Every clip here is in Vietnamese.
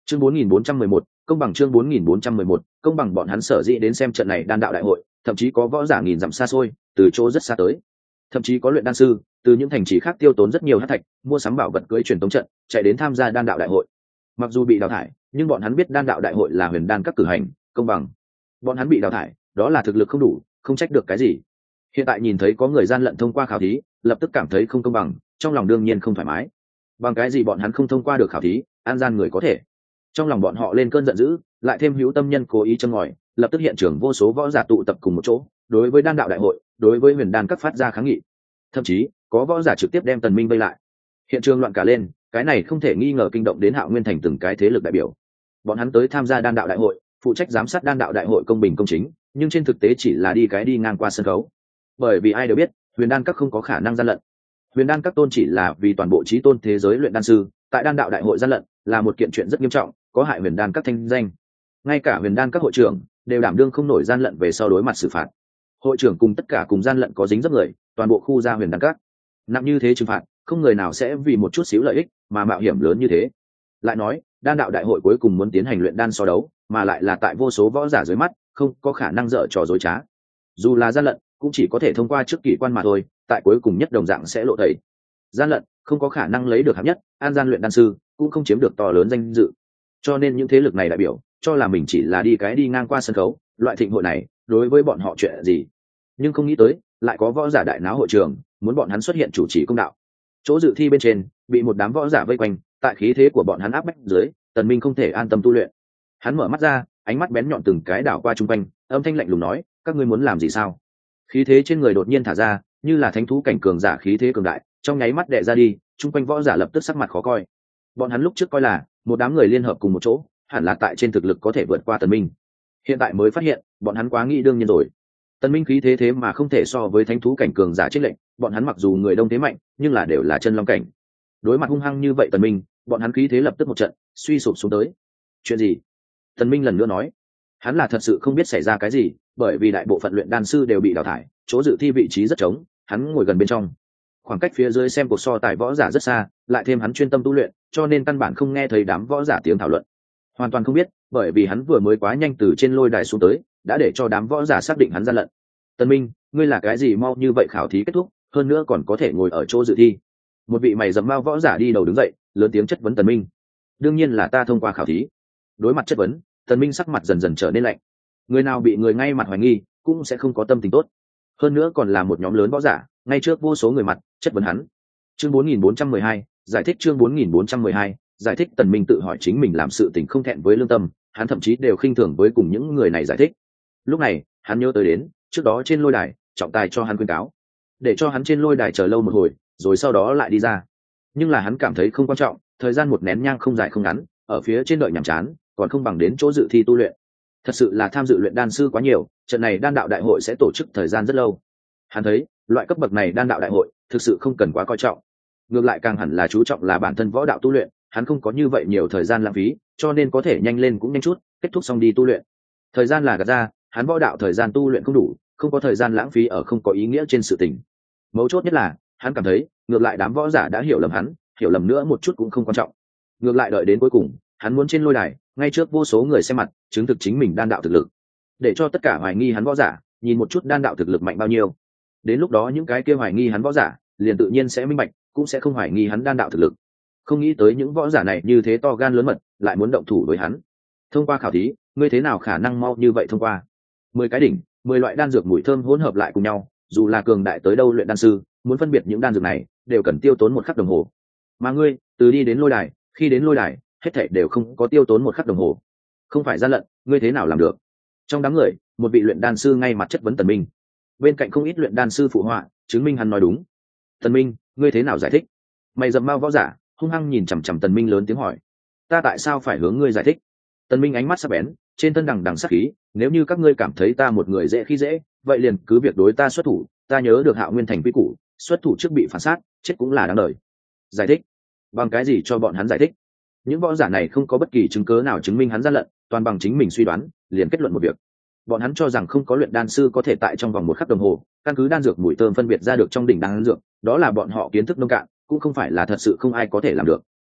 Chương 4411, công bằng. Chương 4411, công bằng. Bọn hắn sở dĩ đến xem trận này đan đạo đại hội, thậm chí có võ giả nghìn dặm xa xôi, từ chỗ rất xa tới. Thậm chí có luyện đan sư từ những thành trì khác tiêu tốn rất nhiều hắc thạch, mua sắm bảo vật cưỡi truyền tống trận, chạy đến tham gia đan đạo đại hội. Mặc dù bị đào thải, nhưng bọn hắn biết đan đạo đại hội là huyền đan các cử hành, công bằng. Bọn hắn bị đào thải, đó là thực lực không đủ, không trách được cái gì. Hiện tại nhìn thấy có người gian lận thông qua khảo thí, lập tức cảm thấy không công bằng, trong lòng đương nhiên không thoải mái. Bằng cái gì bọn hắn không thông qua được khảo thí, an gian người có thể? Trong lòng bọn họ lên cơn giận dữ, lại thêm hữu tâm nhân cố ý châm ngòi, lập tức hiện trường vô số võ giả tụ tập cùng một chỗ, đối với đan đạo đại hội, đối với huyền đan các phát ra kháng nghị. Thậm chí có võ giả trực tiếp đem Tần Minh vây lại. Hiện trường loạn cả lên, cái này không thể nghi ngờ kinh động đến Hạo Nguyên thành từng cái thế lực đại biểu. Bọn hắn tới tham gia đan đạo đại hội, phụ trách giám sát đan đạo đại hội công bình công chính, nhưng trên thực tế chỉ là đi ngang qua sân khấu. Bởi vì ai đều biết, huyền đan các không có khả năng gian lận. Huyền đan các tôn chỉ là vì toàn bộ chí tôn thế giới luyện đan sư, tại đan đạo đại hội gian lận là một kiện chuyện rất nghiêm trọng, có hại huyền đan các thanh danh. Ngay cả huyền đan các hội trưởng đều đảm đương không nổi gian lận về sau đối mặt xử phạt. Hội trưởng cùng tất cả cùng gian lận có dính dấp người, toàn bộ khu ra huyền đan các. Nặng như thế trừng phạt, không người nào sẽ vì một chút xíu lợi ích mà mạo hiểm lớn như thế. Lại nói, đan đạo đại hội cuối cùng muốn tiến hành luyện đan so đấu, mà lại là tại vô số võ giả dưới mắt, không có khả năng dở trò dối trá. Dù là gian lận, cũng chỉ có thể thông qua trước kỳ quan mà thôi, tại cuối cùng nhất đồng dạng sẽ lộ tẩy. Gian lận không có khả năng lấy được hạng nhất, an gian luyện đan sư cũng không chiếm được to lớn danh dự. Cho nên những thế lực này đại biểu cho là mình chỉ là đi ngang qua sân khấu, loại thịnh hội này đối với bọn họ chuyện gì. Nhưng không nghĩ tới, lại có võ giả đại náo hội trường, muốn bọn hắn xuất hiện chủ trì công đạo. Chỗ dự thi bên trên bị một đám võ giả vây quanh, tại khí thế của bọn hắn áp bách dưới, Tần Minh không thể an tâm tu luyện. Hắn mở mắt ra, ánh mắt bén nhọn từng cái đảo qua trung quanh, âm thanh lạnh lùng nói: các ngươi muốn làm gì sao? Khí thế trên người đột nhiên thả ra, như là thánh thú cảnh cường giả khí thế cường đại, trong nháy mắt đè ra đi, trung quanh võ giả lập tức sắc mặt khó coi. Bọn hắn lúc trước coi là một đám người liên hợp cùng một chỗ, hẳn là tại trên thực lực có thể vượt qua Tần Minh. Hiện tại mới phát hiện, bọn hắn quá nghĩ đương nhiên rồi. Tần Minh khí thế mà không thể so với thánh thú cảnh cường giả chiến lệnh, bọn hắn mặc dù người đông thế mạnh, nhưng là đều là chân long cảnh. Đối mặt hung hăng như vậy Tần Minh, bọn hắn khí thế lập tức một trận suy sụp xuống tới. Chuyện gì? Tần Minh lần nữa nói. Hắn là thật sự không biết xảy ra cái gì, bởi vì đại bộ phận luyện đan sư đều bị đào thải, chỗ dự thi vị trí rất trống, hắn ngồi gần bên trong. Khoảng cách phía dưới xem cuộc so tài võ giả rất xa, lại thêm hắn chuyên tâm tu luyện, cho nên căn bản không nghe thấy đám võ giả tiếng thảo luận. Hoàn toàn không biết, bởi vì hắn vừa mới quá nhanh từ trên lôi đài xuống tới, đã để cho đám võ giả xác định hắn gian lận. Tần Minh, ngươi là cái gì mau như vậy khảo thí kết thúc, hơn nữa còn có thể ngồi ở chỗ dự thi? Một vị mày rậm mao võ giả đi đầu đứng dậy, lớn tiếng chất vấn Tần Minh. Đương nhiên là ta thông qua khảo thí. Đối mặt chất vấn, Tần Minh sắc mặt dần dần trở nên lạnh. Người nào bị người ngay mặt hoài nghi, cũng sẽ không có tâm tình tốt. Hơn nữa còn là một nhóm lớn võ giả, ngay trước vô số người mặt chất vấn hắn. Chương 4412, giải thích. Chương 4412, giải thích. Tần Minh tự hỏi chính mình làm sự tình không thẹn với lương tâm, hắn thậm chí đều khinh thường với cùng những người này giải thích. Lúc này, hắn nhớ tới đến, trước đó trên lôi đài, trọng tài cho hắn khuyên cáo, để cho hắn trên lôi đài chờ lâu một hồi, rồi sau đó lại đi ra. Nhưng là hắn cảm thấy không quan trọng, thời gian một nén nhang không dài không ngắn, ở phía trên đợi nhàm chán, còn không bằng đến chỗ dự thi tu luyện. Thật sự là tham dự luyện đan sư quá nhiều, trận này đan đạo đại hội sẽ tổ chức thời gian rất lâu. Hắn thấy, loại cấp bậc này đan đạo đại hội, thực sự không cần quá coi trọng. Ngược lại càng hẳn là chú trọng là bản thân võ đạo tu luyện, hắn không có như vậy nhiều thời gian lãng phí, cho nên có thể nhanh lên cũng nhanh chút, kết thúc xong đi tu luyện. Thời gian là gạt ra, hắn võ đạo thời gian tu luyện không đủ, không có thời gian lãng phí ở không có ý nghĩa trên sự tình. Mấu chốt nhất là, hắn cảm thấy, ngược lại đám võ giả đã hiểu lầm hắn, hiểu lầm nữa một chút cũng không quan trọng. Ngược lại đợi đến cuối cùng, hắn muốn trên lôi đài, ngay trước vô số người xem mặt, chứng thực chính mình đan đạo thực lực, để cho tất cả hoài nghi hắn võ giả nhìn một chút đan đạo thực lực mạnh bao nhiêu. Đến lúc đó những cái kia hoài nghi hắn võ giả liền tự nhiên sẽ minh bạch, cũng sẽ không hoài nghi hắn đan đạo thực lực. Không nghĩ tới những võ giả này như thế to gan lớn mật, lại muốn động thủ với hắn. Thông qua khảo thí, ngươi thế nào khả năng mau như vậy thông qua? 10 cái đỉnh, 10 loại đan dược mùi thơm hỗn hợp lại cùng nhau, dù là cường đại tới đâu luyện đan sư, muốn phân biệt những đan dược này, đều cần tiêu tốn 1 khắc đồng hồ. Mà ngươi, từ đi đến lôi đài, khi đến lôi đài, hết thảy đều không có tiêu tốn 1 khắc đồng hồ. Không phải gian lận, ngươi thế nào làm được? Trong đám người, một vị luyện đan sư ngay mặt chất vấn Tần Minh. Bên cạnh không ít luyện đan sư phụ họa, chứng minh hắn nói đúng. Tần Minh, ngươi thế nào giải thích? Mày dầm mau võ giả, hung hăng nhìn chằm chằm Tần Minh lớn tiếng hỏi. Ta tại sao phải hướng ngươi giải thích? Tần Minh ánh mắt sắc bén, trên thân đằng sát khí, nếu như các ngươi cảm thấy ta một người dễ khi dễ, vậy liền cứ việc đối ta xuất thủ, ta nhớ được Hạo Nguyên thành quy củ, xuất thủ trước bị phản sát, chết cũng là đáng đời. Giải thích? Bằng cái gì cho bọn hắn giải thích? Những võ giả này không có bất kỳ chứng cứ nào chứng minh hắn gian lận, toàn bằng chính mình suy đoán, liền kết luận một việc. Bọn hắn cho rằng không có luyện đan sư có thể tại trong vòng 1 khắc đồng hồ, căn cứ đan dược mùi thơm phân biệt ra được trong đỉnh đan dược, đó là bọn họ kiến thức nông cạn, cũng không phải là thật sự không ai có thể làm được.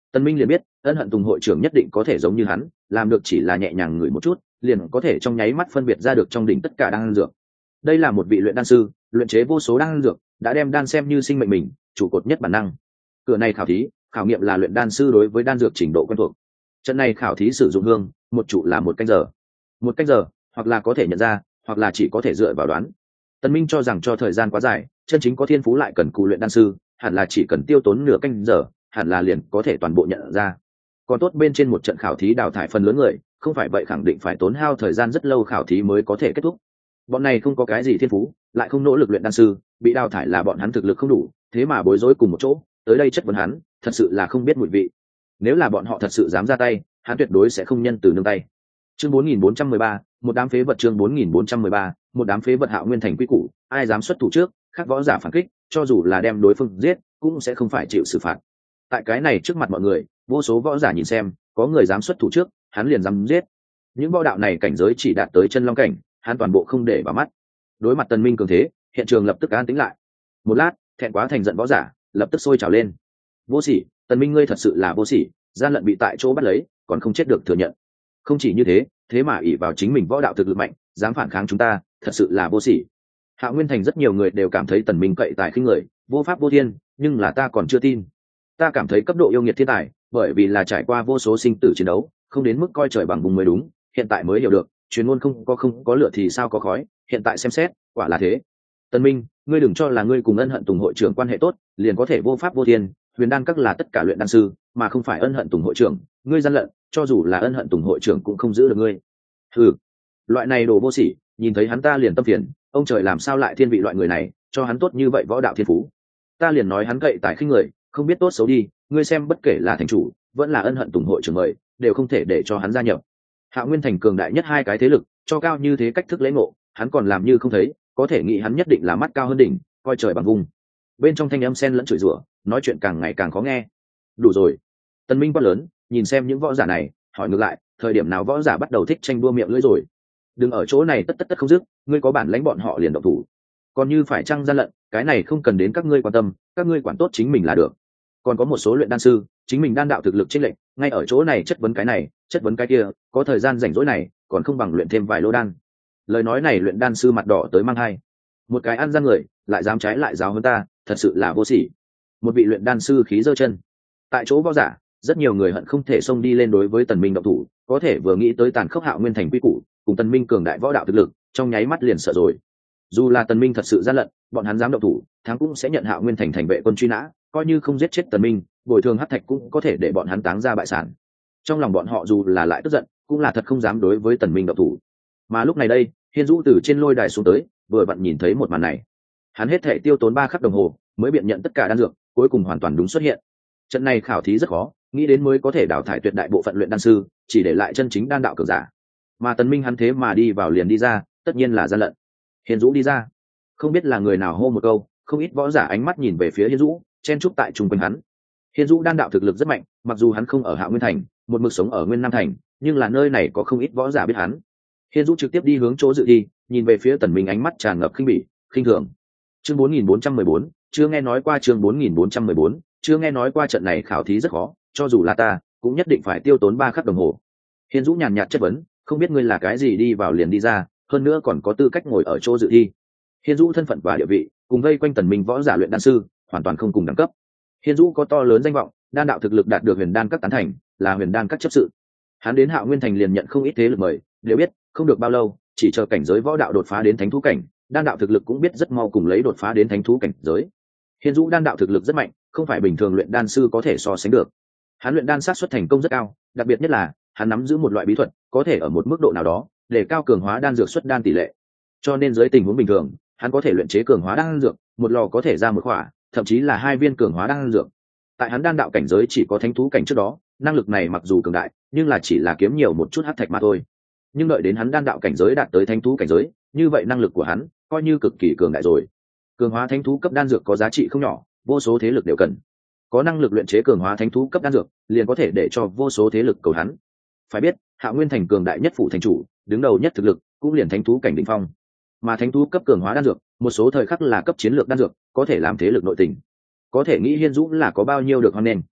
Tần Minh liền biết Ân Hận Tùng hội trưởng nhất định có thể giống như hắn, làm được chỉ là nhẹ nhàng ngửi một chút, liền có thể trong nháy mắt phân biệt ra được trong đỉnh tất cả đan dược. Đây là một vị luyện đan sư, luyện chế vô số đan dược, đã đem đan xem như sinh mệnh mình, trụ cột nhất bản năng. Cửa này khảo thí, khảo nghiệm là luyện đan sư đối với đan dược trình độ quen thuộc. Trận này khảo thí sử dụng hương, một trụ là 1 canh giờ. 1 canh giờ, hoặc là có thể nhận ra, hoặc là chỉ có thể dựa vào đoán. Tần Minh cho rằng cho thời gian quá dài, chân chính có thiên phú lại cần cù luyện đan sư, hẳn là chỉ cần tiêu tốn nửa canh giờ, hẳn là liền có thể toàn bộ nhận ra. Còn tốt bên trên một trận khảo thí đào thải phần lớn người, không phải vậy khẳng định phải tốn hao thời gian rất lâu khảo thí mới có thể kết thúc. Bọn này không có cái gì thiên phú, lại không nỗ lực luyện đan sư, bị đào thải là bọn hắn thực lực không đủ, thế mà bối rối cùng một chỗ, tới đây chất vấn hắn, thật sự là không biết mùi vị. Nếu là bọn họ thật sự dám ra tay, hắn tuyệt đối sẽ không nhân từ nương tay. Chương 4413, một đám phế vật. Chương 4413, một đám phế vật. Hạo Nguyên thành quy củ, ai dám xuất thủ trước, khác võ giả phản kích, cho dù là đem đối phương giết, cũng sẽ không phải chịu xử phạt. Tại cái này trước mặt mọi người, vô số võ giả nhìn xem, có người dám xuất thủ trước, hắn liền dám giết. Những võ đạo này cảnh giới chỉ đạt tới chân long cảnh, hắn toàn bộ không để vào mắt. Đối mặt Tần Minh cường thế, hiện trường lập tức an tĩnh lại. Một lát, thẹn quá thành giận võ giả lập tức sôi trào lên. Vô sỉ, Tần Minh ngươi thật sự là vô sỉ, gian lận bị tại chỗ bắt lấy, còn không chết được thừa nhận. Không chỉ như thế, thế mà ỷ vào chính mình võ đạo thực lực mạnh, dám phản kháng chúng ta, thật sự là vô sỉ. Hạo Nguyên thành rất nhiều người đều cảm thấy Tần Minh cậy tài khinh người, vô pháp vô thiên, nhưng là ta còn chưa tin. Ta cảm thấy cấp độ yêu nghiệt thiên tài, bởi vì là trải qua vô số sinh tử chiến đấu, không đến mức coi trời bằng vùng mới đúng, hiện tại mới hiểu được, truyền ngôn không có lửa thì sao có khói, hiện tại xem xét, quả là thế. Tần Minh, ngươi đừng cho là ngươi cùng Ân Hận Tùng hội trưởng quan hệ tốt, liền có thể vô pháp vô thiên, Huyền Đan các là tất cả luyện đan sư, mà không phải Ân Hận Tùng hội trưởng, ngươi gian lận, cho dù là Ân Hận Tùng hội trưởng cũng không giữ được ngươi. Ừ, loại này đồ vô sỉ, nhìn thấy hắn ta liền tâm phiền, ông trời làm sao lại thiên vị loại người này, cho hắn tốt như vậy võ đạo thiên phú. Ta liền nói hắn cậy tài khinh người, không biết tốt xấu đi, ngươi xem bất kể là thành chủ, vẫn là Ân Hận Tùng hội trưởng mời, đều không thể để cho hắn gia nhập. Hạo Nguyên thành cường đại nhất hai cái thế lực, cho cao như thế cách thức lễ ngộ, hắn còn làm như không thấy, có thể nghĩ hắn nhất định là mắt cao hơn đỉnh, coi trời bằng vùng. Bên trong thanh âm xen lẫn chửi rủa, nói chuyện càng ngày càng khó nghe. Đủ rồi. Tần Minh quát lớn, nhìn xem những võ giả này, hỏi ngược lại, thời điểm nào võ giả bắt đầu thích tranh đua miệng lưỡi rồi? Đừng ở chỗ này tất không dứt, ngươi có bản lãnh bọn họ liền động thủ. Còn như phải chăng gian lận, cái này không cần đến các ngươi quan tâm, các ngươi quản tốt chính mình là được. Còn có một số luyện đan sư, chính mình đan đạo thực lực chênh lệch, ngay ở chỗ này chất vấn cái này, chất vấn cái kia, có thời gian rảnh rỗi này, còn không bằng luyện thêm vài lô đan. Lời nói này luyện đan sư mặt đỏ tới mang hai. Một cái ăn gian người, lại dám trái lại giáo hơn ta, thật sự là vô sỉ. Một vị luyện đan sư khí giơ chân. Tại chỗ võ giả, rất nhiều người hận không thể xông đi lên đối với Tần Minh động thủ, có thể vừa nghĩ tới tàn khốc Hạo Nguyên thành quy củ, cùng Tần Minh cường đại võ đạo thực lực, trong nháy mắt liền sợ rồi. Dù là Tần Minh thật sự gian lận, bọn hắn dám động thủ, thắng cũng sẽ nhận Hạo Nguyên thành thành vệ quân truy nã, coi như không giết chết Tần Minh, bồi thường hắc thạch cũng có thể để bọn hắn táng ra bại sản. Trong lòng bọn họ dù là lại tức giận, cũng là thật không dám đối với Tần Minh động thủ. Mà lúc này đây, Hiên Dũ từ trên lôi đài xuống tới, vừa vặn nhìn thấy một màn này. Hắn hết thể tiêu tốn 3 khắc đồng hồ, mới biện nhận tất cả đan dược, cuối cùng hoàn toàn đúng xuất hiện. Trận này khảo thí rất khó, nghĩ đến mới có thể đào thải tuyệt đại bộ phận luyện đan sư, chỉ để lại chân chính đan đạo cường giả. Mà Tần Minh hắn thế mà đi vào liền đi ra, tất nhiên là gian lận. Hiên Dũ đi ra, không biết là người nào hô một câu, không ít võ giả ánh mắt nhìn về phía Hiên Dũ, chen chúc tại trung quanh hắn. Hiên Dũ đan đạo thực lực rất mạnh, mặc dù hắn không ở Hạo Nguyên thành, một mực sống ở Nguyên Nam thành, nhưng là nơi này có không ít võ giả biết hắn. Hiên Dũ trực tiếp đi hướng chỗ dự thi, nhìn về phía Tần Minh ánh mắt tràn ngập khinh bỉ, khinh thường. Chương 4414, chưa nghe nói qua. Chương 4414, chưa nghe nói qua. Trận này khảo thí rất khó, cho dù là ta, cũng nhất định phải tiêu tốn 3 khắc đồng hồ. Hiên Dũ nhàn nhạt chất vấn, không biết ngươi là cái gì đi vào liền đi ra, hơn nữa còn có tư cách ngồi ở chỗ dự thi. Hiên Dũ thân phận và địa vị, cùng vây quanh Tần Minh võ giả luyện đan sư, hoàn toàn không cùng đẳng cấp. Hiên Dũ có to lớn danh vọng, đan đạo thực lực đạt được Huyền Đan các tán thành, là Huyền Đan các chấp sự. Hắn đến Hạo Nguyên thành liền nhận không ít thế lực mời, đều biết, không được bao lâu, chỉ chờ cảnh giới võ đạo đột phá đến thánh thú cảnh, đan đạo thực lực cũng biết rất mau cùng lấy đột phá đến thánh thú cảnh giới. Hiên Dũ đan đạo thực lực rất mạnh, không phải bình thường luyện đan sư có thể so sánh được. Hắn luyện đan sát suất thành công rất cao, đặc biệt nhất là hắn nắm giữ một loại bí thuật, có thể ở một mức độ nào đó để cao cường hóa đan dược xuất đan tỷ lệ. Cho nên dưới tình huống bình thường, hắn có thể luyện chế cường hóa đan dược, một lò có thể ra một khỏa, thậm chí là 2 viên cường hóa đan dược. Tại hắn đan đạo cảnh giới chỉ có thánh thú cảnh trước đó, năng lực này mặc dù cường đại, nhưng là chỉ là kiếm nhiều một chút hắc thạch mà thôi. Nhưng đợi đến hắn đan đạo cảnh giới đạt tới thánh thú cảnh giới, như vậy năng lực của hắn coi như cực kỳ cường đại rồi. Cường hóa thánh thú cấp đan dược có giá trị không nhỏ, vô số thế lực đều cần. Có năng lực luyện chế cường hóa thánh thú cấp đan dược, liền có thể để cho vô số thế lực cầu hắn. Phải biết, Hạo Nguyên thành cường đại nhất phủ thành chủ, đứng đầu nhất thực lực, cũng liền thánh thú cảnh đỉnh phong. Mà thánh thú cấp cường hóa đan dược, một số thời khắc là cấp chiến lược đan dược, có thể làm thế lực nội tình. Có thể nghĩ Hiên Dũ là có bao nhiêu được hoan nghênh.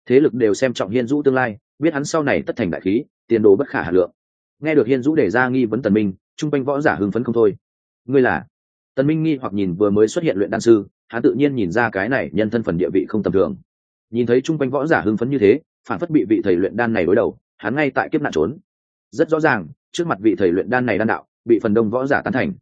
thế lực đều xem trọng Hiên Dũ tương lai, biết hắn sau này tất thành đại khí, tiền đồ bất khả hà lượng. Nghe được Hiên Dũ đề ra nghi vấn Tần Minh, trung quanh võ giả hưng phấn không thôi. Ngươi là? Tần Minh nghi hoặc nhìn vừa mới xuất hiện luyện đan sư, hắn tự nhiên nhìn ra cái này nhân thân phần địa vị không tầm thường. Nhìn thấy trung quanh võ giả hưng phấn như thế, phản phất bị vị thầy luyện đan này đối đầu, hắn ngay tại kiếp nạn trốn. Rất rõ ràng, trước mặt vị thầy luyện đan này đan đạo, bị phần đông võ giả tán thành.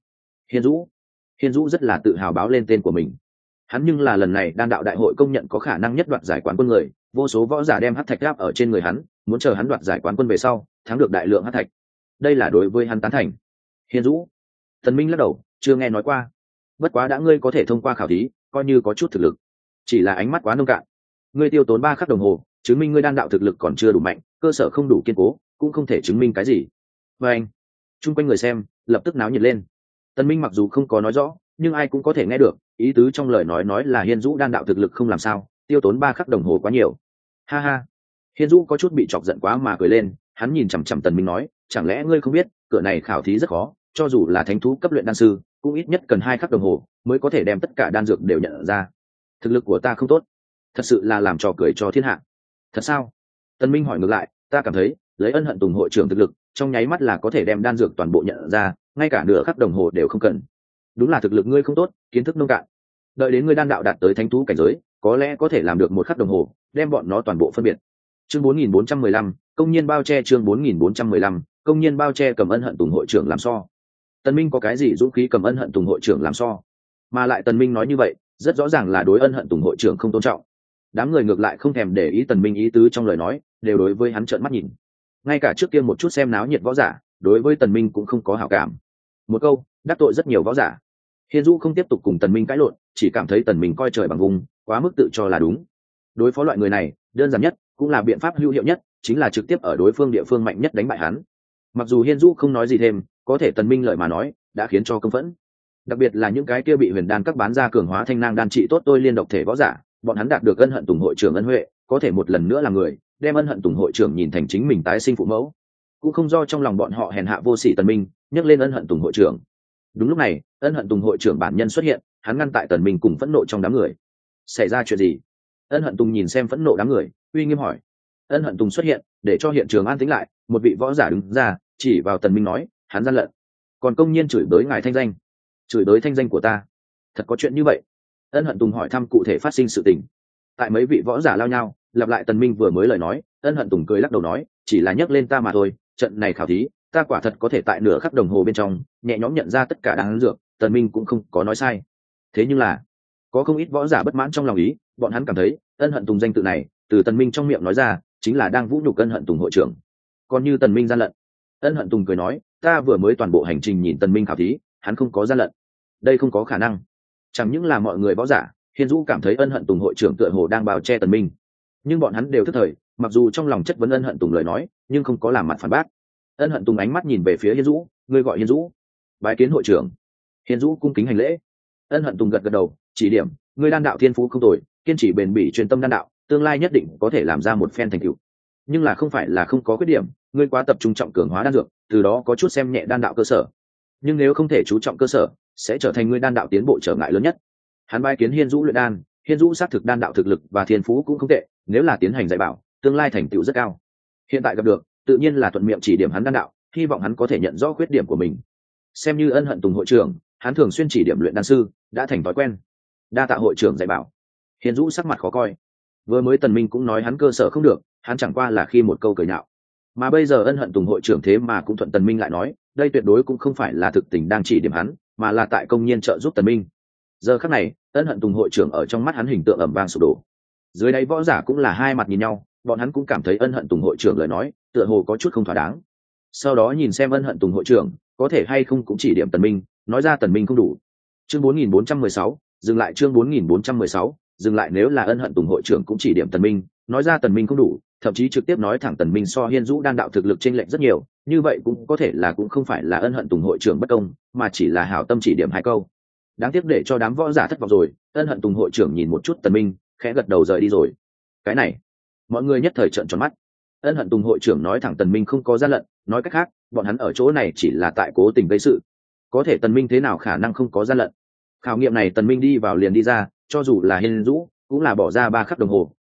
Hiên Dũ rất là tự hào báo lên tên của mình. Hắn nhưng là lần này đan đạo đại hội công nhận có khả năng nhất đoạt giải quán quân người, vô số võ giả đem hắc thạch áp ở trên người hắn, muốn chờ hắn đoạt giải quán quân về sau, thắng được đại lượng hắc thạch. Đây là đối với hắn tán thành. Hiên Dũ. Tần Minh lắc đầu, chưa nghe nói qua. Bất quá đã ngươi có thể thông qua khảo thí, coi như có chút thực lực. Chỉ là ánh mắt quá nông cạn. Ngươi tiêu tốn 3 khắc đồng hồ, chứng minh ngươi đan đạo thực lực còn chưa đủ mạnh, cơ sở không đủ kiên cố, cũng không thể chứng minh cái gì. Và anh, chung quanh người xem lập tức náo nhiệt lên. Tần Minh mặc dù không có nói rõ, nhưng ai cũng có thể nghe được, ý tứ trong lời nói là Hiên Dũ đan đạo thực lực không làm sao, tiêu tốn 3 khắc đồng hồ quá nhiều. Ha ha. Hiên Dũ có chút bị chọc giận quá mà cười lên, hắn nhìn chằm chằm Tần Minh nói, chẳng lẽ ngươi không biết, cửa này khảo thí rất khó, cho dù là thánh thú cấp luyện đan sư, cũng ít nhất cần 2 khắc đồng hồ mới có thể đem tất cả đan dược đều nhận ra. Thực lực của ta không tốt, thật sự là làm trò cười cho thiên hạ. Thật sao? Tần Minh hỏi ngược lại, ta cảm thấy, lấy Ân Hận Tùng hội trưởng thực lực, trong nháy mắt là có thể đem đan dược toàn bộ nhận ra, ngay cả nửa khắc đồng hồ đều không cần. Đúng là thực lực ngươi không tốt, kiến thức nông cạn. Đợi đến ngươi đan đạo đạt tới thánh thú cảnh giới, có lẽ có thể làm được 1 khắc đồng hồ, đem bọn nó toàn bộ phân biệt. Chương 4415, công nhiên bao che. Chương 4415, công nhiên bao che cầm Ân Hận Tùng hội trưởng làm so. Tần Minh có cái gì dũng khí cầm Ân Hận Tùng hội trưởng làm so? Mà lại Tần Minh nói như vậy, rất rõ ràng là đối Ân Hận Tùng hội trưởng không tôn trọng. Đám người ngược lại không thèm để ý Tần Minh ý tứ trong lời nói, đều đối với hắn trợn mắt nhìn. Ngay cả trước kia một chút xem náo nhiệt võ giả, đối với Tần Minh cũng không có hảo cảm. Một câu, đắc tội rất nhiều võ giả. Hiên Dũ không tiếp tục cùng Tần Minh cãi lộn, chỉ cảm thấy Tần Minh coi trời bằng vùng, quá mức tự cho là đúng. Đối phó loại người này, đơn giản nhất, cũng là biện pháp hữu hiệu nhất, chính là trực tiếp ở đối phương địa phương mạnh nhất đánh bại hắn. Mặc dù Hiên Dũ không nói gì thêm, có thể Tần Minh lời mà nói, đã khiến cho công phẫn. Đặc biệt là những cái kia bị huyền đan các bán ra cường hóa thanh nang đan trị tốt tôi liên độc thể võ giả, bọn hắn đạt được Ân Hận Tùng hội trưởng ân huệ, có thể một lần nữa là người, đem Ân Hận Tùng hội trưởng nhìn thành chính mình tái sinh phụ mẫu. Cũng không do trong lòng bọn họ hèn hạ vô sỉ Tần Minh, nhắc lên Ân Hận Tùng hội trưởng. Đúng lúc này, Ân Hận Tùng hội trưởng bản nhân xuất hiện, hắn ngăn tại Tần Minh cùng phẫn nộ trong đám người. Xảy ra chuyện gì? Ân Hận Tùng nhìn xem phẫn nộ đám người, uy nghiêm hỏi. Ân Hận Tùng xuất hiện, để cho hiện trường an tĩnh lại, một vị võ giả đứng ra, chỉ vào Tần Minh nói, hắn gian lận, còn công nhiên chửi bới ngài thanh danh. Chửi bới thanh danh của ta? Thật có chuyện như vậy? Ân Hận Tùng hỏi thăm cụ thể phát sinh sự tình. Tại mấy vị võ giả lao nhau, lặp lại Tần Minh vừa mới lời nói, Ân Hận Tùng cười lắc đầu nói, chỉ là nhắc lên ta mà thôi, trận này khảo thí, ta quả thật có thể tại nửa khắc đồng hồ bên trong nhẹ nhõm nhận ra tất cả đan dược, Tần Minh cũng không có nói sai. Thế nhưng là, có không ít võ giả bất mãn trong lòng ý, bọn hắn cảm thấy, Ân Hận Tùng danh tự này, từ Tần Minh trong miệng nói ra, chính là đang vũ nhục Ân Hận Tùng hội trưởng. Còn như Tần Minh gian lận. Ân Hận Tùng cười nói, ta vừa mới toàn bộ hành trình nhìn Tần Minh khảo thí, hắn không có gian lận. Đây không có khả năng. Chẳng những là mọi người võ giả, Hiên Dũ cảm thấy Ân Hận Tùng hội trưởng tựa hồ đang bào che Tần Minh, nhưng bọn hắn đều thức thời, mặc dù trong lòng chất vấn Ân Hận Tùng lời nói, nhưng không có làm mặt phản bác. Ân Hận Tùng ánh mắt nhìn về phía Hiên Dũ, ngươi gọi Hiên Dũ? Bái kiến hội trưởng. Hiên Dũ cung kính hành lễ. Ân Hận Tùng gật gật đầu, chỉ điểm, ngươi đan đạo thiên phú không tồi, kiên trì bền bỉ chuyên tâm đan đạo, tương lai nhất định có thể làm ra một phen thành tựu. Nhưng là không phải là không có khuyết điểm, ngươi quá tập trung trọng cường hóa đan dược, từ đó có chút xem nhẹ đan đạo cơ sở. Nhưng nếu không thể chú trọng cơ sở, sẽ trở thành ngươi đan đạo tiến bộ trở ngại lớn nhất. Hắn bái kiến Hiên Dũ luyện đan, Hiên Dũ xác thực đan đạo thực lực và thiên phú cũng không tệ, nếu là tiến hành dạy bảo, tương lai thành tựu rất cao. Hiện tại gặp được, tự nhiên là thuận miệng chỉ điểm hắn đan đạo, hy vọng hắn có thể nhận rõ khuyết điểm của mình. Xem như Ân Hận Tùng hội trưởng, hắn thường xuyên chỉ điểm luyện đan sư, đã thành thói quen. Đa tạ hội trưởng dạy bảo. Hiên Dũ sắc mặt khó coi. Vừa mới Tần Minh cũng nói hắn cơ sở không được, hắn chẳng qua là khi một câu cười nhạo. Mà bây giờ Ân Hận Tùng hội trưởng thế mà cũng thuận Tần Minh lại nói, đây tuyệt đối cũng không phải là thực tình đang chỉ điểm hắn, mà là tại công nhiên trợ giúp Tần Minh. Giờ khắc này, Ân Hận Tùng hội trưởng ở trong mắt hắn hình tượng ầm vang sụp đổ. Dưới đáy võ giả cũng là hai mặt nhìn nhau, bọn hắn cũng cảm thấy Ân Hận Tùng hội trưởng lời nói, tựa hồ có chút không thỏa đáng. Sau đó nhìn xem Ân Hận Tùng hội trưởng có thể hay không cũng chỉ điểm Tần Minh, nói ra Tần Minh không đủ. Chương 4416, dừng lại. Chương 4416, dừng lại. Nếu là Ân Hận Tùng hội trưởng cũng chỉ điểm Tần Minh, nói ra Tần Minh không đủ, thậm chí trực tiếp nói thẳng Tần Minh so Hiên Dũ đan đạo thực lực chênh lệch rất nhiều, như vậy cũng có thể là cũng không phải là Ân Hận Tùng hội trưởng bất công, mà chỉ là hảo tâm chỉ điểm hai câu. Đáng tiếc để cho đám võ giả thất vọng rồi, Ân Hận Tùng hội trưởng nhìn một chút Tần Minh, khẽ gật đầu rời đi rồi. Cái này, mọi người nhất thời trợn tròn mắt. Ân Hận Tùng hội trưởng nói thẳng Tần Minh không có gian lận, nói cách khác, bọn hắn ở chỗ này chỉ là tại cố tình gây sự. Có thể Tần Minh thế nào khả năng không có gian lận? Khảo nghiệm này Tần Minh đi vào liền đi ra, cho dù là Hiên Dũ, cũng là bỏ ra 3 khắc đồng hồ,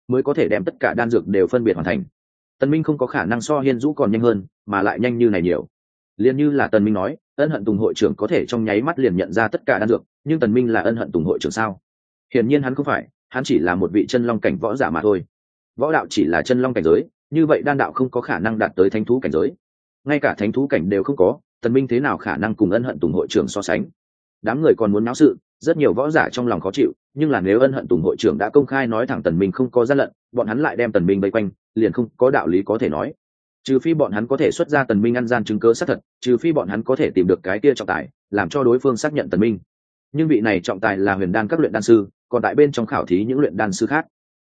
mới có thể đem tất cả đan dược đều phân biệt hoàn thành. Tần Minh không có khả năng so Hiên Dũ còn nhanh hơn, mà lại nhanh như này nhiều. Liên như là Tần Minh nói, Ân Hận Tùng hội trưởng có thể trong nháy mắt liền nhận ra tất cả đan dược, nhưng Tần Minh là Ân Hận Tùng hội trưởng sao? Hiển nhiên hắn không phải, hắn chỉ là một vị chân long cảnh võ giả mà thôi. Võ đạo chỉ là chân long cảnh giới, như vậy đan đạo không có khả năng đạt tới thánh thú cảnh giới. Ngay cả thánh thú cảnh đều không có, Tần Minh thế nào khả năng cùng Ân Hận Tùng hội trưởng so sánh? Đám người còn muốn náo sự, rất nhiều võ giả trong lòng khó chịu, nhưng là nếu Ân Hận Tùng hội trưởng đã công khai nói thẳng Tần Minh không có gian lận, bọn hắn lại đem Tần Minh vây quanh, liền không có đạo lý có thể nói. Trừ phi bọn hắn có thể xuất ra Tần Minh ăn gian chứng cứ xác thật, trừ phi bọn hắn có thể tìm được cái kia trọng tài, làm cho đối phương xác nhận Tần Minh. Nhưng vị này trọng tài là Huyền Đan các luyện đan sư, còn tại bên trong khảo thí những luyện đan sư khác.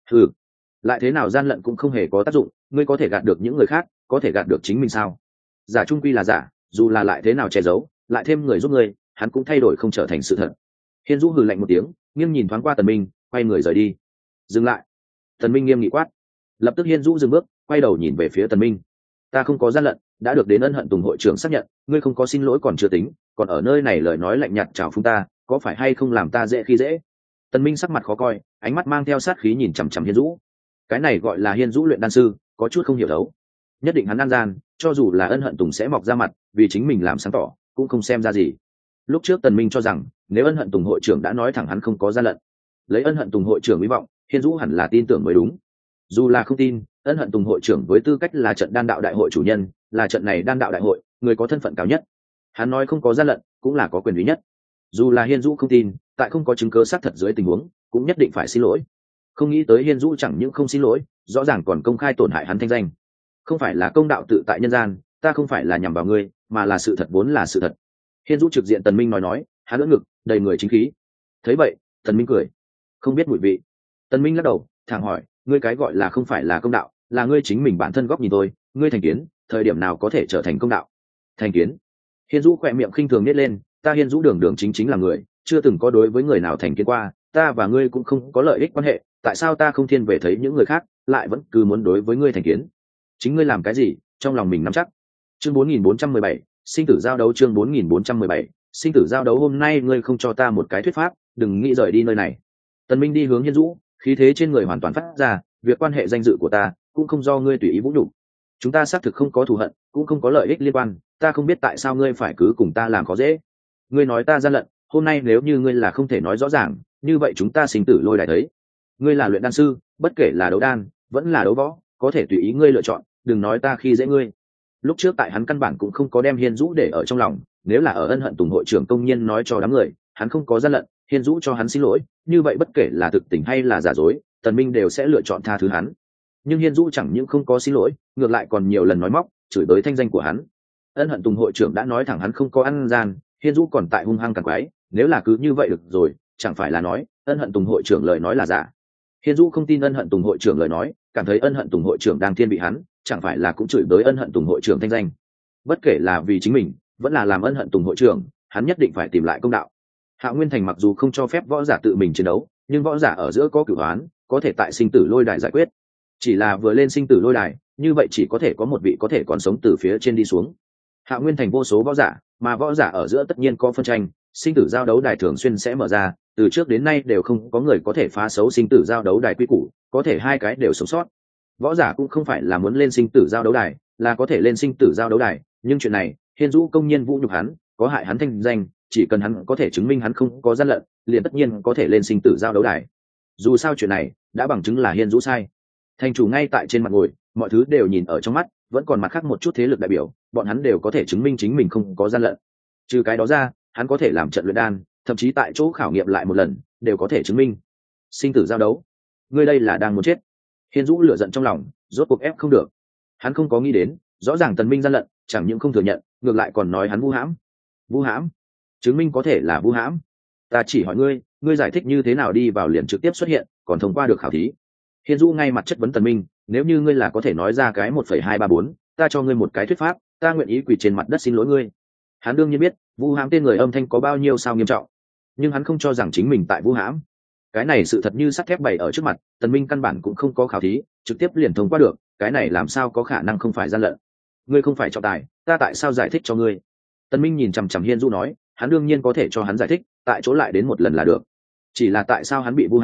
Lại thế nào gian lận cũng không hề có tác dụng, ngươi có thể gạt được những người khác, có thể gạt được chính mình sao? Giả trung quy là giả, dù là lại thế nào che giấu, lại thêm người giúp ngươi, hắn cũng thay đổi không trở thành sự thật. Hiên Dũ hừ lạnh một tiếng, nghiêng nhìn thoáng qua Tần Minh, quay người rời đi. Dừng lại! Tần Minh nghiêm nghị quát. Lập tức Hiên Dũ dừng bước, quay đầu nhìn về phía Tần Minh. Ta không có gian lận, đã được đến Ân Hận Tùng hội trưởng xác nhận, ngươi không có xin lỗi còn chưa tính, còn ở nơi này lời nói lạnh nhạt chào phúng ta, có phải hay không làm ta dễ khi dễ? Tần Minh sắc mặt khó coi, ánh mắt mang theo sát khí nhìn chằm chằm Hiên Dũ. Cái này gọi là Hiên Dũ luyện đan sư, có chút không hiểu đấu. Nhất định hắn ăn gian, cho dù là Ân Hận Tùng sẽ mọc ra mặt, vì chính mình làm sáng tỏ, cũng không xem ra gì. Lúc trước Tần Minh cho rằng, nếu Ân Hận Tùng hội trưởng đã nói thẳng hắn không có gian lận, lấy Ân Hận Tùng hội trưởng hy vọng, Hiên Dũ hẳn là tin tưởng mới đúng. Dù là không tin, Ân Hận Tùng hội trưởng với tư cách là trận đan đạo đại hội chủ nhân, là trận này đan đạo đại hội, người có thân phận cao nhất. Hắn nói không có gian lận, cũng là có quyền uy nhất. Dù là Hiên Dũ không tin, tại không có chứng cứ xác thật dưới tình huống, cũng nhất định phải xin lỗi. Không nghĩ tới Hiên Dũ chẳng những không xin lỗi, rõ ràng còn công khai tổn hại hắn thanh danh. Không phải là công đạo tự tại nhân gian, ta không phải là nhằm vào ngươi, mà là sự thật vốn là sự thật. Hiên Dũ trực diện Tần Minh nói, hắn ưỡn ngực, đầy người chính khí. Thấy vậy, Tần Minh cười, không biết mùi vị. Tần Minh lắc đầu, thẳng hỏi, ngươi cái gọi là không phải là công đạo, là ngươi chính mình bản thân góc nhìn tôi, ngươi thành kiến, thời điểm nào có thể trở thành công đạo? Thành kiến? Hiên Dũ khỏe miệng khinh thường nhếch lên, ta Hiên Dũ đường đường chính chính là người, chưa từng có đối với người nào thành kiến qua, ta và ngươi cũng không có lợi ích quan hệ, tại sao ta không thiên về thấy những người khác, lại vẫn cứ muốn đối với ngươi thành kiến? Chính ngươi làm cái gì, trong lòng mình nắm chắc. Chương 4417, sinh tử giao đấu. Chương 4417, sinh tử giao đấu. Hôm nay ngươi không cho ta một cái thuyết pháp, đừng nghĩ rời đi nơi này. Tần Minh đi hướng Hiên Dũ, khí thế trên người hoàn toàn phát ra, việc quan hệ danh dự của ta cũng không do ngươi tùy ý vũ nhục. Chúng ta xác thực không có thù hận, cũng không có lợi ích liên quan, ta không biết tại sao ngươi phải cứ cùng ta làm khó dễ. Ngươi nói ta gian lận, hôm nay nếu như ngươi là không thể nói rõ ràng, như vậy chúng ta sinh tử lôi đài thấy. Ngươi là luyện đan sư, bất kể là đấu đan vẫn là đấu võ, có thể tùy ý ngươi lựa chọn, đừng nói ta khi dễ ngươi. Lúc trước tại hắn căn bản cũng không có đem Hiên Dũ để ở trong lòng, nếu là ở Ân Hận Tùng hội trưởng công nhiên nói cho đám người hắn không có gian lận, Hiên Dũ cho hắn xin lỗi, như vậy bất kể là thực tình hay là giả dối, Tần Minh đều sẽ lựa chọn tha thứ hắn. Nhưng Hiên Dũ chẳng những không có xin lỗi, ngược lại còn nhiều lần nói móc, chửi bới thanh danh của hắn. Ân Hận Tùng hội trưởng đã nói thẳng hắn không có ăn gian, Hiên Dũ còn tại hung hăng càng quái, nếu là cứ như vậy được rồi, chẳng phải là nói Ân Hận Tùng hội trưởng lời nói là giả. Hiên Dũ không tin Ân Hận Tùng hội trưởng lời nói, cảm thấy Ân Hận Tùng hội trưởng đang thiên vị hắn, chẳng phải là cũng chửi bới Ân Hận Tùng hội trưởng thanh danh. Bất kể là vì chính mình, vẫn là làm Ân Hận Tùng hội trưởng, hắn nhất định phải tìm lại công đạo. Hạo Nguyên Thành mặc dù không cho phép võ giả tự mình chiến đấu, nhưng võ giả ở giữa có cửu oán, có thể tại sinh tử lôi đài giải quyết. Chỉ là vừa lên sinh tử lôi đài, như vậy chỉ có thể có một vị có thể còn sống từ phía trên đi xuống. Hạo Nguyên Thành vô số võ giả, mà võ giả ở giữa tất nhiên có phân tranh, sinh tử giao đấu đài thường xuyên sẽ mở ra, từ trước đến nay đều không có người có thể phá xấu sinh tử giao đấu đài quy củ, có thể hai cái đều sống sót. Võ giả cũng không phải là muốn lên sinh tử giao đấu đài, là có thể lên sinh tử giao đấu đài, nhưng chuyện này, Hiên Dũ công nhiên vũ nhục hắn, có hại hắn thanh danh, chỉ cần hắn có thể chứng minh hắn không có gian lận, liền tất nhiên có thể lên sinh tử giao đấu đài. Dù sao chuyện này đã bằng chứng là Hiên Dũ sai. Thành chủ ngay tại trên mặt ngồi, mọi thứ đều nhìn ở trong mắt, vẫn còn mặt khác một chút thế lực đại biểu, bọn hắn đều có thể chứng minh chính mình không có gian lận. Trừ cái đó ra, hắn có thể làm trận luyện đan, thậm chí tại chỗ khảo nghiệm lại một lần, đều có thể chứng minh. Sinh tử giao đấu, ngươi đây là đang muốn chết. Hiên Dũ lửa giận trong lòng, rốt cuộc ép không được. Hắn không có nghĩ đến, rõ ràng Tần Minh gian lận, chẳng những không thừa nhận, ngược lại còn nói hắn vu hãm. Vu hãm? Chứng minh có thể là vu hãm. Ta chỉ hỏi ngươi, ngươi giải thích như thế nào đi vào liền trực tiếp xuất hiện, còn thông qua được khảo thí? Hiên Dũ ngay mặt chất vấn Tần Minh, nếu như ngươi là có thể nói ra cái 1,234, ta cho ngươi một cái thuyết pháp, ta nguyện ý quỳ trên mặt đất xin lỗi ngươi. Hắn đương nhiên biết, vu hãm tên người âm thanh có bao nhiêu sao nghiêm trọng, nhưng hắn không cho rằng chính mình tại vu hãm. Cái này sự thật như sắt thép bày ở trước mặt, Tần Minh căn bản cũng không có khảo thí, trực tiếp liền thông qua được, cái này làm sao có khả năng không phải gian lận? Ngươi không phải trọng tài, ta tại sao giải thích cho ngươi? Tần Minh nhìn chằm chằm Hiên Dũ nói, hắn đương nhiên có thể cho hắn giải thích, tại chỗ lại đến một lần là được. Chỉ là tại sao hắn bị vu hãm,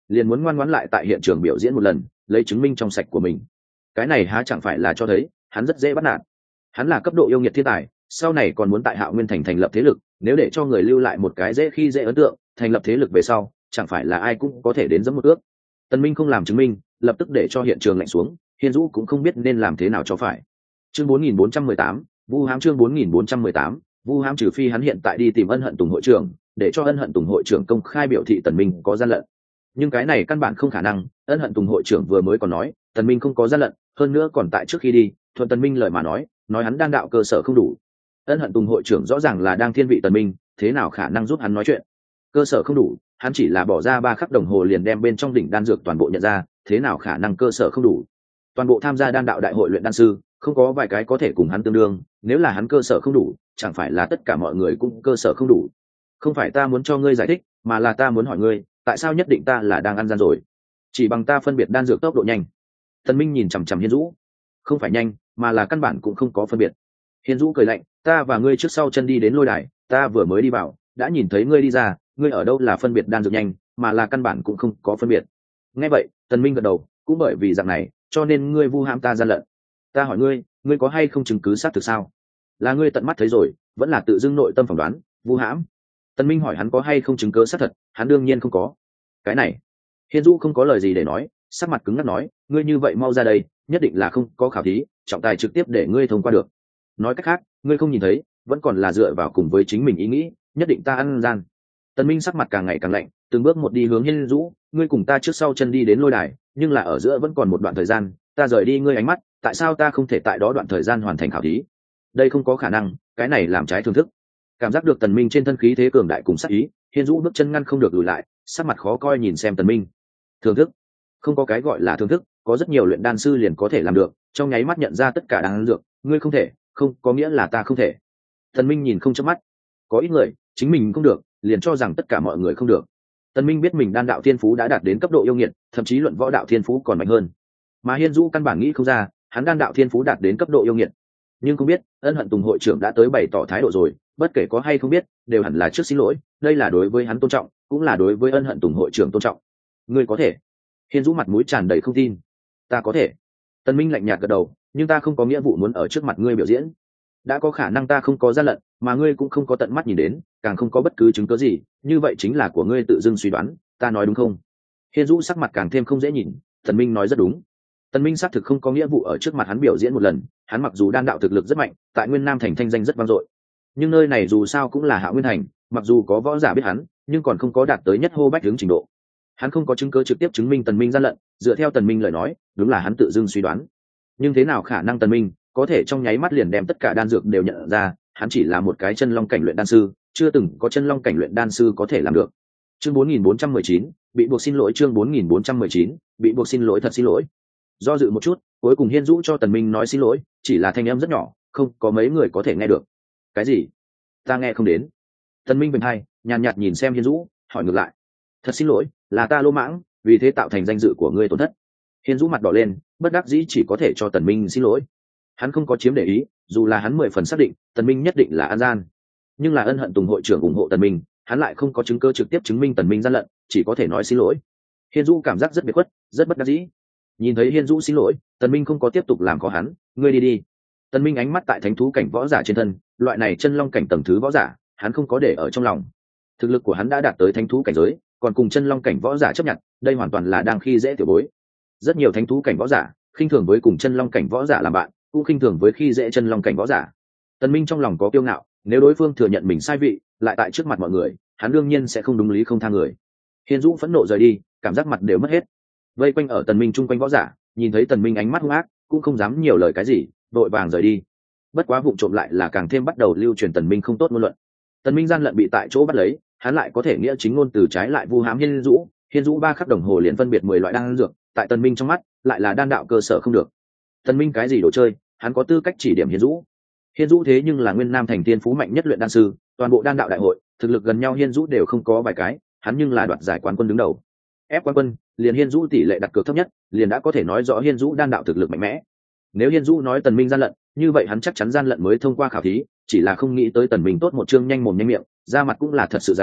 liền muốn ngoan ngoãn lại tại hiện trường biểu diễn một lần, lấy chứng minh trong sạch của mình. Cái này há chẳng phải là cho thấy hắn rất dễ bắt nạt. Hắn là cấp độ yêu nghiệt thiên tài, sau này còn muốn tại Hạo Nguyên thành thành lập thế lực, nếu để cho người lưu lại một cái dễ khi dễ ấn tượng, thành lập thế lực về sau chẳng phải là ai cũng có thể đến giẫm một ước. Tần Minh không làm chứng minh, lập tức để cho hiện trường lạnh xuống, Hiên Dũ cũng không biết nên làm thế nào cho phải. Chương 4418, Vu Hám chương 4418, Vu Hám trừ phi hắn hiện tại đi tìm Ân Hận Tùng hội trưởng, để cho Ân Hận Tùng hội trưởng công khai biểu thị Tần Minh có gian lận. Nhưng cái này căn bản không khả năng, Ân Hận Tùng hội trưởng vừa mới còn nói, Tần Minh không có gian lận, hơn nữa còn tại trước khi đi, thuận Tần Minh lời mà nói hắn đan đạo cơ sở không đủ. Ân Hận Tùng hội trưởng rõ ràng là đang thiên vị Tần Minh, thế nào khả năng giúp hắn nói chuyện? Cơ sở không đủ, hắn chỉ là bỏ ra 3 khắc đồng hồ liền đem bên trong đỉnh đan dược toàn bộ nhận ra, thế nào khả năng cơ sở không đủ? Toàn bộ tham gia đan đạo đại hội luyện đan sư, không có vài cái có thể cùng hắn tương đương, nếu là hắn cơ sở không đủ, chẳng phải là tất cả mọi người cũng cơ sở không đủ? Không phải ta muốn cho ngươi giải thích, mà là ta muốn hỏi ngươi, tại sao nhất định ta là đang ăn gian rồi? Chỉ bằng ta phân biệt đan dược tốc độ nhanh. Tần Minh nhìn chằm chằm Hiên Dũ, không phải nhanh, mà là căn bản cũng không có phân biệt. Hiên Dũ cười lạnh, ta và ngươi trước sau chân đi đến lôi đài, ta vừa mới đi vào, đã nhìn thấy ngươi đi ra, ngươi ở đâu là phân biệt đan dược nhanh, mà là căn bản cũng không có phân biệt. Nghe vậy, Tần Minh gật đầu, cũng bởi vì dạng này, cho nên ngươi vu hãm ta gian lận. Ta hỏi ngươi, ngươi có hay không chứng cứ xác thực sao? Là ngươi tận mắt thấy rồi, vẫn là tự dưng nội tâm phỏng đoán, vu hãm? Tần Minh hỏi hắn có hay không chứng cứ xác thật, hắn đương nhiên không có. Cái này, Hiên Dũ không có lời gì để nói, sắc mặt cứng ngắc nói, ngươi như vậy mau ra đây, nhất định là không có khảo thí, trọng tài trực tiếp để ngươi thông qua được. Nói cách khác, ngươi không nhìn thấy, vẫn còn là dựa vào cùng với chính mình ý nghĩ, nhất định ta ăn gian. Tần Minh sắc mặt càng ngày càng lạnh, từng bước một đi hướng Hiên Dũ, ngươi cùng ta trước sau chân đi đến lôi đài, nhưng là ở giữa vẫn còn một đoạn thời gian, ta rời đi ngươi ánh mắt, tại sao ta không thể tại đó đoạn thời gian hoàn thành khảo thí? Đây không có khả năng, cái này làm trái thường thức. Cảm giác được Tần Minh trên thân khí thế cường đại cùng sát ý, Hiên Dũ bước chân ngăn không được lùi lại, sắc mặt khó coi nhìn xem Tần Minh. Thường thức? Không có cái gọi là thường thức, có rất nhiều luyện đan sư liền có thể làm được, trong nháy mắt nhận ra tất cả đan dược, ngươi không thể, không có nghĩa là ta không thể. Tần Minh nhìn không chớp mắt, có ít người, chính mình không được, liền cho rằng tất cả mọi người không được. Tần Minh biết mình đan đạo thiên phú đã đạt đến cấp độ yêu nghiệt, thậm chí luận võ đạo thiên phú còn mạnh hơn. Mà Hiên Dũ căn bản nghĩ không ra, hắn đan đạo thiên phú đạt đến cấp độ yêu nghiệt. Nhưng không biết, Ân Hận Tùng hội trưởng đã tới bày tỏ thái độ rồi, bất kể có hay không biết, đều hẳn là trước xin lỗi, đây là đối với hắn tôn trọng, cũng là đối với Ân Hận Tùng hội trưởng tôn trọng. Ngươi có thể? Hiên Dũ mặt mũi tràn đầy không tin. Ta có thể. Tần Minh lạnh nhạt gật đầu, nhưng ta không có nghĩa vụ muốn ở trước mặt ngươi biểu diễn. Đã có khả năng ta không có gian lận, mà ngươi cũng không có tận mắt nhìn đến, càng không có bất cứ chứng cứ gì, như vậy chính là của ngươi tự dưng suy đoán, ta nói đúng không? Hiên Dũ sắc mặt càng thêm không dễ nhìn, Tần Minh nói rất đúng. Tần Minh xác thực không có nghĩa vụ ở trước mặt hắn biểu diễn một lần, hắn mặc dù đan đạo thực lực rất mạnh, tại Nguyên Nam thành thanh danh rất vang dội, nhưng nơi này dù sao cũng là Hạo Nguyên thành, mặc dù có võ giả biết hắn, nhưng còn không có đạt tới nhất hô bách hướng trình độ. Hắn không có chứng cứ trực tiếp chứng minh Tần Minh gian lận, dựa theo Tần Minh lời nói, đúng là hắn tự dưng suy đoán. Nhưng thế nào khả năng Tần Minh có thể trong nháy mắt liền đem tất cả đan dược đều nhận ra, hắn chỉ là một cái chân long cảnh luyện đan sư, chưa từng có chân long cảnh luyện đan sư có thể làm được. Chương 4419, bị buộc xin lỗi chương 4419, bị buộc xin lỗi thật xin lỗi. Do dự một chút, cuối cùng Hiên Dũ cho Tần Minh nói xin lỗi, chỉ là thanh âm rất nhỏ, không có mấy người có thể nghe được. Cái gì? Ta nghe không đến. Tần Minh bình hai, nhàn nhạt nhìn xem Hiên Dũ, hỏi ngược lại. Thật xin lỗi, là ta lô mãng, vì thế tạo thành danh dự của ngươi tổn thất. Hiên Dũ mặt đỏ lên, bất đắc dĩ chỉ có thể cho Tần Minh xin lỗi. Hắn không có chiếm để ý, dù là hắn 10 phần xác định Tần Minh nhất định là an gian, nhưng là Ân Hận Tùng hội trưởng ủng hộ Tần Minh, hắn lại không có chứng cứ trực tiếp chứng minh Tần Minh gian lận, chỉ có thể nói xin lỗi. Hiên Dũ cảm giác rất biệt khuất, rất bất đắc dĩ. Nhìn thấy Hiên Dũ xin lỗi, Tần Minh không có tiếp tục làm khó hắn, ngươi đi đi. Tần Minh ánh mắt tại thánh thú cảnh võ giả trên thân, loại này chân long cảnh tầng thứ võ giả, hắn không có để ở trong lòng. Thực lực của hắn đã đạt tới thánh thú cảnh giới, còn cùng chân long cảnh võ giả chấp nhận, đây hoàn toàn là đang khi dễ tiểu bối. Rất nhiều thánh thú cảnh võ giả khinh thường với cùng chân long cảnh võ giả làm bạn, cũng khinh thường với khi dễ chân long cảnh võ giả. Tần Minh trong lòng có kiêu ngạo, nếu đối phương thừa nhận mình sai vị, lại tại trước mặt mọi người, hắn đương nhiên sẽ không đúng lý không tha người. Hiên Dũ phẫn nộ rời đi, cảm giác mặt đều mất hết. Vây quanh ở Tần Minh chung quanh võ giả, nhìn thấy Tần Minh ánh mắt hung ác, cũng không dám nhiều lời cái gì, đội vàng rời đi. Bất quá vụ trộm lại là càng thêm bắt đầu lưu truyền Tần Minh không tốt ngôn luận. Tần Minh gian lận bị tại chỗ bắt lấy, hắn lại có thể nghĩa chính ngôn từ trái lại vu hãm Hiên Dũ. Hiên Dũ 3 khắc đồng hồ liền phân biệt 10 loại đan dược, tại Tần Minh trong mắt, lại là đan đạo cơ sở không được. Tần Minh cái gì đồ chơi, hắn có tư cách chỉ điểm Hiên Dũ. Hiên Dũ thế nhưng là Nguyên Nam thành tiên phú mạnh nhất luyện đan sư, toàn bộ đan đạo đại hội, thực lực gần nhau Hiên Dũ đều không có vài cái, hắn nhưng là đoạt giải quán quân đứng đầu. Ép quán quân, liền Hiên Dũ tỷ lệ đặt cược thấp nhất, liền đã có thể nói rõ Hiên Dũ đan đạo thực lực mạnh mẽ. Nếu Hiên Dũ nói Tần Minh gian lận, như vậy hắn chắc chắn gian lận mới thông qua khảo thí, chỉ là không nghĩ tới Tần Minh tốt một chương nhanh mồm nhanh miệng, ra mặt cũng là thật sự dày,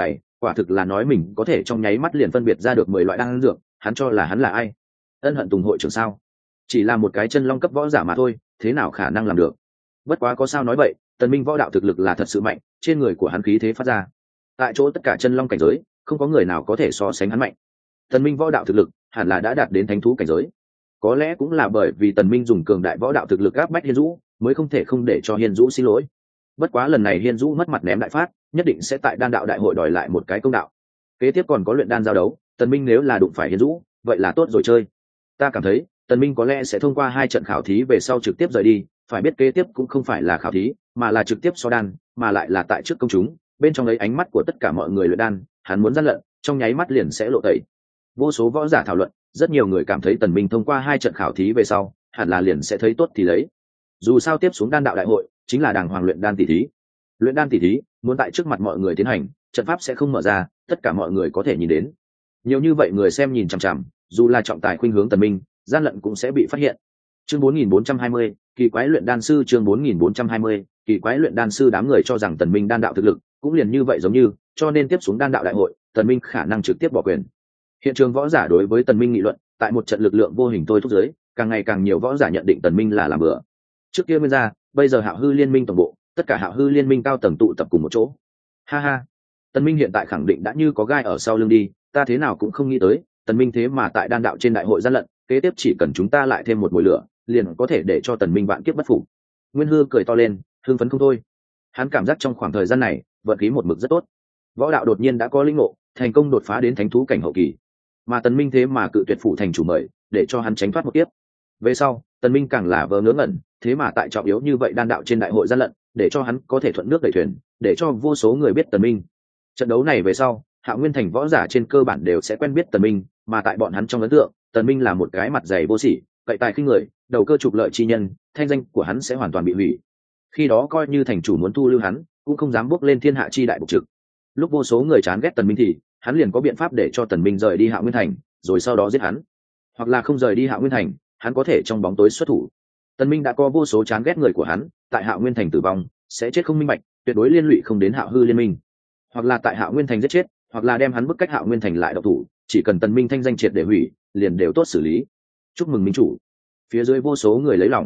quả thực là nói mình có thể trong nháy mắt liền phân biệt ra được 10 loại đan dược, hắn cho là hắn là ai? Ân Hận Tùng hội trưởng sao? Chỉ là một cái chân long cấp võ giả mà thôi, thế nào khả năng làm được? Bất quá có sao nói vậy, Tần Minh võ đạo thực lực là thật sự mạnh, trên người của hắn khí thế phát ra. Tại chỗ tất cả chân long cảnh giới, không có người nào có thể so sánh hắn mạnh. Tần Minh võ đạo thực lực hẳn là đã đạt đến thánh thú cảnh giới. Có lẽ cũng là bởi vì Tần Minh dùng cường đại võ đạo thực lực áp bách Hiên Dũ, mới không thể không để cho Hiên Dũ xin lỗi. Bất quá lần này Hiên Dũ mất mặt ném đại phát, nhất định sẽ tại đan đạo đại hội đòi lại một cái công đạo. Kế tiếp còn có luyện đan giao đấu, Tần Minh nếu là đụng phải Hiên Dũ, vậy là tốt rồi chơi. Ta cảm thấy, Tần Minh có lẽ sẽ thông qua 2 trận khảo thí về sau trực tiếp rời đi, phải biết kế tiếp cũng không phải là khảo thí, mà là trực tiếp so đan, mà lại là tại trước công chúng, bên trong lấy ánh mắt của tất cả mọi người luyện đan, hắn muốn gian lận, trong nháy mắt liền sẽ lộ tẩy. Vô số võ giả thảo luận, rất nhiều người cảm thấy Tần Minh thông qua 2 trận khảo thí về sau, hẳn là liền sẽ thấy tốt thì lấy. Dù sao tiếp xuống đan đạo đại hội, chính là đàng hoàng luyện đan tỷ thí. Luyện đan tỷ thí, muốn tại trước mặt mọi người tiến hành, trận pháp sẽ không mở ra, tất cả mọi người có thể nhìn đến. Nhiều như vậy người xem nhìn chằm chằm, dù là trọng tài khuynh hướng Tần Minh, gian lận cũng sẽ bị phát hiện. Chương 4420, kỳ quái luyện đan sư. Chương 4420, kỳ quái luyện đan sư. Đám người cho rằng Tần Minh đan đạo thực lực cũng liền như vậy giống như, cho nên tiếp xuống đan đạo đại hội, Tần Minh khả năng trực tiếp bỏ quyền. Hiện trường võ giả đối với Tần Minh nghị luận, tại một trận lực lượng vô hình tôi thúc giới, càng ngày càng nhiều võ giả nhận định Tần Minh là làm bừa. Trước kia Nguyên gia, bây giờ Hạo Hư Liên Minh tổng bộ, tất cả Hạo Hư Liên Minh cao tầng tụ tập cùng một chỗ. Ha ha, Tần Minh hiện tại khẳng định đã như có gai ở sau lưng đi, ta thế nào cũng không nghĩ tới, Tần Minh thế mà tại đan đạo trên đại hội gian lận, kế tiếp chỉ cần chúng ta lại thêm một mùi lửa, liền có thể để cho Tần Minh vạn kiếp bất phục. Nguyên Hư cười to lên, hưng phấn không thôi. Hắn cảm giác trong khoảng thời gian này, vận khí một mực rất tốt. Võ đạo đột nhiên đã có linh ngộ, thành công đột phá đến thánh thú cảnh hậu kỳ. Mà Tần Minh thế mà cự tuyệt phụ thành chủ mời, để cho hắn tránh thoát một kiếp. Về sau, Tần Minh càng là vờ ngớ ngẩn, thế mà tại trọng yếu như vậy đan đạo trên đại hội gian lận, để cho hắn có thể thuận nước đẩy thuyền, để cho vô số người biết Tần Minh. Trận đấu này về sau, Hạo Nguyên Thành võ giả trên cơ bản đều sẽ quen biết Tần Minh, mà tại bọn hắn trong ấn tượng, Tần Minh là một cái mặt dày vô sỉ, cậy tài khinh người, đầu cơ trục lợi chi nhân, thanh danh của hắn sẽ hoàn toàn bị hủy. Khi đó coi như thành chủ muốn thu lưu hắn, cũng không dám bước lên thiên hạ chi đại bục trực. Lúc vô số người chán ghét Tần Minh thì, hắn liền có biện pháp để cho Tần Minh rời đi Hạo Nguyên Thành, rồi sau đó giết hắn. Hoặc là không rời đi Hạo Nguyên Thành, hắn có thể trong bóng tối xuất thủ. Tần Minh đã có vô số chán ghét người của hắn, tại Hạo Nguyên Thành tử vong, sẽ chết không minh bạch, tuyệt đối liên lụy không đến Hạo Hư Liên Minh. Hoặc là tại Hạo Nguyên Thành giết chết, hoặc là đem hắn bức cách Hạo Nguyên Thành lại độc thủ, chỉ cần Tần Minh thanh danh triệt để hủy, liền đều tốt xử lý. Chúc mừng minh chủ. Phía dưới vô số người lấy lòng.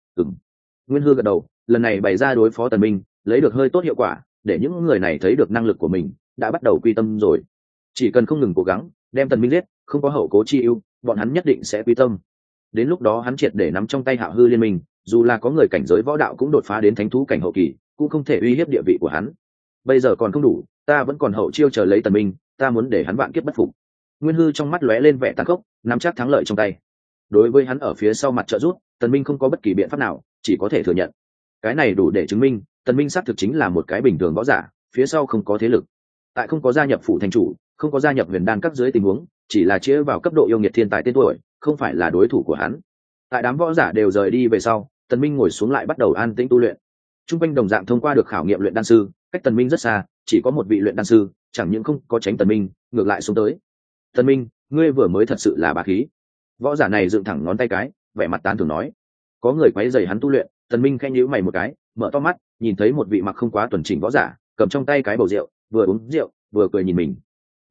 Nguyên Hư gật đầu, lần này bày ra đối phó Tần Minh, lấy được hơi tốt hiệu quả, để những người này thấy được năng lực của mình, đã bắt đầu quy tâm rồi. Chỉ cần không ngừng cố gắng, đem Tần Minh giết, không có hậu cố chi ưu, bọn hắn nhất định sẽ quy tâm. Đến lúc đó hắn triệt để nắm trong tay Hạo Hư Liên Minh, dù là có người cảnh giới võ đạo cũng đột phá đến thánh thú cảnh hậu kỳ, cũng không thể uy hiếp địa vị của hắn. Bây giờ còn không đủ, ta vẫn còn hậu chiêu chờ lấy Tần Minh, ta muốn để hắn vạn kiếp bất phục. Nguyên Hư trong mắt lóe lên vẻ tàn khốc, nắm chắc thắng lợi trong tay. Đối với hắn ở phía sau mặt trợ giúp, Tần Minh không có bất kỳ biện pháp nào, chỉ có thể thừa nhận. Cái này đủ để chứng minh, Tần Minh xác thực chính là một cái bình thường võ giả, phía sau không có thế lực. Tại không có gia nhập phủ thành chủ, không có gia nhập Huyền Đan các dưới tình huống, chỉ là chia vào cấp độ yêu nghiệt thiên tài tên tuổi, không phải là đối thủ của hắn. Tại đám võ giả đều rời đi về sau, Tần Minh ngồi xuống lại bắt đầu an tĩnh tu luyện. Trung quanh đồng dạng thông qua được khảo nghiệm luyện đan sư, cách Tần Minh rất xa, chỉ có một vị luyện đan sư, chẳng những không có tránh Tần Minh, ngược lại xuống tới. Tần Minh, ngươi vừa mới thật sự là bá khí. Võ giả này dựng thẳng ngón tay cái, vẻ mặt tán thưởng nói. Có người quấy rầy hắn tu luyện, Tần Minh khẽ nhíu mày một cái, mở to mắt, nhìn thấy một vị mặc không quá tuần chỉnh võ giả, cầm trong tay cái bầu rượu, vừa uống rượu, vừa cười nhìn mình.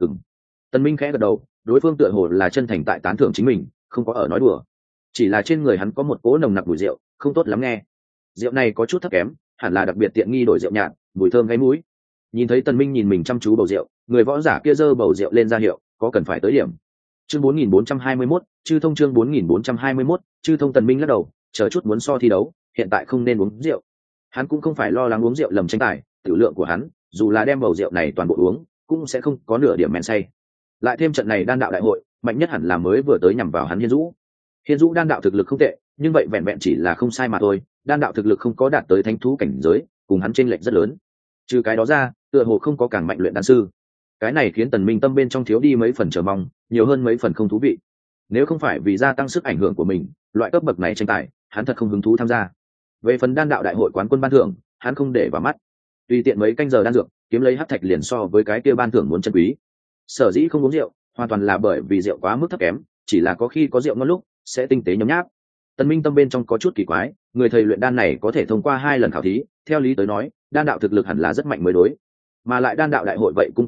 Tần Minh khẽ gật đầu, đối phương tựa hồ là chân thành tại tán thưởng chính mình, không có ở nói đùa. Chỉ là trên người hắn có một cỗ nồng nặc mùi rượu, không tốt lắm nghe. Rượu này có chút thấp kém, hẳn là đặc biệt tiện nghi đổi rượu nhạt, mùi thơm gáy mũi. Nhìn thấy Tần Minh nhìn mình chăm chú bầu rượu, người võ giả kia giơ bầu rượu lên ra hiệu, có cần phải tới điểm. Chương 4421, chư thông. Chương 4421, chư thông. Tần Minh lắc đầu, chờ chút muốn so thi đấu, hiện tại không nên uống rượu. Hắn cũng không phải lo lắng uống rượu lầm tranh tài, tiểu lượng của hắn, dù là đem bầu rượu này toàn bộ uống, cũng sẽ không có nửa điểm men say. Lại thêm trận này đan đạo đại hội, mạnh nhất hẳn là mới vừa tới nhằm vào hắn Hiên Dũ. Hiên Dũ đan đạo thực lực không tệ, nhưng vậy vẹn vẹn chỉ là không sai mà thôi, đan đạo thực lực không có đạt tới thánh thú cảnh giới, cùng hắn chênh lệch rất lớn. Trừ cái đó ra, tựa hồ không có càng mạnh luyện đan sư. Cái này khiến Tần Minh tâm bên trong thiếu đi mấy phần chờ mong, nhiều hơn mấy phần không thú vị. Nếu không phải vì gia tăng sức ảnh hưởng của mình, loại cấp bậc này tranh tài, hắn thật không hứng thú tham gia. Về phần đan đạo đại hội quán quân ban thưởng, hắn không để vào mắt. Tùy tiện mấy canh giờ đan dược, kiếm lấy hắc thạch liền so với cái kia ban thưởng muốn chân quý. Sở dĩ không uống rượu, hoàn toàn là bởi vì rượu quá mức thấp kém, chỉ là có khi có rượu ngon lúc sẽ tinh tế nhấm nháp. Tần Minh tâm bên trong có chút kỳ quái, người thầy luyện đan này có thể thông qua 2 lần khảo thí, theo lý tới nói, đan đạo thực lực hẳn là rất mạnh mới đối. Mà lại đan đạo đại hội vậy cung cấp rượu,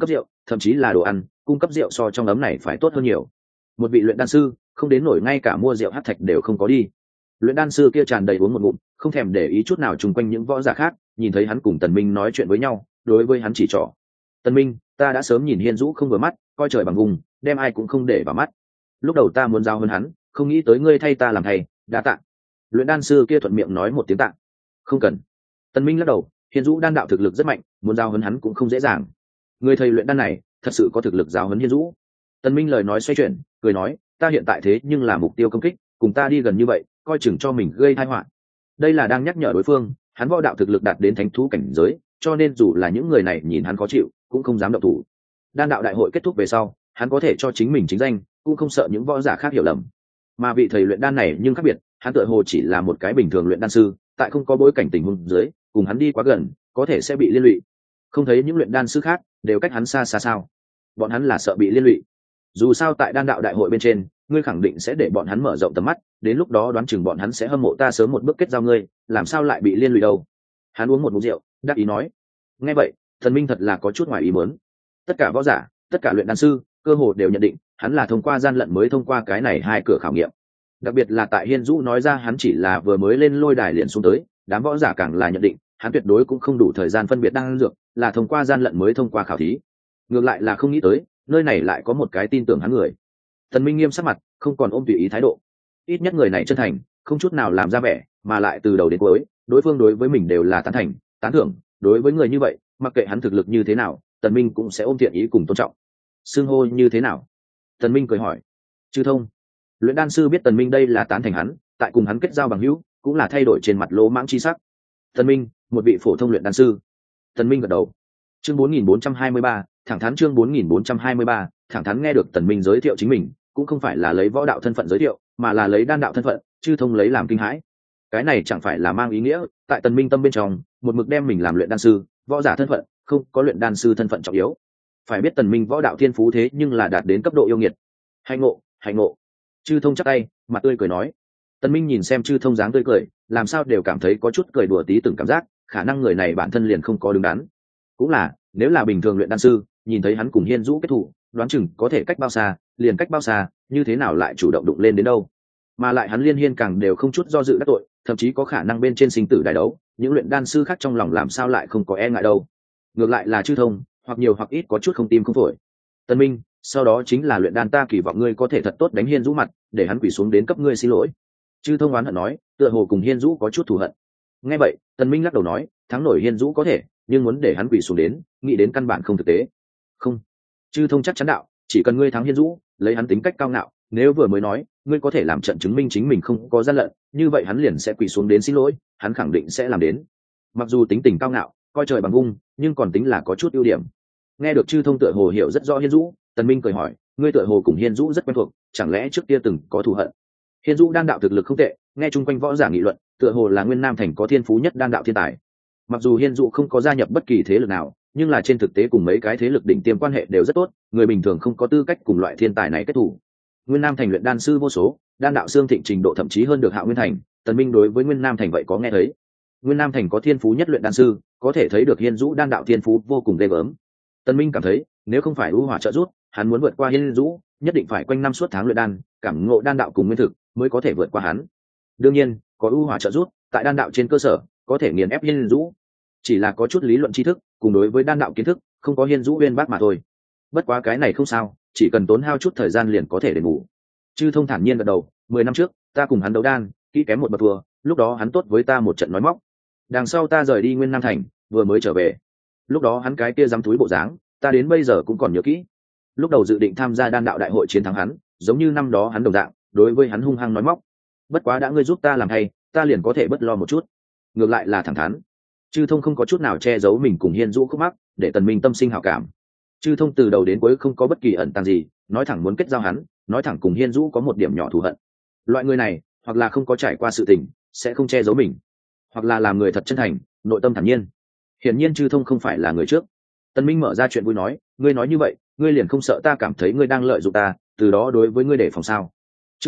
thậm chí là đồ ăn cung cấp rượu so trong ấm này phải tốt hơn nhiều. Một vị luyện đan sư không đến nổi ngay cả mua rượu hắc thạch đều không có đi. Luyện đan sư kia tràn đầy uống một ngụm, không thèm để ý chút nào chung quanh những võ giả khác, nhìn thấy hắn cùng Tần Minh nói chuyện với nhau, đối với hắn chỉ trỏ. Tần Minh, ta đã sớm nhìn Hiên Dũ không vừa mắt, coi trời bằng vùng, đem ai cũng không để vào mắt. Lúc đầu ta muốn giao hơn hắn, không nghĩ tới ngươi thay ta làm thầy, đa tạ. Luyện đan sư kia thuận miệng nói một tiếng tạ. Không cần. Tần Minh lắc đầu, Hiên Dũ đan đạo thực lực rất mạnh, muốn giao hơn hắn cũng không dễ dàng. Người thầy luyện đan này, thật sự có thực lực giao hơn Hiên Dũ. Tần Minh lời nói xoay chuyển, cười nói, ta hiện tại thế nhưng là mục tiêu công kích, cùng ta đi gần như vậy, coi chừng cho mình gây tai họa. Đây là đang nhắc nhở đối phương, hắn võ đạo thực lực đạt đến thánh thú cảnh giới, cho nên dù là những người này nhìn hắn khó chịu, cũng không dám động thủ. Đan đạo đại hội kết thúc về sau, hắn có thể cho chính mình chính danh, cũng không sợ những võ giả khác hiểu lầm. Mà vị thầy luyện đan này nhưng khác biệt, hắn tựa hồ chỉ là một cái bình thường luyện đan sư, tại không có bối cảnh tình huống dưới, cùng hắn đi quá gần, có thể sẽ bị liên lụy. Không thấy những luyện đan sư khác đều cách hắn xa xa sao? Bọn hắn là sợ bị liên lụy. Dù sao tại đan đạo đại hội bên trên, ngươi khẳng định sẽ để bọn hắn mở rộng tầm mắt, đến lúc đó đoán chừng bọn hắn sẽ hâm mộ ta sớm một bước kết giao ngươi, làm sao lại bị liên lụy đâu. Hắn uống một ngụm rượu, đắc ý nói. Nghe vậy, Thần Minh thật là có chút ngoài ý muốn. Tất cả võ giả, tất cả luyện đan sư, cơ hồ đều nhận định hắn là thông qua gian lận mới thông qua cái này hai cửa khảo nghiệm. Đặc biệt là tại Hiên Dũ nói ra hắn chỉ là vừa mới lên lôi đài liền xuống tới, đám võ giả càng là nhận định hắn tuyệt đối cũng không đủ thời gian phân biệt đan dược, là thông qua gian lận mới thông qua khảo thí. Ngược lại là không nghĩ tới, nơi này lại có một cái tin tưởng hắn người. Thần Minh nghiêm sắc mặt, không còn ôm tùy ý thái độ. Ít nhất người này chân thành, không chút nào làm ra vẻ, mà lại từ đầu đến cuối, đối phương đối với mình đều là tán thành, tán thưởng. Đối với người như vậy, mặc kệ hắn thực lực như thế nào, Tần Minh cũng sẽ ôm thiện ý cùng tôn trọng. Xưng hô như thế nào? Tần Minh cười hỏi. Chư thông. Luyện đan sư biết Tần Minh đây là tán thành hắn, tại cùng hắn kết giao bằng hữu, cũng là thay đổi trên mặt lỗ mãng chi sắc. Tần Minh, một vị phổ thông luyện đan sư. Tần Minh gật đầu. Chương 4423, thẳng thắn chương 4423, thẳng thắn. Nghe được Tần Minh giới thiệu chính mình, cũng không phải là lấy võ đạo thân phận giới thiệu, mà là lấy đan đạo thân phận, Chư thông lấy làm kinh hãi. Cái này chẳng phải là mang ý nghĩa, tại Tần Minh tâm bên trong, một mực đem mình làm luyện đan sư, võ giả thân phận, không có luyện đan sư thân phận trọng yếu. Phải biết Tần Minh võ đạo thiên phú thế nhưng là đạt đến cấp độ yêu nghiệt. Hành ngộ, hành ngộ. Chư thông chắc tay, mặt tươi cười nói. Tần Minh nhìn xem Chư thông dáng tươi cười, làm sao đều cảm thấy có chút cười đùa tí từng cảm giác, khả năng người này bản thân liền không có đứng đắn. Cũng là, nếu là bình thường luyện đan sư, nhìn thấy hắn cùng Hiên Dũ kết thủ, đoán chừng có thể cách bao xa, liền cách bao xa, như thế nào lại chủ động đụng lên đến đâu. Mà lại hắn liên hiên càng đều không chút do dự đắc tội, thậm chí có khả năng bên trên sinh tử đại đấu, những luyện đan sư khác trong lòng làm sao lại không có e ngại đâu. Ngược lại là Chư thông, hoặc nhiều hoặc ít có chút không tim không phổi. Tân Minh, sau đó chính là luyện đan, ta kỳ vọng ngươi có thể thật tốt đánh Hiên Dũ mặt, để hắn quỳ xuống đến cấp ngươi xin lỗi. Chư thông oán hận nói, tựa hồ cùng Hiên Dũ có chút thù hận. Nghe vậy, Tân Minh lắc đầu nói, thắng nổi Hiên Dũ có thể, nhưng muốn để hắn quỳ xuống đến, nghĩ đến căn bản không thực tế. Không. Chư thông chắc chắn đạo, chỉ cần ngươi thắng Hiên Dũ, lấy hắn tính cách cao ngạo, nếu vừa mới nói, ngươi có thể làm trận chứng minh chính mình không có gian lận, như vậy hắn liền sẽ quỳ xuống đến xin lỗi, hắn khẳng định sẽ làm đến. Mặc dù tính tình cao ngạo, coi trời bằng vung, nhưng còn tính là có chút ưu điểm. Nghe được Chư thông tựa hồ hiểu rất rõ Hiên Dũ, Tần Minh cười hỏi, ngươi tựa hồ cùng Hiên Dũ rất quen thuộc, chẳng lẽ trước kia từng có thù hận? Hiên Dũ đan đạo thực lực không tệ, nghe chung quanh võ giả nghị luận, tựa hồ là Nguyên Nam thành có thiên phú nhất đan đạo thiên tài. Mặc dù Hiên Dũ không có gia nhập bất kỳ thế lực nào, nhưng là trên thực tế cùng mấy cái thế lực đỉnh tiêm quan hệ đều rất tốt, người bình thường không có tư cách cùng loại thiên tài này kết thủ. Nguyên Nam thành luyện đan sư vô số, đan đạo xương thịnh trình độ thậm chí hơn được Hạo Nguyên thành, Tần Minh đối với Nguyên Nam thành vậy có nghe thấy. Nguyên Nam thành có thiên phú nhất luyện đan sư, có thể thấy được Hiên Dũ đan đạo thiên phú vô cùng ghê gớm. Tần Minh cảm thấy, nếu không phải U Hỏa trợ giúp, hắn muốn vượt qua Hiên Dũ, nhất định phải quanh năm suốt tháng luyện đan, cảm ngộ đan đạo cùng nguyên thực, mới có thể vượt qua hắn. Đương nhiên, có U Hỏa trợ giúp, tại đan đạo trên cơ sở, có thể nghiền ép Hiên Dũ. Chỉ là có chút lý luận tri thức, cùng đối với đan đạo kiến thức, không có Hiên Dũ uyên bác mà thôi. Bất quá cái này không sao, chỉ cần tốn hao chút thời gian liền có thể đền bù. Chư thông thản nhiên gật đầu, 10 năm trước, ta cùng hắn đấu đan, kỹ kém một bậc thua, lúc đó hắn tốt với ta một trận nói móc. Đằng sau ta rời đi Nguyên Nam thành, vừa mới trở về. Lúc đó hắn cái kia dám túi bộ dáng, ta đến bây giờ cũng còn nhớ kỹ. Lúc đầu dự định tham gia đan đạo đại hội chiến thắng hắn, giống như năm đó hắn đồng dạng, đối với hắn hung hăng nói móc. Bất quá đã ngươi giúp ta làm hay, ta liền có thể bớt lo một chút. Ngược lại là thẳng thắn. Chư thông không có chút nào che giấu mình cùng Hiên Dũ khúc mắc, để Tần Minh tâm sinh hảo cảm. Chư thông từ đầu đến cuối không có bất kỳ ẩn tàng gì, nói thẳng muốn kết giao hắn, nói thẳng cùng Hiên Dũ có một điểm nhỏ thù hận. Loại người này, hoặc là không có trải qua sự tình, sẽ không che giấu mình, hoặc là làm người thật chân thành, nội tâm thản nhiên. Hiển nhiên Chư thông không phải là người trước. Tần Minh mở ra chuyện vui nói, ngươi nói như vậy, ngươi liền không sợ ta cảm thấy ngươi đang lợi dụng ta, từ đó đối với ngươi để phòng sao? Chương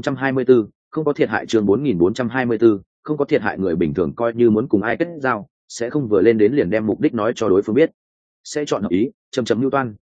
4424, không có thiệt hại. Chương 4424, không có thiệt hại. Người bình thường coi như muốn cùng ai kết giao, sẽ không vừa lên đến liền đem mục đích nói cho đối phương biết, sẽ chọn hợp ý, chấm chấm lưu toan,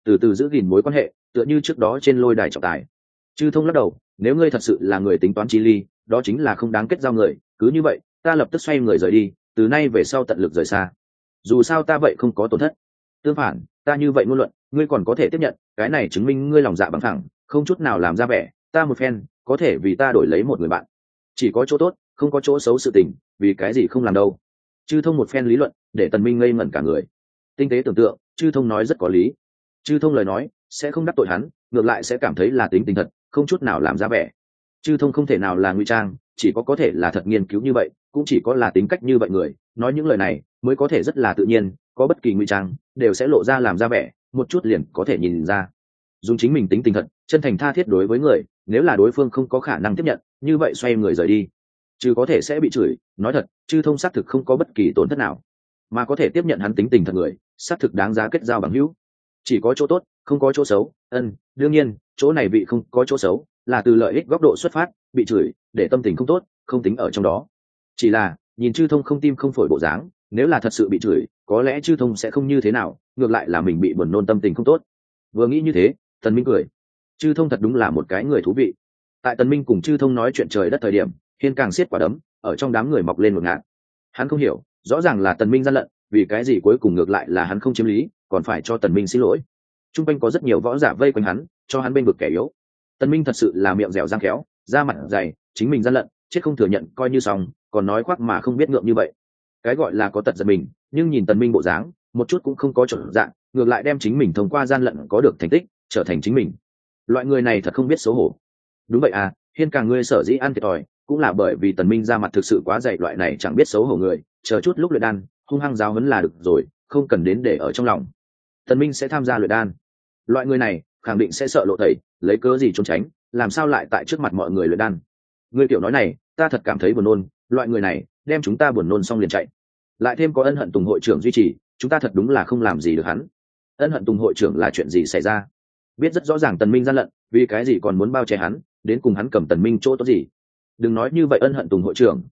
từ từ giữ gìn mối quan hệ, tựa như trước đó trên lôi đài trọng tài. Chư Thông lắc đầu, nếu ngươi thật sự là người tính toán chi ly, đó chính là không đáng kết giao người, cứ như vậy ta lập tức xoay người rời đi, từ nay về sau tận lực rời xa. Dù sao ta vậy không có tổn thất. Tương phản, ta như vậy ngôn luận ngươi còn có thể tiếp nhận, cái này chứng minh ngươi lòng dạ bằng thẳng, không chút nào làm ra vẻ, ta một phen có thể vì ta đổi lấy một người bạn. Chỉ có chỗ tốt, không có chỗ xấu sự tình, vì cái gì không làm đâu. Chư Thông một phen lý luận để Tần Minh ngây ngẩn cả người. Tinh tế tưởng tượng, Chư Thông nói rất có lý. Chư Thông lời nói sẽ không đắc tội hắn, ngược lại sẽ cảm thấy là tính tình thật, không chút nào làm ra vẻ. Chư Thông không thể nào là ngụy trang, chỉ có thể là thật nghiên cứu như vậy, cũng chỉ có là tính cách như vậy người nói những lời này mới có thể rất là tự nhiên, có bất kỳ ngụy trang đều sẽ lộ ra làm ra vẻ, một chút liền có thể nhìn ra. Dùng chính mình tính tình thật, chân thành tha thiết đối với người, nếu là đối phương không có khả năng tiếp nhận, như vậy xoay người rời đi, chứ có thể sẽ bị chửi. Nói thật, Chư Thông xác thực không có bất kỳ tổn thất nào, mà có thể tiếp nhận hắn tính tình thật người, xác thực đáng giá kết giao bằng hữu. Chỉ có chỗ tốt, không có chỗ xấu. Đương nhiên, chỗ này vị không có chỗ xấu, là từ lợi ích góc độ xuất phát, bị chửi để tâm tình không tốt, không tính ở trong đó. Chỉ là nhìn Chư Thông không tim không phổi bộ dáng, nếu là thật sự bị chửi, có lẽ Chư Thông sẽ không như thế nào, ngược lại là mình bị buồn nôn, tâm tình không tốt. Vừa nghĩ như thế, Tần Minh cười. Chư Thông thật đúng là một cái người thú vị. Tại Tần Minh cùng Chư Thông nói chuyện trời đất thời điểm, Hiên càng siết quả đấm ở trong đám người mọc lên một ngạt. Hắn không hiểu, rõ ràng là Tần Minh gian lận, vì cái gì cuối cùng ngược lại là hắn không chiếm lý, còn phải cho Tần Minh xin lỗi. Trung quanh có rất nhiều võ giả vây quanh hắn, cho hắn bên vực kẻ yếu. Tần Minh thật sự là miệng dẻo răng khéo, da mặt dày, chính mình gian lận, chết không thừa nhận coi như xong, còn nói khoác mà không biết ngượng như vậy. Cái gọi là có tật giật mình, nhưng nhìn Tần Minh bộ dáng, một chút cũng không có chuẩn dạng, ngược lại đem chính mình thông qua gian lận có được thành tích, trở thành chính mình. Loại người này thật không biết xấu hổ. Đúng vậy à, Hiên càng ngươi sở dĩ ăn thiệt thòi, cũng là bởi vì Tần Minh ra mặt thực sự quá dày, loại này chẳng biết xấu hổ người, chờ chút lúc luyện đan, hung hăng giáo huấn là được rồi, không cần đến để ở trong lòng. Tần Minh sẽ tham gia luyện đan. Loại người này khẳng định sẽ sợ lộ tẩy, lấy cớ gì trốn tránh, làm sao lại tại trước mặt mọi người luyện đan. Ngươi tiểu nói này, ta thật cảm thấy buồn nôn, loại người này, đem chúng ta buồn nôn xong liền chạy. Lại thêm có Ân Hận Tùng hội trưởng duy trì, chúng ta thật đúng là không làm gì được hắn. Ân Hận Tùng hội trưởng là chuyện gì xảy ra? Biết rất rõ ràng Tần Minh gian lận, vì cái gì còn muốn bao che hắn, đến cùng hắn cầm Tần Minh chỗ tốt gì? Đừng nói như vậy. Ân Hận Tùng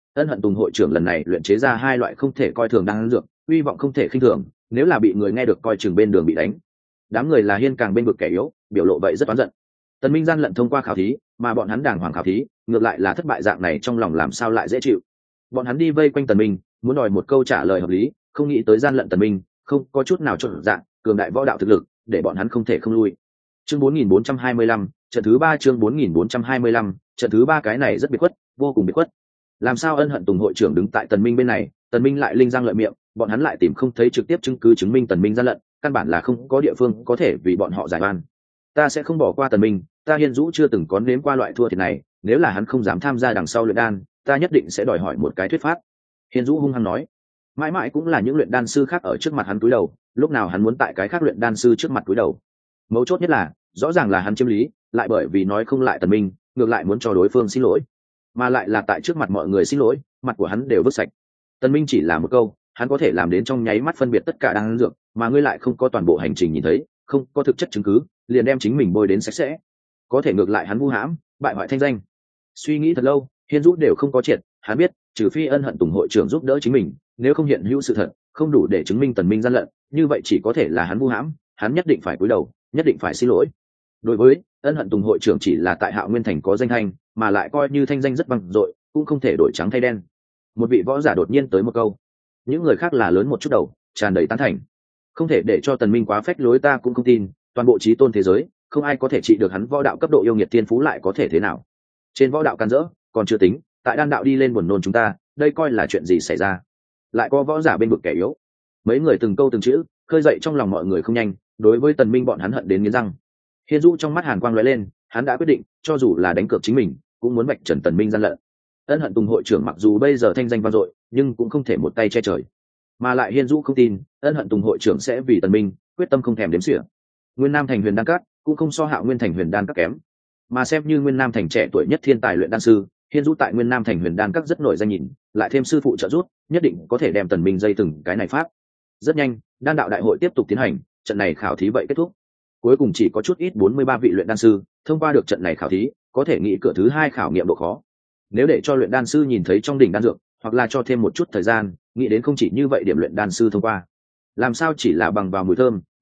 hội trưởng lần này luyện chế ra 2 loại không thể coi thường đan dược, uy vọng không thể khinh thường, nếu là bị người nghe được coi chừng bên đường bị đánh. Đám người là Hiên càng bên vực kẻ yếu, biểu lộ vậy rất oán giận. Tần Minh gian lận thông qua khảo thí, mà bọn hắn đàng hoàng khảo thí, ngược lại là thất bại, dạng này trong lòng làm sao lại dễ chịu. Bọn hắn đi vây quanh Tần Minh, muốn đòi một câu trả lời hợp lý, không nghĩ tới gian lận Tần Minh, không có chút nào trộn dạng, cường đại võ đạo thực lực, để bọn hắn không thể không lui. Chương 4425, trận thứ 3, chương 4425, trận thứ 3, cái này rất biệt khuất, vô cùng biệt khuất. Làm sao Ân Hận Tùng hội trưởng đứng tại Tần Minh bên này, Tần Minh lại linh răng lợi miệng, bọn hắn lại tìm không thấy trực tiếp chứng cứ chứng minh Tần Minh gian lận, căn bản là không có địa phương có thể vì bọn họ giải oan. Ta sẽ không bỏ qua Tần Minh, ta Hiên Dũ chưa từng có nếm qua loại thua thiệt này, nếu là hắn không dám tham gia đằng sau luyện đan, ta nhất định sẽ đòi hỏi một cái thuyết pháp. Hiên Dũ hung hăng nói. Mãi mãi cũng là những luyện đan sư khác ở trước mặt hắn cúi đầu, lúc nào hắn muốn tại cái khác luyện đan sư trước mặt cúi đầu. Mấu chốt nhất là, rõ ràng là hắn chiếm lý, lại bởi vì nói không lại Tần Minh, ngược lại muốn cho đối phương xin lỗi, mà lại là tại trước mặt mọi người xin lỗi, mặt của hắn đều vứt sạch. Tần Minh chỉ là một câu, hắn có thể làm đến trong nháy mắt phân biệt tất cả đan dược, mà ngươi lại không có toàn bộ hành trình nhìn thấy, không có thực chất chứng cứ, liền đem chính mình bôi đến sạch sẽ, có thể ngược lại hắn vu hãm, bại hoại thanh danh. Suy nghĩ thật lâu, Hiên Dũ đều không có triệt, hắn biết, trừ phi Ân Hận Tùng hội trưởng giúp đỡ chính mình, nếu không hiện hữu sự thật, không đủ để chứng minh Tần Minh gian lận, như vậy chỉ có thể là hắn vu hãm, hắn nhất định phải cúi đầu, nhất định phải xin lỗi. Đối với Ân Hận Tùng hội trưởng chỉ là tại Hạo Nguyên thành có danh thanh, mà lại coi như thanh danh rất vang dội, cũng không thể đổi trắng thay đen. Một vị võ giả đột nhiên tới một câu, những người khác là lớn một chút đầu, tràn đầy tán thành. Không thể để cho Tần Minh quá phách lối, ta cũng không tin, toàn bộ chí tôn thế giới, không ai có thể trị được hắn võ đạo cấp độ yêu nghiệt tiên phú, lại có thể thế nào? Trên võ đạo can dỡ, còn chưa tính, tại đan đạo đi lên buồn nôn chúng ta, đây coi là chuyện gì xảy ra? Lại có võ giả bên vực kẻ yếu. Mấy người từng câu từng chữ, khơi dậy trong lòng mọi người không nhanh, đối với Tần Minh bọn hắn hận đến nghiến răng. Hiên Dũ trong mắt hàn quang lóe lên, hắn đã quyết định, cho dù là đánh cược chính mình, cũng muốn vạch trần Tần Minh gian lận. Ân Hận Tùng hội trưởng mặc dù bây giờ thanh danh vang dội, nhưng cũng không thể một tay che trời. Mà lại Hiên Dũ không tin, Ân Hận Tùng hội trưởng sẽ vì Tần Minh, quyết tâm không thèm đếm xỉa. Nguyên Nam thành Huyền Đan Các cũng không so Hạo Nguyên thành Huyền Đan Các kém, mà xem như Nguyên Nam thành trẻ tuổi nhất thiên tài luyện đan sư, Hiên Dũ tại Nguyên Nam thành Huyền Đan Các rất nổi danh nhìn, lại thêm sư phụ trợ giúp, nhất định có thể đem Tần Minh dây từng cái này pháp. Rất nhanh, đan đạo đại hội tiếp tục tiến hành, trận này khảo thí vậy kết thúc. Cuối cùng chỉ có chút ít 43 vị luyện đan sư thông qua được trận này khảo thí, có thể nghĩ cửa thứ 2 khảo nghiệm độ khó. Nếu để cho luyện đan sư nhìn thấy trong đỉnh đan dược, hoặc là cho thêm một chút thời gian, nghĩ đến không chỉ như vậy điểm luyện đan sư thông qua. Làm sao chỉ là bằng vào mùi thơm,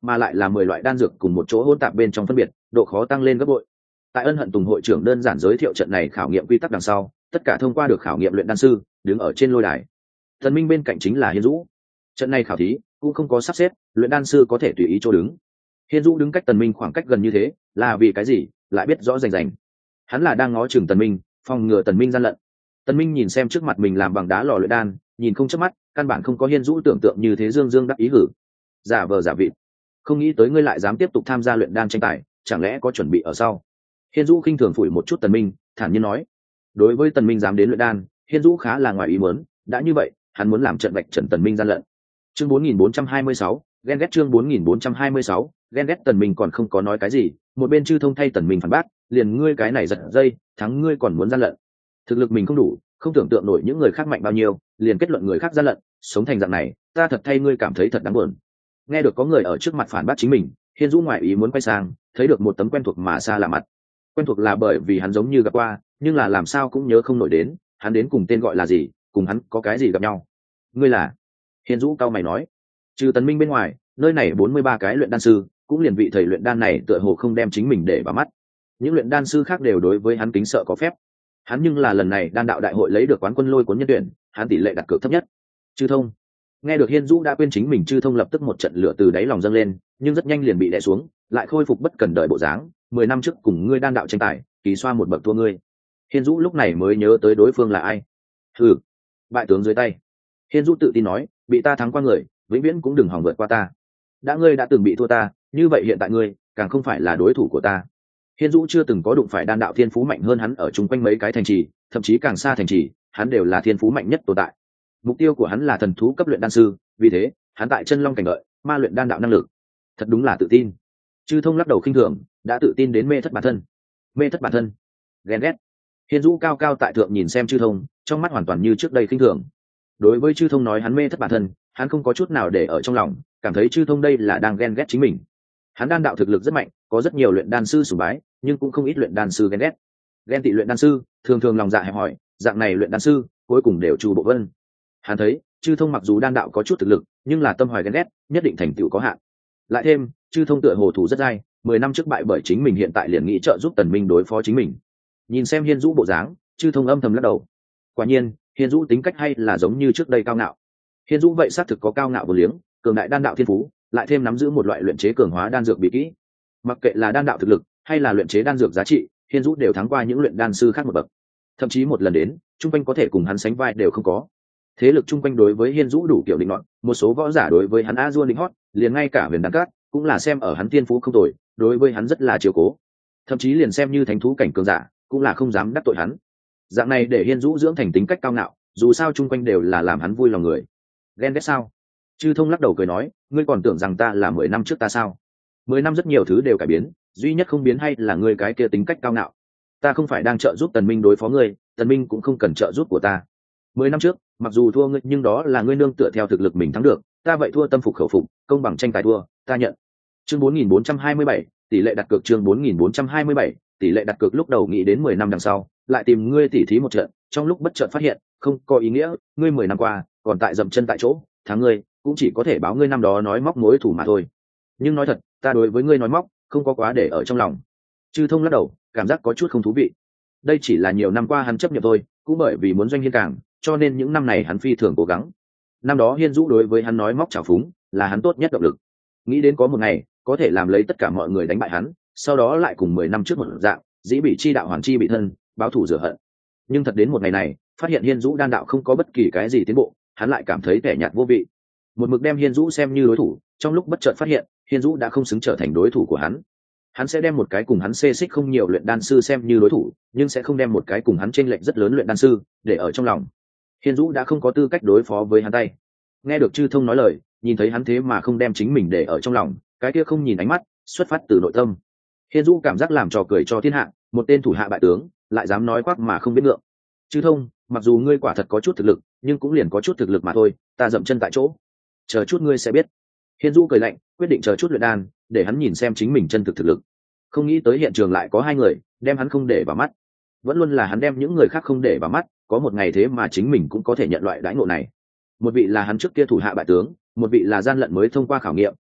mà lại là 10 loại đan dược cùng một chỗ hỗn tạp bên trong phân biệt, độ khó tăng lên gấp bội. Tại Ân Hận Tùng hội trưởng đơn giản giới thiệu trận này khảo nghiệm quy tắc đằng sau, tất cả thông qua được khảo nghiệm luyện đan sư đứng ở trên lôi đài. Tần Minh bên cạnh chính là Hiên Dũ. Trận này khảo thí cũng không có sắp xếp, luyện đan sư có thể tùy ý chỗ đứng. Hiên Dũ đứng cách Tần Minh khoảng cách gần như thế, là vì cái gì? Lại biết rõ rành rành. Hắn là đang ngó chừng Tần Minh, phòng ngừa Tần Minh gian lận. Tần Minh nhìn xem trước mặt mình làm bằng đá lò luyện đan, nhìn không chớp mắt, căn bản không có Hiên Dũ tưởng tượng như thế dương dương đắc ý hử. Giả vờ giả vịt. Không nghĩ tới ngươi lại dám tiếp tục tham gia luyện đan tranh tài, chẳng lẽ có chuẩn bị ở sau? Hiên Dũ khinh thường phủi một chút Tần Minh, thản nhiên nói. Đối với Tần Minh dám đến luyện đan, Hiên Dũ khá là ngoài ý muốn, đã như vậy, hắn muốn làm trận vạch trần Tần Minh gian lận. Chương 4426, ghen ghét chương 4426, ghen ghét. Tần Minh còn không có nói cái gì, một bên Chư Thông thay Tần Minh phản bác, liền ngươi cái này giật dây, thắng ngươi còn muốn gian lận. Thực lực mình không đủ, không tưởng tượng nổi những người khác mạnh bao nhiêu, liền kết luận người khác gian lận, sống thành dạng này, ta thật thay ngươi cảm thấy thật đáng buồn. Nghe được có người ở trước mặt phản bác chính mình, Hiên Dũ ngoại ý muốn quay sang, thấy được một tấm quen thuộc mà xa lạ mặt. Quen thuộc là bởi vì hắn giống như gặp qua, nhưng là làm sao cũng nhớ không nổi đến, hắn đến cùng tên gọi là gì, cùng hắn có cái gì gặp nhau. Ngươi là? Hiên Dũ cao mày nói. Trừ Tần Minh bên ngoài, nơi này 43 cái luyện đan sư, cũng liền vị thầy luyện đan này tựa hồ không đem chính mình để vào mắt. Những luyện đan sư khác đều đối với hắn kính sợ có phép. Hắn nhưng là lần này đan đạo đại hội lấy được quán quân lôi cuốn nhân tuyển, hắn tỷ lệ đặt cược thấp nhất. Chư Thông. Nghe được Hiên Dũ đã quên chính mình, Chư Thông lập tức một trận lửa từ đáy lòng dâng lên, nhưng rất nhanh liền bị đè xuống, lại khôi phục bất cần đời bộ dáng. 10 năm trước cùng ngươi đan đạo tranh tài, kỳ xoa một bậc thua ngươi. Hiên Dũ lúc này mới nhớ tới đối phương là ai. Hừ, bại tướng dưới tay. Hiên Dũ tự tin nói, bị ta thắng qua người, vĩnh viễn cũng đừng hòng vượt qua ta. Đã ngươi đã từng bị thua ta, như vậy hiện tại ngươi càng không phải là đối thủ của ta. Hiên Dũ chưa từng có đụng phải đan đạo thiên phú mạnh hơn hắn ở chung quanh mấy cái thành trì, thậm chí càng xa thành trì, hắn đều là thiên phú mạnh nhất tồn tại. Mục tiêu của hắn là thần thú cấp luyện đan sư, vì thế hắn tại chân long cảnh đợi ma luyện đan đạo năng lực. Thật đúng là tự tin. Chư Thông lắc đầu khinh thường, đã tự tin đến mê thất bản thân. Mê thất bản thân, ghen ghét. Hiên Dũ cao cao tại thượng nhìn xem Chư Thông, trong mắt hoàn toàn như trước đây khinh thường. Đối với Chư Thông nói hắn mê thất bản thân, hắn không có chút nào để ở trong lòng, cảm thấy Chư Thông đây là đang ghen ghét chính mình. Hắn đan đạo thực lực rất mạnh, có rất nhiều luyện đan sư sùng bái, nhưng cũng không ít luyện đan sư ghen ghét. Ghen tị luyện đan sư thường thường lòng dạ hẹp hòi, dạng này luyện đan sư cuối cùng đều trù bộ vân. Hắn thấy Chư Thông mặc dù đan đạo có chút thực lực, nhưng là tâm hoài ghen ghét, nhất định thành tựu có hạn. Lại thêm Chư Thông tựa hồ thủ rất dai, 10 năm trước bại bởi chính mình, hiện tại liền nghĩ trợ giúp Tần Minh đối phó chính mình. Nhìn xem Hiên Dũ bộ dáng, Chư Thông âm thầm lắc đầu. Quả nhiên Hiên Dũ tính cách hay là giống như trước đây cao ngạo. Hiên Dũ vậy xác thực có cao ngạo vô liếng, cường đại đan đạo thiên phú, lại thêm nắm giữ một loại luyện chế cường hóa đan dược bí kỹ. Mặc kệ là đan đạo thực lực hay là luyện chế đan dược giá trị, Hiên Dũ đều thắng qua những luyện đan sư khác một bậc. Thậm chí một lần đến, trung quanh có thể cùng hắn sánh vai đều không có. Thế lực trung quanh đối với Hiên Dũ đủ kiểu định luận, một số võ giả đối với hắn a dua định hót, liền ngay cả Huyền Đan Các cũng là xem ở hắn thiên phú không tồi, đối với hắn rất là chiếu cố. Thậm chí liền xem như thánh thú cảnh cường giả, cũng là không dám đắc tội hắn. Dạng này để Hiên Dũ dưỡng thành tính cách cao ngạo, dù sao trung quanh đều là làm hắn vui lòng người. Ghen ghét sao? Chư Thông lắc đầu cười nói, ngươi còn tưởng rằng ta là 10 năm trước ta sao? 10 năm rất nhiều thứ đều cải biến, duy nhất không biến hay là ngươi cái kia tính cách cao ngạo. Ta không phải đang trợ giúp Tần Minh đối phó ngươi, Tần Minh cũng không cần trợ giúp của ta. 10 năm trước, mặc dù thua ngươi, nhưng đó là ngươi nương tựa theo thực lực mình thắng được, ta vậy thua tâm phục khẩu phục, công bằng tranh tài thua, ta nhận. Chương 4427, tỷ lệ đặt cược chương 4427, tỷ lệ đặt cược. Lúc đầu nghĩ đến 10 năm đằng sau, lại tìm ngươi tỉ thí một trận, trong lúc bất chợt phát hiện, không có ý nghĩa, ngươi 10 năm qua, còn tại dậm chân tại chỗ, thắng ngươi, cũng chỉ có thể báo ngươi năm đó nói móc mối thủ mà thôi. Nhưng nói thật, ta đối với ngươi nói móc, không có quá để ở trong lòng. Chư Thông lắc đầu, cảm giác có chút không thú vị. Đây chỉ là nhiều năm qua hắn chấp nhận thôi, cũng bởi vì muốn doanh Hiên càng, cho nên những năm này hắn phi thường cố gắng. Năm đó Hiên Dũ đối với hắn nói móc trào phúng, là hắn tốt nhất động lực. Nghĩ đến có một ngày, có thể làm lấy tất cả mọi người đánh bại hắn, sau đó lại cùng 10 năm trước một dạng, dĩ bị chi đạo hoàn chi bị thân, báo thù rửa hận. Nhưng thật đến một ngày này, phát hiện Hiên Dũ đan đạo không có bất kỳ cái gì tiến bộ, hắn lại cảm thấy tẻ nhạt vô vị. Một mực đem Hiên Dũ xem như đối thủ, trong lúc bất chợt phát hiện, Hiên Dũ đã không xứng trở thành đối thủ của hắn. Hắn sẽ đem một cái cùng hắn xê xích không nhiều luyện đan sư xem như đối thủ, nhưng sẽ không đem một cái cùng hắn chênh lệch rất lớn luyện đan sư để ở trong lòng. Hiên Dũ đã không có tư cách đối phó với hắn tay. Nghe được Chư Thông nói lời, nhìn thấy hắn thế mà không đem chính mình để ở trong lòng, cái kia không nhìn ánh mắt, xuất phát từ nội tâm. Hiên Dũ cảm giác làm trò cười cho thiên hạ, một tên thủ hạ bại tướng, lại dám nói quắc mà không biết ngượng. Chư Thông, mặc dù ngươi quả thật có chút thực lực, nhưng cũng liền có chút thực lực mà thôi, ta dậm chân tại chỗ. Chờ chút ngươi sẽ biết. Hiên Dũ cười lạnh, quyết định chờ chút luyện đan, để hắn nhìn xem chính mình chân thực thực lực. Không nghĩ tới hiện trường lại có hai người, đem hắn không để vào mắt. Vẫn luôn là hắn đem những người khác không để vào mắt, có một ngày thế mà chính mình cũng có thể nhận loại đãi ngộ này. Một vị là hắn trước kia thủ hạ bại tướng, một vị là gian lận mới thông qua khảo nghiệm,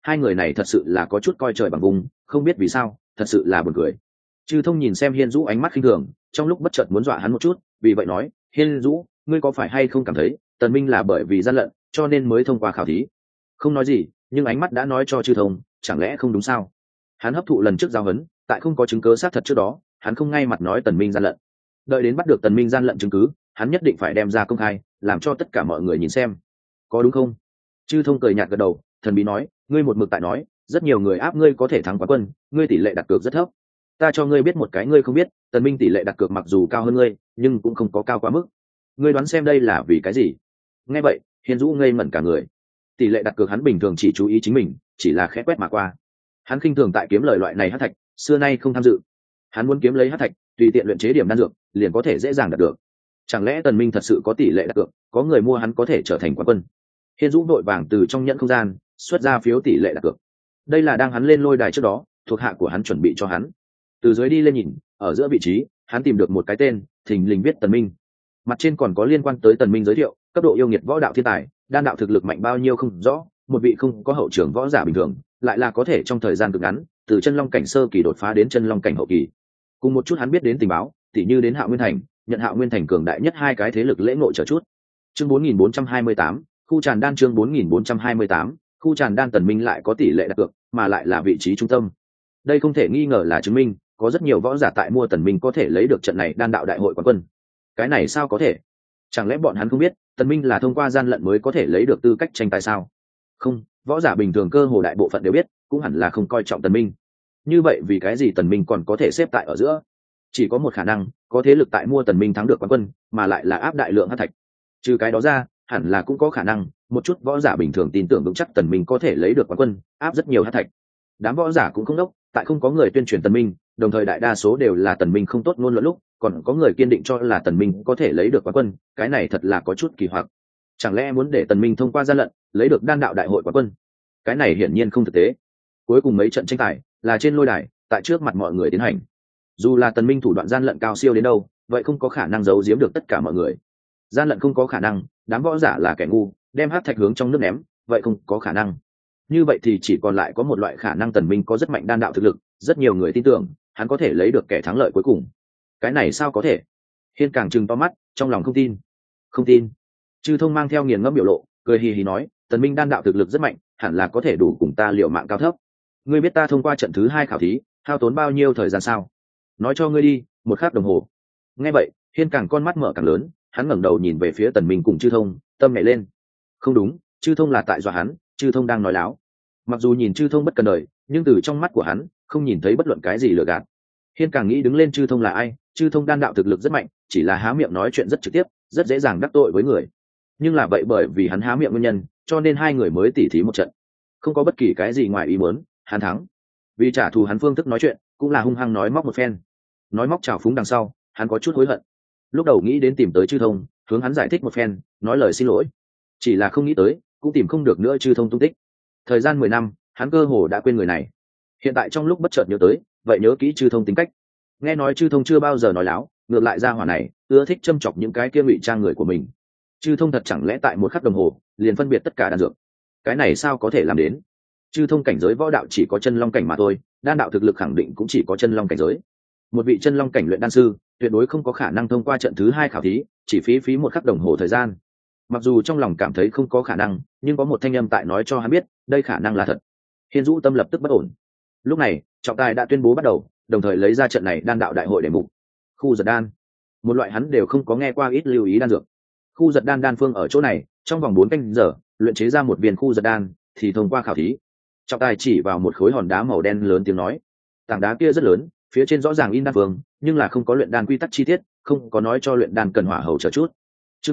hai người này thật sự là có chút coi trời bằng vùng, không biết vì sao, thật sự là buồn cười. Chư Thông nhìn xem Hiên Dũ ánh mắt khinh thường, trong lúc bất chợt muốn dọa hắn một chút, vì vậy nói, Hiên Dũ, ngươi có phải hay không cảm thấy Tần Minh là bởi vì gian lận cho nên mới thông qua khảo thí? Không nói gì, nhưng ánh mắt đã nói cho Chư Thông, chẳng lẽ không đúng sao? Hắn hấp thụ lần trước giao huấn, tại không có chứng cứ xác thật trước đó, hắn không ngay mặt nói Tần Minh gian lận. Đợi đến bắt được Tần Minh gian lận chứng cứ, hắn nhất định phải đem ra công khai, làm cho tất cả mọi người nhìn xem, có đúng không? Chư Thông cười nhạt gật đầu, thần bí nói, ngươi một mực tại nói, rất nhiều người áp ngươi có thể thắng quán quân, ngươi tỷ lệ đặt cược rất thấp. Ta cho ngươi biết một cái ngươi không biết, Tần Minh tỷ lệ đặt cược mặc dù cao hơn ngươi, nhưng cũng không có cao quá mức. Ngươi đoán xem đây là vì cái gì? Nghe vậy, Hiên Dũ ngây ngẩn cả người. Tỷ lệ đặt cược hắn bình thường chỉ chú ý chính mình, chỉ là khẽ quét mà qua. Hắn khinh thường tại kiếm lời loại này hắc thạch, xưa nay không tham dự. Hắn muốn kiếm lấy hắc thạch, tùy tiện luyện chế điểm đan dược, liền có thể dễ dàng đạt được. Chẳng lẽ Tần Minh thật sự có tỷ lệ đặt cược, có người mua hắn có thể trở thành quán quân? Hiên Dũ vội vàng từ trong nhẫn không gian xuất ra phiếu tỷ lệ đặt cược. Đây là đang hắn lên lôi đài trước đó, thuộc hạ của hắn chuẩn bị cho hắn. Từ dưới đi lên nhìn, ở giữa vị trí, hắn tìm được một cái tên, thình lình viết Tần Minh. Mặt trên còn có liên quan tới Tần Minh giới thiệu, cấp độ yêu nghiệt võ đạo thiên tài, đan đạo thực lực mạnh bao nhiêu không rõ, một vị không có hậu trường võ giả bình thường, lại là có thể trong thời gian cực ngắn, từ chân long cảnh sơ kỳ đột phá đến chân long cảnh hậu kỳ. Cùng một chút hắn biết đến tình báo, tỉ như đến Hạo Nguyên Thành, nhận Hạo Nguyên Thành cường đại nhất hai cái thế lực lễ ngộ trở chút. Chương 4428, khu tràn đan chương 4428, khu tràn đan Tần Minh lại có tỷ lệ đặt cược, mà lại là vị trí trung tâm. Đây không thể nghi ngờ là chứng minh, có rất nhiều võ giả tại mua Tần Minh có thể lấy được trận này đan đạo đại hội quán quân. Cái này sao có thể? Chẳng lẽ bọn hắn không biết, Tần Minh là thông qua gian lận mới có thể lấy được tư cách tranh tài sao? Không, võ giả bình thường cơ hồ đại bộ phận đều biết, cũng hẳn là không coi trọng Tần Minh. Như vậy vì cái gì Tần Minh còn có thể xếp tại ở giữa? Chỉ có một khả năng, có thế lực tại mua Tần Minh thắng được quán quân, mà lại là áp đại lượng hắc thạch. Trừ cái đó ra, hẳn là cũng có khả năng, một chút võ giả bình thường tin tưởng vững chắc Tần Minh có thể lấy được quán quân, áp rất nhiều hắc thạch. Đám võ giả cũng không đốc, tại không có người tuyên truyền Tần Minh, đồng thời đại đa số đều là Tần Minh không tốt ngôn luận lúc, còn có người kiên định cho là Tần Minh có thể lấy được quán quân, cái này thật là có chút kỳ hoặc. Chẳng lẽ muốn để Tần Minh thông qua gian lận, lấy được đan đạo đại hội quán quân? Cái này hiển nhiên không thực tế. Cuối cùng mấy trận tranh tài là trên lôi đài, tại trước mặt mọi người tiến hành. Dù là Tần Minh thủ đoạn gian lận cao siêu đến đâu, vậy không có khả năng giấu giếm được tất cả mọi người. Gian lận không có khả năng, đám võ giả là kẻ ngu, đem hắc thạch hướng trong nước ném, vậy không có khả năng. Như vậy thì chỉ còn lại có một loại khả năng, Tần Minh có rất mạnh đan đạo thực lực, rất nhiều người tin tưởng hắn có thể lấy được kẻ thắng lợi cuối cùng. Cái này sao có thể? Hiên càng trừng to mắt, trong lòng không tin. Không tin? Chư Thông mang theo nghiền ngẫm biểu lộ, cười hì hì nói, Tần Minh đan đạo thực lực rất mạnh, hẳn là có thể đủ cùng ta liều mạng cao thấp. Ngươi biết ta thông qua trận thứ 2 khảo thí, hao tốn bao nhiêu thời gian sao? Nói cho ngươi đi, 1 khắc đồng hồ. Nghe vậy, Hiên càng con mắt mở càng lớn, hắn ngẩng đầu nhìn về phía Tần Minh cùng Chư Thông, tâm nhảy lên. Không đúng, Chư Thông là tại dọa hắn, Chư Thông đang nói láo. Mặc dù nhìn Chư Thông bất cần đời, nhưng từ trong mắt của hắn không nhìn thấy bất luận cái gì lừa gạt. Hiên càng nghĩ đứng lên Chư Thông là ai, Chư Thông đan đạo thực lực rất mạnh, chỉ là há miệng nói chuyện rất trực tiếp, rất dễ dàng đắc tội với người. Nhưng là vậy bởi vì hắn há miệng nguyên nhân, cho nên hai người mới tỉ thí một trận. Không có bất kỳ cái gì ngoài ý muốn, hắn thắng. Vì trả thù hắn phương thức nói chuyện, cũng là hung hăng nói móc một phen. Nói móc trào phúng đằng sau, hắn có chút hối hận. Lúc đầu nghĩ đến tìm tới Chư Thông, hướng hắn giải thích một phen, nói lời xin lỗi. Chỉ là không nghĩ tới, cũng tìm không được nữa Chư Thông tung tích. Thời gian 10 năm, hắn cơ hồ đã quên người này. Hiện tại trong lúc bất chợt nhớ tới, vậy nhớ kỹ Chư Thông tính cách. Nghe nói Chư Thông chưa bao giờ nói láo, ngược lại ra hỏa này ưa thích châm chọc những cái kia ngụy trang người của mình. Chư Thông thật chẳng lẽ tại 1 khắc đồng hồ liền phân biệt tất cả đan dược? Cái này sao có thể làm đến? Chư Thông cảnh giới võ đạo chỉ có chân long cảnh mà thôi, đan đạo thực lực khẳng định cũng chỉ có chân long cảnh giới. Một vị chân long cảnh luyện đan sư tuyệt đối không có khả năng thông qua trận thứ 2 khảo thí, chỉ phí 1 khắc đồng hồ thời gian. Mặc dù trong lòng cảm thấy không có khả năng, nhưng có một thanh âm tại nói cho hắn biết đây khả năng là thật. Hiên Dũ tâm lập tức bất ổn. Lúc này trọng tài đã tuyên bố bắt đầu, đồng thời lấy ra trận này đan đạo đại hội để mục. Khu giật đan, một loại hắn đều không có nghe qua ít lưu ý đan dược. Khu giật đan đan phương ở chỗ này, trong vòng 4 canh giờ luyện chế ra một viên khu giật đan thì thông qua khảo thí. Trọng tài chỉ vào một khối hòn đá màu đen lớn tiếng nói, tảng đá kia rất lớn, phía trên rõ ràng in đan phương, nhưng là không có luyện đan quy tắc chi tiết, không có nói cho luyện đan cần hỏa hầu chờ chút. Chương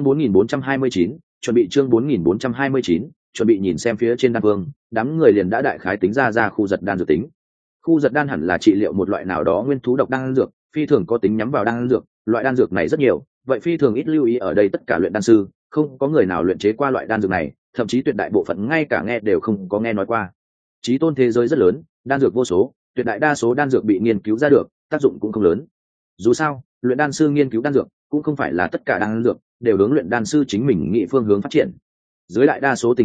4429, chuẩn bị chương 4429, chuẩn bị nhìn xem phía trên đan phương, đám người liền đã đại khái tính ra khu giật đan dược tính. Khu giật đan hẳn là trị liệu một loại nào đó nguyên thú độc đan dược, phi thường có tính nhắm vào đan dược, loại đan dược này rất nhiều, vậy phi thường ít lưu ý ở đây tất cả luyện đan sư, không có người nào luyện chế qua loại đan dược này, thậm chí tuyệt đại bộ phận ngay cả nghe đều không có nghe nói qua. Chí tôn thế giới rất lớn, đan dược vô số, tuyệt đại đa số đan dược bị nghiên cứu ra được, tác dụng cũng không lớn. Dù sao, luyện đan sư nghiên cứu đan dược cũng không phải là tất cả đan dược đều hướng luyện đan sư chính mình nghĩ phương hướng phát triển. Dưới đại đa số tình huống,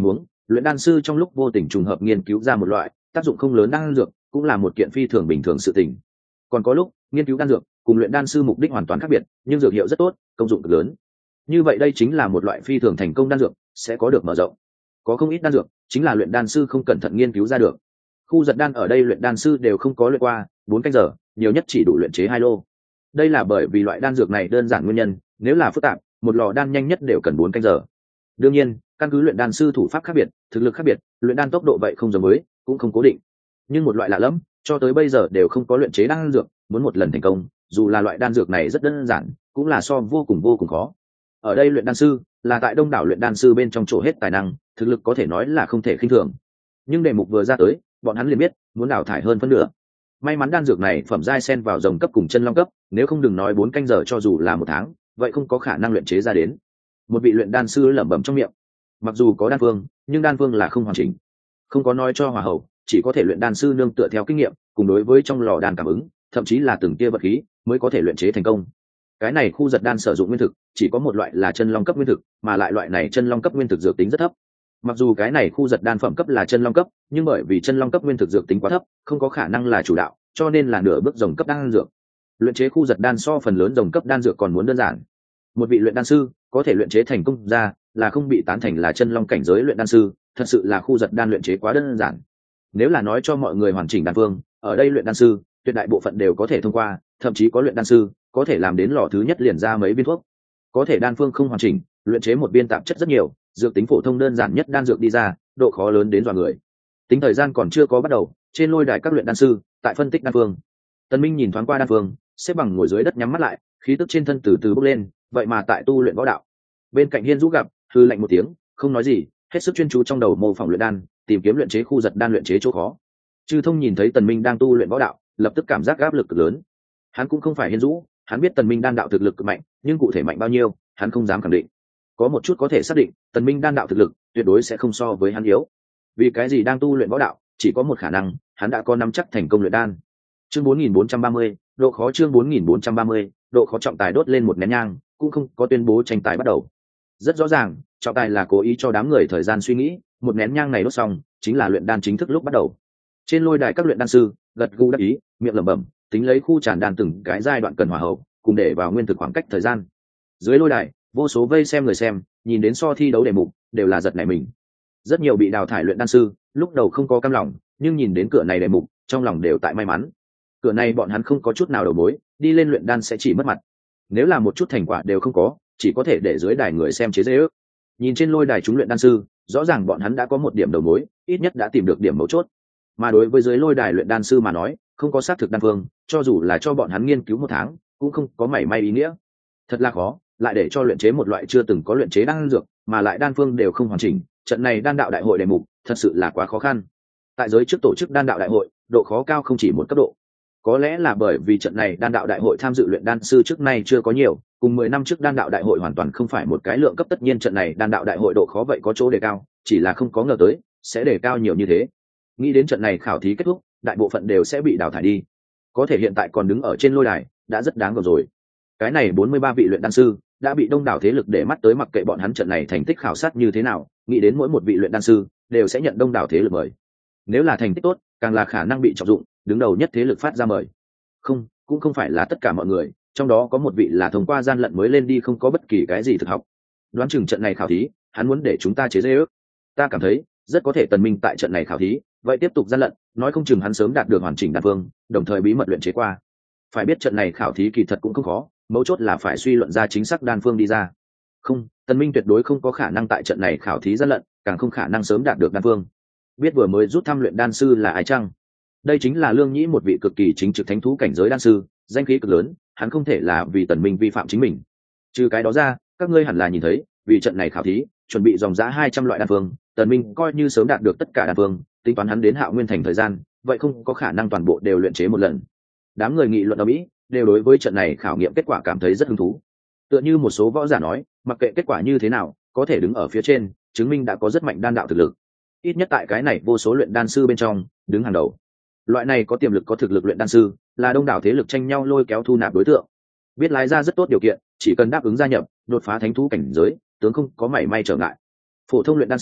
luyện đan sư trong lúc vô tình trùng hợp nghiên cứu ra một loại tác dụng không lớn đan dược, cũng là một kiện phi thường bình thường sự tình. Còn có lúc nghiên cứu đan dược cùng luyện đan sư mục đích hoàn toàn khác biệt, nhưng dược hiệu rất tốt, công dụng cực lớn. Như vậy đây chính là một loại phi thường thành công đan dược, sẽ có được mở rộng. Có không ít đan dược chính là luyện đan sư không cẩn thận nghiên cứu ra được. Khu giật đan ở đây luyện đan sư đều không có luyện qua 4 canh giờ, nhiều nhất chỉ đủ luyện chế 2 lô. Đây là bởi vì loại đan dược này đơn giản nguyên nhân, nếu là phức tạp, một lò đan nhanh nhất đều cần 4 canh giờ. Đương nhiên, căn cứ luyện đan sư thủ pháp khác biệt, thực lực khác biệt, luyện đan tốc độ vậy không giống với, cũng không cố định. Nhưng một loại lạ lẫm, cho tới bây giờ đều không có luyện chế đan dược, muốn một lần thành công, dù là loại đan dược này rất đơn giản, cũng là vô cùng khó. Ở đây luyện đan sư là tại đông đảo luyện đan sư bên trong chỗ hết tài năng, thực lực có thể nói là không thể khinh thường. Nhưng đề mục vừa ra tới, bọn hắn liền biết muốn đào thải hơn phân nửa. May mắn đan dược này phẩm giai xen vào rồng cấp cùng chân long cấp, nếu không đừng nói 4 canh giờ cho dù là 1 tháng, vậy không có khả năng luyện chế ra đến. Một vị luyện đan sư lẩm bẩm trong miệng. Mặc dù có đan phương, nhưng đan phương là không hoàn chỉnh, không có nói cho hòa hậu, chỉ có thể luyện đan sư nương tựa theo kinh nghiệm, cùng đối với trong lò đan cảm ứng, thậm chí là từng tia vật khí mới có thể luyện chế thành công. Cái này khu giật đan sử dụng nguyên thực chỉ có một loại là chân long cấp nguyên thực, mà lại loại này chân long cấp nguyên thực dược tính rất thấp. Mặc dù cái này khu giật đan phẩm cấp là chân long cấp, nhưng bởi vì chân long cấp nguyên thực dược tính quá thấp, không có khả năng là chủ đạo, cho nên là nửa bước rồng cấp đan dược. Luyện chế khu giật đan so phần lớn rồng cấp đan dược còn muốn đơn giản. Một vị luyện đan sư có thể luyện chế thành công ra, là không bị tán thành là chân long cảnh giới luyện đan sư, thật sự là khu giật đan luyện chế quá đơn giản. Nếu là nói cho mọi người hoàn chỉnh đan phương, ở đây luyện đan sư tuyệt đại bộ phận đều có thể thông qua, thậm chí có luyện đan sư có thể làm đến lò thứ nhất liền ra mấy viên thuốc. Có thể đan phương không hoàn chỉnh, luyện chế một viên tạp chất rất nhiều, dược tính phổ thông đơn giản nhất đan dược đi ra, độ khó lớn đến dọa người. Tính thời gian còn chưa có bắt đầu, trên lôi đài các luyện đan sư tại phân tích đan phương. Tần Minh nhìn thoáng qua đan phương, xếp bằng ngồi dưới đất nhắm mắt lại, khí tức trên thân từ từ bốc lên, vậy mà tại tu luyện võ đạo. Bên cạnh Hiên Dũ gặp, hư lạnh một tiếng, không nói gì, hết sức chuyên chú trong đầu mô phỏng luyện đan, tìm kiếm luyện chế khu giật đan luyện chế chỗ khó. Chư Thông nhìn thấy Tần Minh đang tu luyện võ đạo, lập tức cảm giác áp lực cực lớn. Hắn cũng không phải Hiên Dũ, hắn biết Tần Minh đan đạo thực lực cực mạnh, nhưng cụ thể mạnh bao nhiêu, hắn không dám khẳng định. Có một chút có thể xác định, Tần Minh đan đạo thực lực tuyệt đối sẽ không so với hắn yếu. Vì cái gì đang tu luyện võ đạo, chỉ có một khả năng, hắn đã có nắm chắc thành công luyện đan. Chương 4430, độ khó chương 4430, độ khó trọng tài đốt lên một nén nhang, cũng không có tuyên bố tranh tài bắt đầu. Rất rõ ràng, trọng tài là cố ý cho đám người thời gian suy nghĩ, một nén nhang này đốt xong, chính là luyện đan chính thức lúc bắt đầu. Trên lôi đài các luyện đan sư gật gù đáp ý, miệng lẩm bẩm, tính lấy khu tràn đan từng cái giai đoạn cần hòa hậu, cùng để vào nguyên thực khoảng cách thời gian. Dưới lôi đài, vô số vây xem người xem, nhìn đến so thi đấu đề mục, đều là giật nảy mình. Rất nhiều bị đào thải luyện đan sư, lúc đầu không có cam lòng, nhưng nhìn đến cửa này đề mục, trong lòng đều tại may mắn. Cửa này bọn hắn không có chút nào đầu mối, đi lên luyện đan sẽ chỉ mất mặt. Nếu là một chút thành quả đều không có, chỉ có thể để dưới đài người xem chế giễu. Nhìn trên lôi đài chúng luyện đan sư, rõ ràng bọn hắn đã có một điểm đầu mối, ít nhất đã tìm được điểm mấu chốt. Mà đối với dưới lôi đài luyện đan sư mà nói, không có xác thực đan phương, cho dù là cho bọn hắn nghiên cứu 1 tháng, cũng không có mảy may ý nghĩa. Thật là khó, lại để cho luyện chế một loại chưa từng có luyện chế đan dược, mà lại đan phương đều không hoàn chỉnh, trận này đan đạo đại hội đề mục, thật sự là quá khó khăn. Tại giới trước tổ chức đan đạo đại hội, độ khó cao không chỉ một cấp độ. Có lẽ là bởi vì trận này đan đạo đại hội tham dự luyện đan sư trước nay chưa có nhiều, cùng 10 năm trước đan đạo đại hội hoàn toàn không phải một cái lượng cấp, tất nhiên trận này đan đạo đại hội độ khó vậy có chỗ đề cao, chỉ là không có ngờ tới sẽ đề cao nhiều như thế. Nghĩ đến trận này khảo thí kết thúc, đại bộ phận đều sẽ bị đào thải đi. Có thể hiện tại còn đứng ở trên lôi đài, đã rất đáng gờm rồi. Cái này 43 vị luyện đan sư đã bị đông đảo thế lực để mắt tới, mặc kệ bọn hắn trận này thành tích khảo sát như thế nào, nghĩ đến mỗi một vị luyện đan sư đều sẽ nhận đông đảo thế lực mời. Nếu là thành tích tốt, càng là khả năng bị trọng dụng, đứng đầu nhất thế lực phát ra mời. Không, cũng không phải là tất cả mọi người, trong đó có một vị là thông qua gian lận mới lên đi, không có bất kỳ cái gì thực học. Đoán chừng trận này khảo thí, hắn muốn để chúng ta chế giễu. Ta cảm thấy, rất có thể Tần Minh tại trận này khảo thí, vậy tiếp tục gian lận, nói không chừng hắn sớm đạt được hoàn chỉnh đan phương, đồng thời bí mật luyện chế qua. Phải biết trận này khảo thí kỳ thật cũng không khó, mấu chốt là phải suy luận ra chính xác đan phương đi ra. Không, Tần Minh tuyệt đối không có khả năng tại trận này khảo thí gian lận, càng không khả năng sớm đạt được đan phương. Biết vừa mới rút thăm luyện đan sư là ai chăng? Đây chính là Lương Nhĩ, một vị cực kỳ chính trực thánh thú cảnh giới đan sư, danh khí cực lớn, hắn không thể là vì Tần Minh vi phạm chính mình. Trừ cái đó ra, các ngươi hẳn là nhìn thấy, vì trận này khảo thí, chuẩn bị dòng giá 200 loại đan phương, Tần Minh coi như sớm đạt được tất cả đan phương, tính toán hắn đến Hạo Nguyên thành thời gian, vậy không có khả năng toàn bộ đều luyện chế một lần. Đám người nghị luận ở Mỹ, đều đối với trận này khảo nghiệm kết quả cảm thấy rất hứng thú. Tựa như một số võ giả nói, mặc kệ kết quả như thế nào, có thể đứng ở phía trên, chứng minh đã có rất mạnh đan đạo thực lực. Ít nhất tại cái này vô số luyện đan sư bên trong, đứng hàng đầu. Loại này có tiềm lực có thực lực luyện đan sư, là đông đảo thế lực tranh nhau lôi kéo thu nạp đối tượng. Biết lái ra rất tốt điều kiện, chỉ cần đáp ứng gia nhập, đột phá thánh thú cảnh giới, tướng không có mảy may trở ngại. Phổ thông luyện đan sư,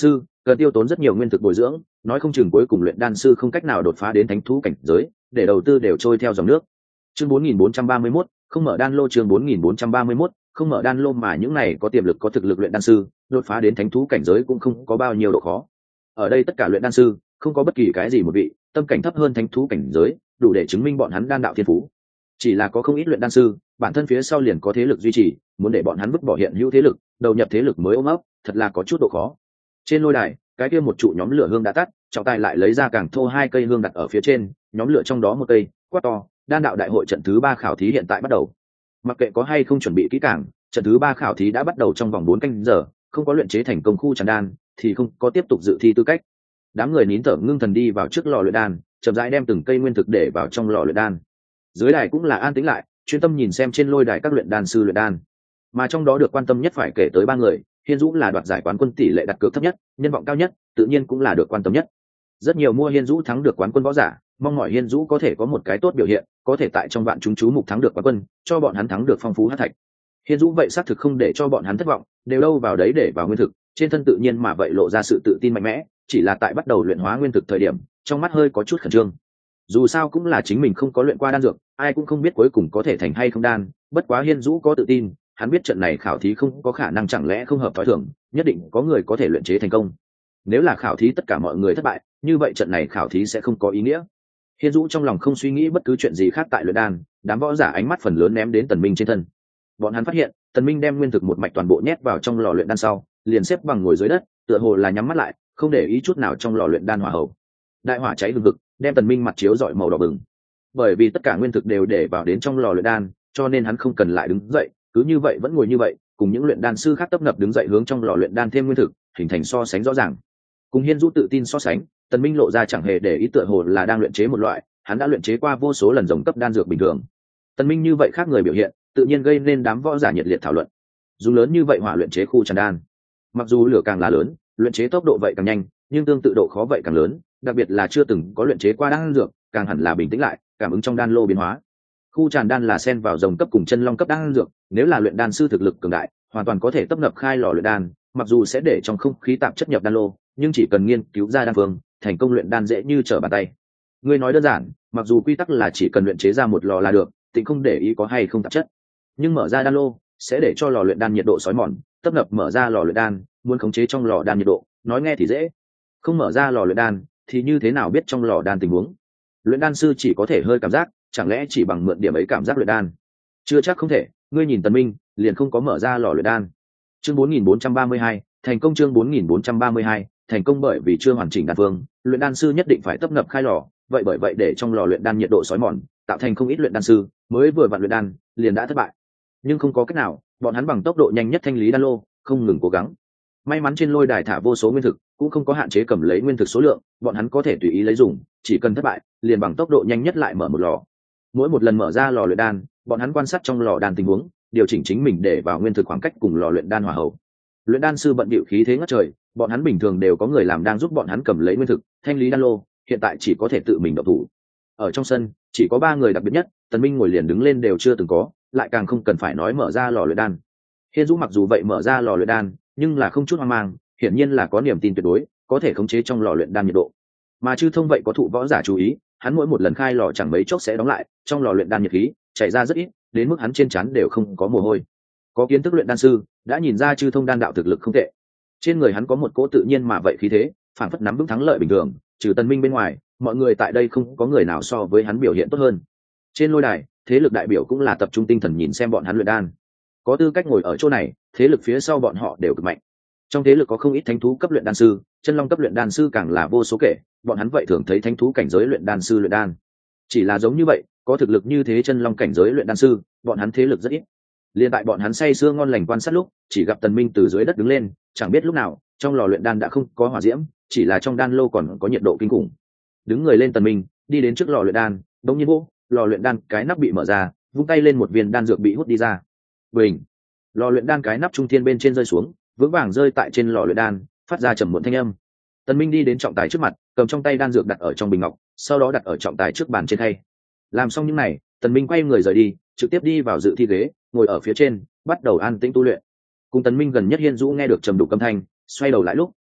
cần tiêu tốn rất nhiều nguyên thực bồi dưỡng, nói không chừng cuối cùng luyện đan sư không cách nào đột phá đến thánh thú cảnh giới, để đầu tư đều trôi theo dòng nước. Chương 4431, không mở đan lô. Chương 4431, không mở đan lô. Mà những này có tiềm lực có thực lực luyện đan sư đột phá đến thánh thú cảnh giới cũng không có bao nhiêu độ khó. Ở đây tất cả luyện đan sư không có bất kỳ cái gì một vị tâm cảnh thấp hơn thánh thú cảnh giới, đủ để chứng minh bọn hắn đan đạo thiên phú. Chỉ là có không ít luyện đan sư bản thân phía sau liền có thế lực duy trì, muốn để bọn hắn vứt bỏ hiện hữu thế lực đầu nhập thế lực mới ôm ấp, thật là có chút độ khó. Trên lôi đài, cái kia một trụ nhóm lửa hương đã tắt, trọng tài lại lấy ra càng thô 2 cây hương đặt ở phía trên, nhóm lửa trong đó một cây quát to: đan đạo đại hội trận thứ 3 khảo thí hiện tại bắt đầu. Mặc kệ có hay không chuẩn bị kỹ càng, trận thứ 3 khảo thí đã bắt đầu trong vòng 4 canh giờ, không có luyện chế thành công khu tràn đan thì không có tiếp tục dự thi tư cách. Đám người nín thở ngưng thần đi vào trước lò luyện đan, chậm rãi đem từng cây nguyên thực để vào trong lò luyện đan. Dưới đài cũng là an tĩnh lại, chuyên tâm nhìn xem trên lôi đài các luyện đan sư luyện đan. Mà trong đó được quan tâm nhất phải kể tới 3 người, Hiên Dũ là đoạt giải quán quân tỷ lệ đặt cược thấp nhất, nhân vọng cao nhất, tự nhiên cũng là được quan tâm nhất. Rất nhiều mua Hiên Dũ thắng được quán quân võ giả, mong mỏi Hiên Dũ có thể có một cái tốt biểu hiện, có thể tại trong vạn chúng chú mục thắng được quán quân, cho bọn hắn thắng được phong phú hắc thạch. Hiên Dũ vậy xác thực không để cho bọn hắn thất vọng, đều đâu vào đấy để vào nguyên thực, trên thân tự nhiên mà vậy lộ ra sự tự tin mạnh mẽ, chỉ là tại bắt đầu luyện hóa nguyên thực thời điểm, trong mắt hơi có chút khẩn trương. Dù sao cũng là chính mình không có luyện qua đan dược, ai cũng không biết cuối cùng có thể thành hay không đan, bất quá Hiên Dũ có tự tin, hắn biết trận này khảo thí không có khả năng chẳng lẽ không hợp thói thường, nhất định có người có thể luyện chế thành công. Nếu là khảo thí tất cả mọi người thất bại, như vậy trận này khảo thí sẽ không có ý nghĩa. Hiên Dũ trong lòng không suy nghĩ bất cứ chuyện gì khác tại luyện đan, đám võ giả ánh mắt phần lớn ném đến Tần Minh trên thân. Bọn hắn phát hiện, Tần Minh đem nguyên thực một mạch toàn bộ nhét vào trong lò luyện đan sau, liền xếp bằng ngồi dưới đất, tựa hồ là nhắm mắt lại, không để ý chút nào trong lò luyện đan hỏa hầu. Đại hỏa cháy hừng hực, đem Tần Minh mặt chiếu rọi màu đỏ bừng. Bởi vì tất cả nguyên thực đều để vào đến trong lò luyện đan, cho nên hắn không cần lại đứng dậy, cứ như vậy vẫn ngồi như vậy, cùng những luyện đan sư khác tấp nập đứng dậy hướng trong lò luyện đan thêm nguyên thực, hình thành so sánh rõ ràng. Cùng Hiên Dũ tự tin so sánh, Tần Minh lộ ra chẳng hề để ý, tựa hồ là đang luyện chế một loại, hắn đã luyện chế qua vô số lần rồng cấp đan dược bình thường. Tần Minh như vậy khác người biểu hiện, tự nhiên gây nên đám võ giả nhiệt liệt thảo luận. Dùng lớn như vậy hỏa luyện chế khu tràn đan, mặc dù lửa càng là lớn, luyện chế tốc độ vậy càng nhanh, nhưng tương tự độ khó vậy càng lớn, đặc biệt là chưa từng có luyện chế qua đan dược, càng hẳn là bình tĩnh lại, cảm ứng trong đan lô biến hóa. Khu tràn đan là xen vào rồng cấp cùng chân long cấp đan dược, nếu là luyện đan sư thực lực cường đại, hoàn toàn có thể tấp nập khai lò luyện đan, mặc dù sẽ để trong không khí tạp chất nhập đan lô, nhưng chỉ cần nghiên cứu ra đan phương, thành công luyện đan dễ như trở bàn tay. Ngươi nói đơn giản, mặc dù quy tắc là chỉ cần luyện chế ra một lò là được, tịnh không để ý có hay không tạp chất, nhưng mở ra đan lô sẽ để cho lò luyện đan nhiệt độ sói mòn, tấp nập mở ra lò luyện đan, muốn khống chế trong lò đan nhiệt độ, nói nghe thì dễ, không mở ra lò luyện đan thì như thế nào biết trong lò đan tình huống? Luyện đan sư chỉ có thể hơi cảm giác, chẳng lẽ chỉ bằng mượn điểm ấy cảm giác luyện đan? Chưa chắc không thể. Ngươi nhìn Tần Minh, liền không có mở ra lò luyện đan. Chương 4432, thành công. Chương 4432, thành công. Bởi vì chưa hoàn chỉnh đan phương, luyện đan sư nhất định phải tấp nập khai lò, vậy bởi vậy để trong lò luyện đan nhiệt độ sói mòn, tạo thành không ít luyện đan sư mới vừa vặn luyện đan liền đã thất bại. Nhưng không có cách nào, bọn hắn bằng tốc độ nhanh nhất thanh lý đan lô, không ngừng cố gắng. May mắn trên lôi đài thả vô số nguyên thực, cũng không có hạn chế cầm lấy nguyên thực số lượng, bọn hắn có thể tùy ý lấy dùng, chỉ cần thất bại, liền bằng tốc độ nhanh nhất lại mở một lò. Mỗi một lần mở ra lò luyện đan, bọn hắn quan sát trong lò đan tình huống, điều chỉnh chính mình để vào nguyên thực khoảng cách cùng lò luyện đan hòa hậu. Luyện đan sư bận bịu khí thế ngất trời, bọn hắn bình thường đều có người làm đang giúp bọn hắn cầm lấy nguyên thực, thanh lý đan lô, hiện tại chỉ có thể tự mình động thủ. Ở trong sân, chỉ có 3 người đặc biệt nhất, Tần Minh ngồi liền đứng lên đều chưa từng có, lại càng không cần phải nói mở ra lò luyện đan. Hiên Dũ mặc dù vậy mở ra lò luyện đan, nhưng là không chút hoang mang, hiển nhiên là có niềm tin tuyệt đối, có thể khống chế trong lò luyện đan nhiệt độ. Mà Chư Thông vậy có thụ võ giả chú ý, hắn mỗi một lần khai lò chẳng mấy chốc sẽ đóng lại, trong lò luyện đan nhiệt khí chảy ra rất ít, đến mức hắn trên trán đều không có mồ hôi. Có kiến thức luyện đan sư đã nhìn ra Chư Thông đan đạo thực lực không tệ. Trên người hắn có một cỗ tự nhiên mà vậy khí thế, phản phất nắm vững thắng lợi bình thường, trừ Tần Minh bên ngoài, mọi người tại đây không có người nào so với hắn biểu hiện tốt hơn. Trên lôi đài, thế lực đại biểu cũng là tập trung tinh thần nhìn xem bọn hắn luyện đan. Có tư cách ngồi ở chỗ này, thế lực phía sau bọn họ đều cực mạnh. Trong thế lực có không ít thánh thú cấp luyện đan sư, chân long cấp luyện đan sư càng là vô số kể, bọn hắn vậy thường thấy thánh thú cảnh giới luyện đan sư luyện đan. Chỉ là giống như vậy, có thực lực như thế chân long cảnh giới luyện đan sư, bọn hắn thế lực rất ít. Liên tại bọn hắn say sưa ngon lành quan sát lúc, chỉ gặp Tần Minh từ dưới đất đứng lên, chẳng biết lúc nào, trong lò luyện đan đã không có hỏa diễm, chỉ là trong đan lô còn có nhiệt độ kinh khủng. Đứng người lên Tần Minh, đi đến trước lò luyện đan, đống nhiên vô, lò luyện đan cái nắp bị mở ra, vung tay lên một viên đan dược bị hút đi ra. Bình, lò luyện đan cái nắp trung thiên bên trên rơi xuống, vững vàng rơi tại trên lò luyện đan, phát ra trầm muộn thanh âm. Tần Minh đi đến trọng tài trước mặt, cầm trong tay đan dược đặt ở trong bình ngọc, sau đó đặt ở trọng tài trước bàn trên khay. Làm xong những này, Tần Minh quay người rời đi, trực tiếp đi vào dự thi ghế, ngồi ở phía trên, bắt đầu an tĩnh tu luyện. Cùng Tần Minh gần nhất Hiên Dũ nghe được trầm đục âm thanh, xoay đầu lại lúc,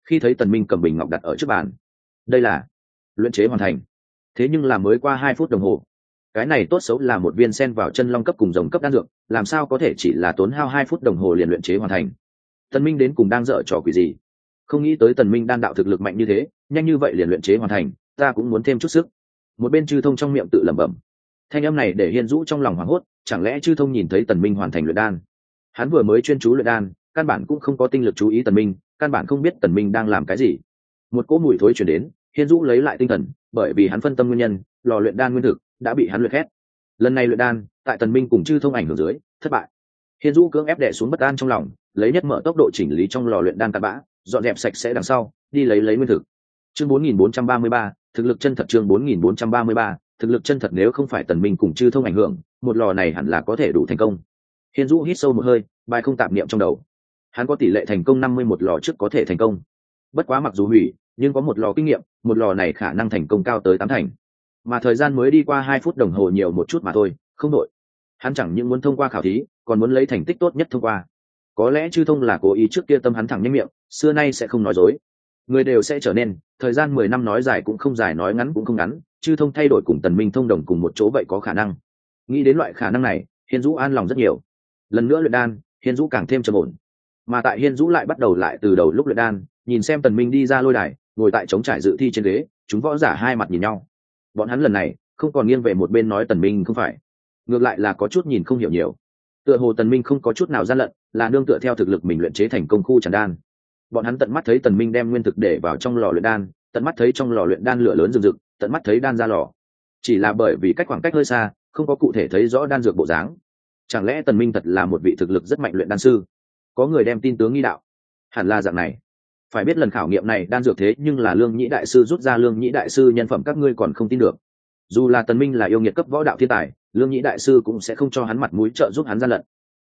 khi thấy tần minh cầm bình ngọc đặt ở trước bàn. Đây là luyện chế hoàn thành. Thế nhưng là mới qua 2 phút đồng hồ. Cái này tốt xấu là một viên sen vào chân long cấp cùng rồng cấp đan dược, làm sao có thể chỉ là tốn hao 2 phút đồng hồ liền luyện chế hoàn thành. Tần minh đến cùng đang dở trò quỷ gì? Không nghĩ tới tần minh đan đạo thực lực mạnh như thế, nhanh như vậy liền luyện chế hoàn thành, ta cũng muốn thêm chút sức. Một bên Chư Thông trong miệng tự lẩm bẩm. Thanh âm này để Hiên Dũ trong lòng hoảng hốt, chẳng lẽ Chư Thông nhìn thấy tần minh hoàn thành luyện đan? Hắn vừa mới chuyên chú luyện đan, căn bản cũng không có tinh lực chú ý tần minh, căn bản không biết tần minh đang làm cái gì. Một cỗ mùi thối truyền đến, Hiên Dũ lấy lại tinh thần, bởi vì hắn phân tâm nguyên nhân, lò luyện đan nguyên thực đã bị hắn luyện khét. Lần này luyện đan, tại tần minh cùng Chư Thông ảnh hưởng dưới, thất bại. Hiên Dũ cưỡng ép đè xuống bất an trong lòng, lấy nhất mở tốc độ chỉnh lý trong lò luyện đan cặn bã, dọn dẹp sạch sẽ đằng sau, đi lấy nguyên thực. Chương 4433, thực lực chân thật. Chương 4433, thực lực chân thật. Nếu không phải tần minh cùng Chư Thông ảnh hưởng, một lò này hẳn là có thể đủ thành công. Hiên Dũ hít sâu một hơi, bài không tạp niệm trong đầu. Hắn có tỷ lệ thành công 51 lò trước có thể thành công. Bất quá mặc dù hủy, nhưng có một lò kinh nghiệm, một lò này khả năng thành công cao tới 8 thành. Mà thời gian mới đi qua 2 phút đồng hồ nhiều một chút mà thôi, không đổi. Hắn chẳng những muốn thông qua khảo thí, còn muốn lấy thành tích tốt nhất thông qua. Có lẽ Chư Thông là cố ý trước kia tâm hắn thẳng nhanh miệng, xưa nay sẽ không nói dối. Người đều sẽ trở nên, thời gian 10 năm nói dài cũng không dài, nói ngắn cũng không ngắn, Chư Thông thay đổi cùng tần minh thông đồng cùng một chỗ vậy có khả năng. Nghĩ đến loại khả năng này, Hiên Dũ an lòng rất nhiều. Lần nữa luyện đan, Hiên Dũ càng thêm trầm ổn. Mà tại Hiên Dũ lại bắt đầu lại từ đầu lúc luyện đan, nhìn xem tần minh đi ra lôi đài, ngồi tại chống trải dự thi trên ghế, chúng võ giả hai mặt nhìn nhau. Bọn hắn lần này không còn nghiêng về một bên nói tần minh không phải, ngược lại là có chút nhìn không hiểu nhiều. Tựa hồ tần minh không có chút nào gian lận, là nương tựa theo thực lực mình luyện chế thành công khu tràn đan. Bọn hắn tận mắt thấy tần minh đem nguyên thực để vào trong lò luyện đan, tận mắt thấy trong lò luyện đan lửa lớn rực rực, tận mắt thấy đan ra lò. Chỉ là bởi vì khoảng cách hơi xa, không có cụ thể thấy rõ đan dược bộ dáng. Chẳng lẽ tần minh thật là một vị thực lực rất mạnh luyện đan sư? Có người đem tin tướng nghi đạo. Hẳn là dạng này. Phải biết lần khảo nghiệm này đan dược thế nhưng là Lương Nhĩ đại sư rút ra, Lương Nhĩ đại sư nhân phẩm các ngươi còn không tin được. Dù là tần minh là yêu nghiệt cấp võ đạo thiên tài, Lương Nhĩ đại sư cũng sẽ không cho hắn mặt mũi trợ giúp hắn gian lận.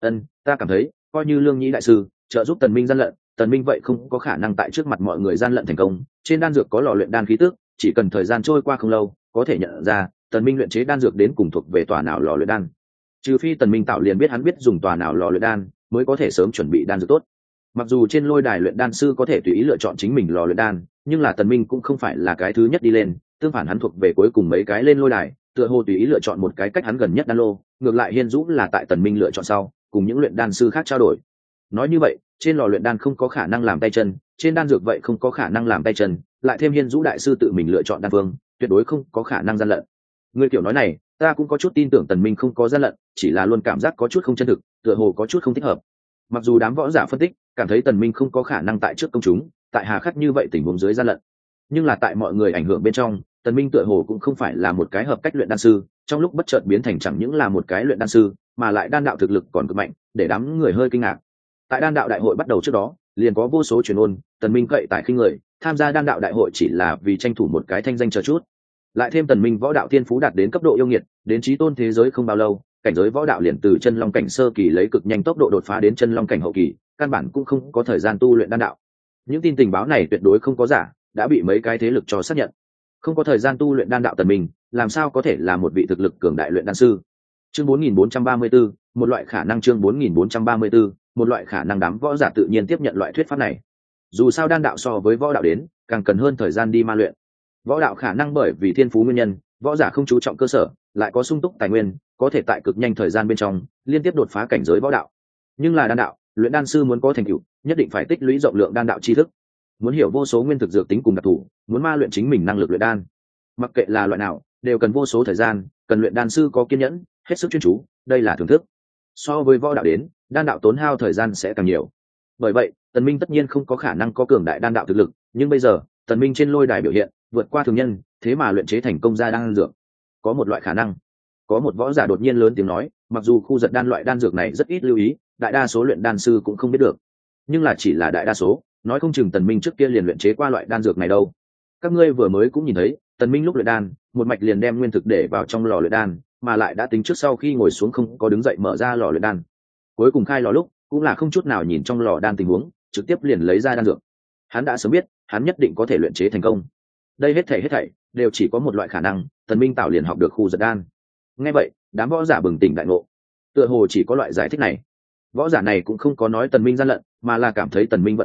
Ta cảm thấy coi như Lương Nhĩ đại sư trợ giúp tần minh gian lận, tần minh vậy không có khả năng tại trước mặt mọi người gian lận thành công. Trên đan dược có lò luyện đan khí tức, chỉ cần thời gian trôi qua không lâu, có thể nhận ra tần minh luyện chế đan dược đến cùng thuộc về tòa nào lò luyện đan. Trừ phi tần minh tạo liền biết hắn biết dùng tòa nào lò luyện đan, mới có thể sớm chuẩn bị đan dược tốt. Mặc dù trên lôi đài luyện đan sư có thể tùy ý lựa chọn chính mình lò luyện đan, nhưng là tần minh cũng không phải là cái thứ nhất đi lên, tương phản hắn thuộc về cuối cùng mấy cái lên lôi đài, tựa hồ tùy ý lựa chọn một cái cách hắn gần nhất đan lô. Ngược lại Hiên Dũ là tại tần minh lựa chọn sau, cùng những luyện đan sư khác trao đổi. Nói như vậy, trên lò luyện đan không có khả năng làm tay chân, trên đan dược vậy không có khả năng làm tay chân, lại thêm Hiên Dũ đại sư tự mình lựa chọn đan phương, tuyệt đối không có khả năng gian lận. Người kiểu nói này, ta cũng có chút tin tưởng tần minh không có gian lận, chỉ là luôn cảm giác có chút không chân thực, tựa hồ có chút không thích hợp. Mặc dù đám võ giả phân tích cảm thấy tần minh không có khả năng tại trước công chúng, tại hà khắc như vậy tình huống dưới gian lận, nhưng là tại mọi người ảnh hưởng bên trong, tần minh tựa hồ cũng không phải là một cái hợp cách luyện đan sư, trong lúc bất chợt biến thành chẳng những là một cái luyện đan sư, mà lại đan đạo thực lực còn cực mạnh, để đám người hơi kinh ngạc. Tại đan đạo đại hội bắt đầu trước đó, liền có vô số truyền ôn, tần minh cậy tại khinh người, tham gia đan đạo đại hội chỉ là vì tranh thủ một cái thanh danh chờ chút. Lại thêm tần minh võ đạo thiên phú đạt đến cấp độ yêu nghiệt, đến chí tôn thế giới không bao lâu, cảnh giới võ đạo liền từ chân long cảnh sơ kỳ lấy cực nhanh tốc độ đột phá đến chân long cảnh hậu kỳ, căn bản cũng không có thời gian tu luyện đan đạo. Những tin tình báo này tuyệt đối không có giả, đã bị mấy cái thế lực cho xác nhận. Không có thời gian tu luyện đan đạo tần minh, làm sao có thể là một vị thực lực cường đại luyện đan sư? Chương 4434, một loại khả năng. Chương 4434, một loại khả năng. Đám võ giả tự nhiên tiếp nhận loại thuyết pháp này. Dù sao đan đạo so với võ đạo đến, càng cần hơn thời gian đi ma luyện. Võ đạo khả năng bởi vì thiên phú nguyên nhân, võ giả không chú trọng cơ sở, lại có sung túc tài nguyên, có thể tại cực nhanh thời gian bên trong liên tiếp đột phá cảnh giới võ đạo. Nhưng là đan đạo, luyện đan sư muốn có thành tựu, nhất định phải tích lũy rộng lượng đan đạo tri thức, muốn hiểu vô số nguyên thực dược tính cùng đặc thù, muốn ma luyện chính mình năng lực luyện đan. Mặc kệ là loại nào, đều cần vô số thời gian, cần luyện đan sư có kiên nhẫn, hết sức chuyên chú, đây là thưởng thức. So với võ đạo đến, đan đạo tốn hao thời gian sẽ càng nhiều. Bởi vậy, tần minh tất nhiên không có khả năng có cường đại đan đạo thực lực, nhưng bây giờ, tần minh trên lôi đài biểu hiện vượt qua thường nhân, thế mà luyện chế thành công ra đan dược. Có một loại khả năng. Có một võ giả đột nhiên lớn tiếng nói, mặc dù khu giật đan loại đan dược này rất ít lưu ý, đại đa số luyện đan sư cũng không biết được, nhưng là chỉ là đại đa số, nói không chừng tần minh trước kia liền luyện chế qua loại đan dược này đâu. Các ngươi vừa mới cũng nhìn thấy, tần minh lúc luyện đan, một mạch liền đem nguyên thực để vào trong lò luyện đan, mà lại đã tính trước sau khi ngồi xuống không có đứng dậy mở ra lò luyện đan. Cuối cùng khai lò lúc, cũng là không chút nào nhìn trong lò đan tình huống, trực tiếp liền lấy ra đan dược. Hắn đã sớm biết, hắn nhất định có thể luyện chế thành công. Đây hết thảy đều chỉ có một loại khả năng, tần minh tạo liền học được khu giật đan. Nghe vậy, đám võ giả bừng tỉnh đại ngộ. Tựa hồ chỉ có loại giải thích này. Võ giả này cũng không có nói tần minh gian lận, mà là cảm thấy tần minh vận khí tốt,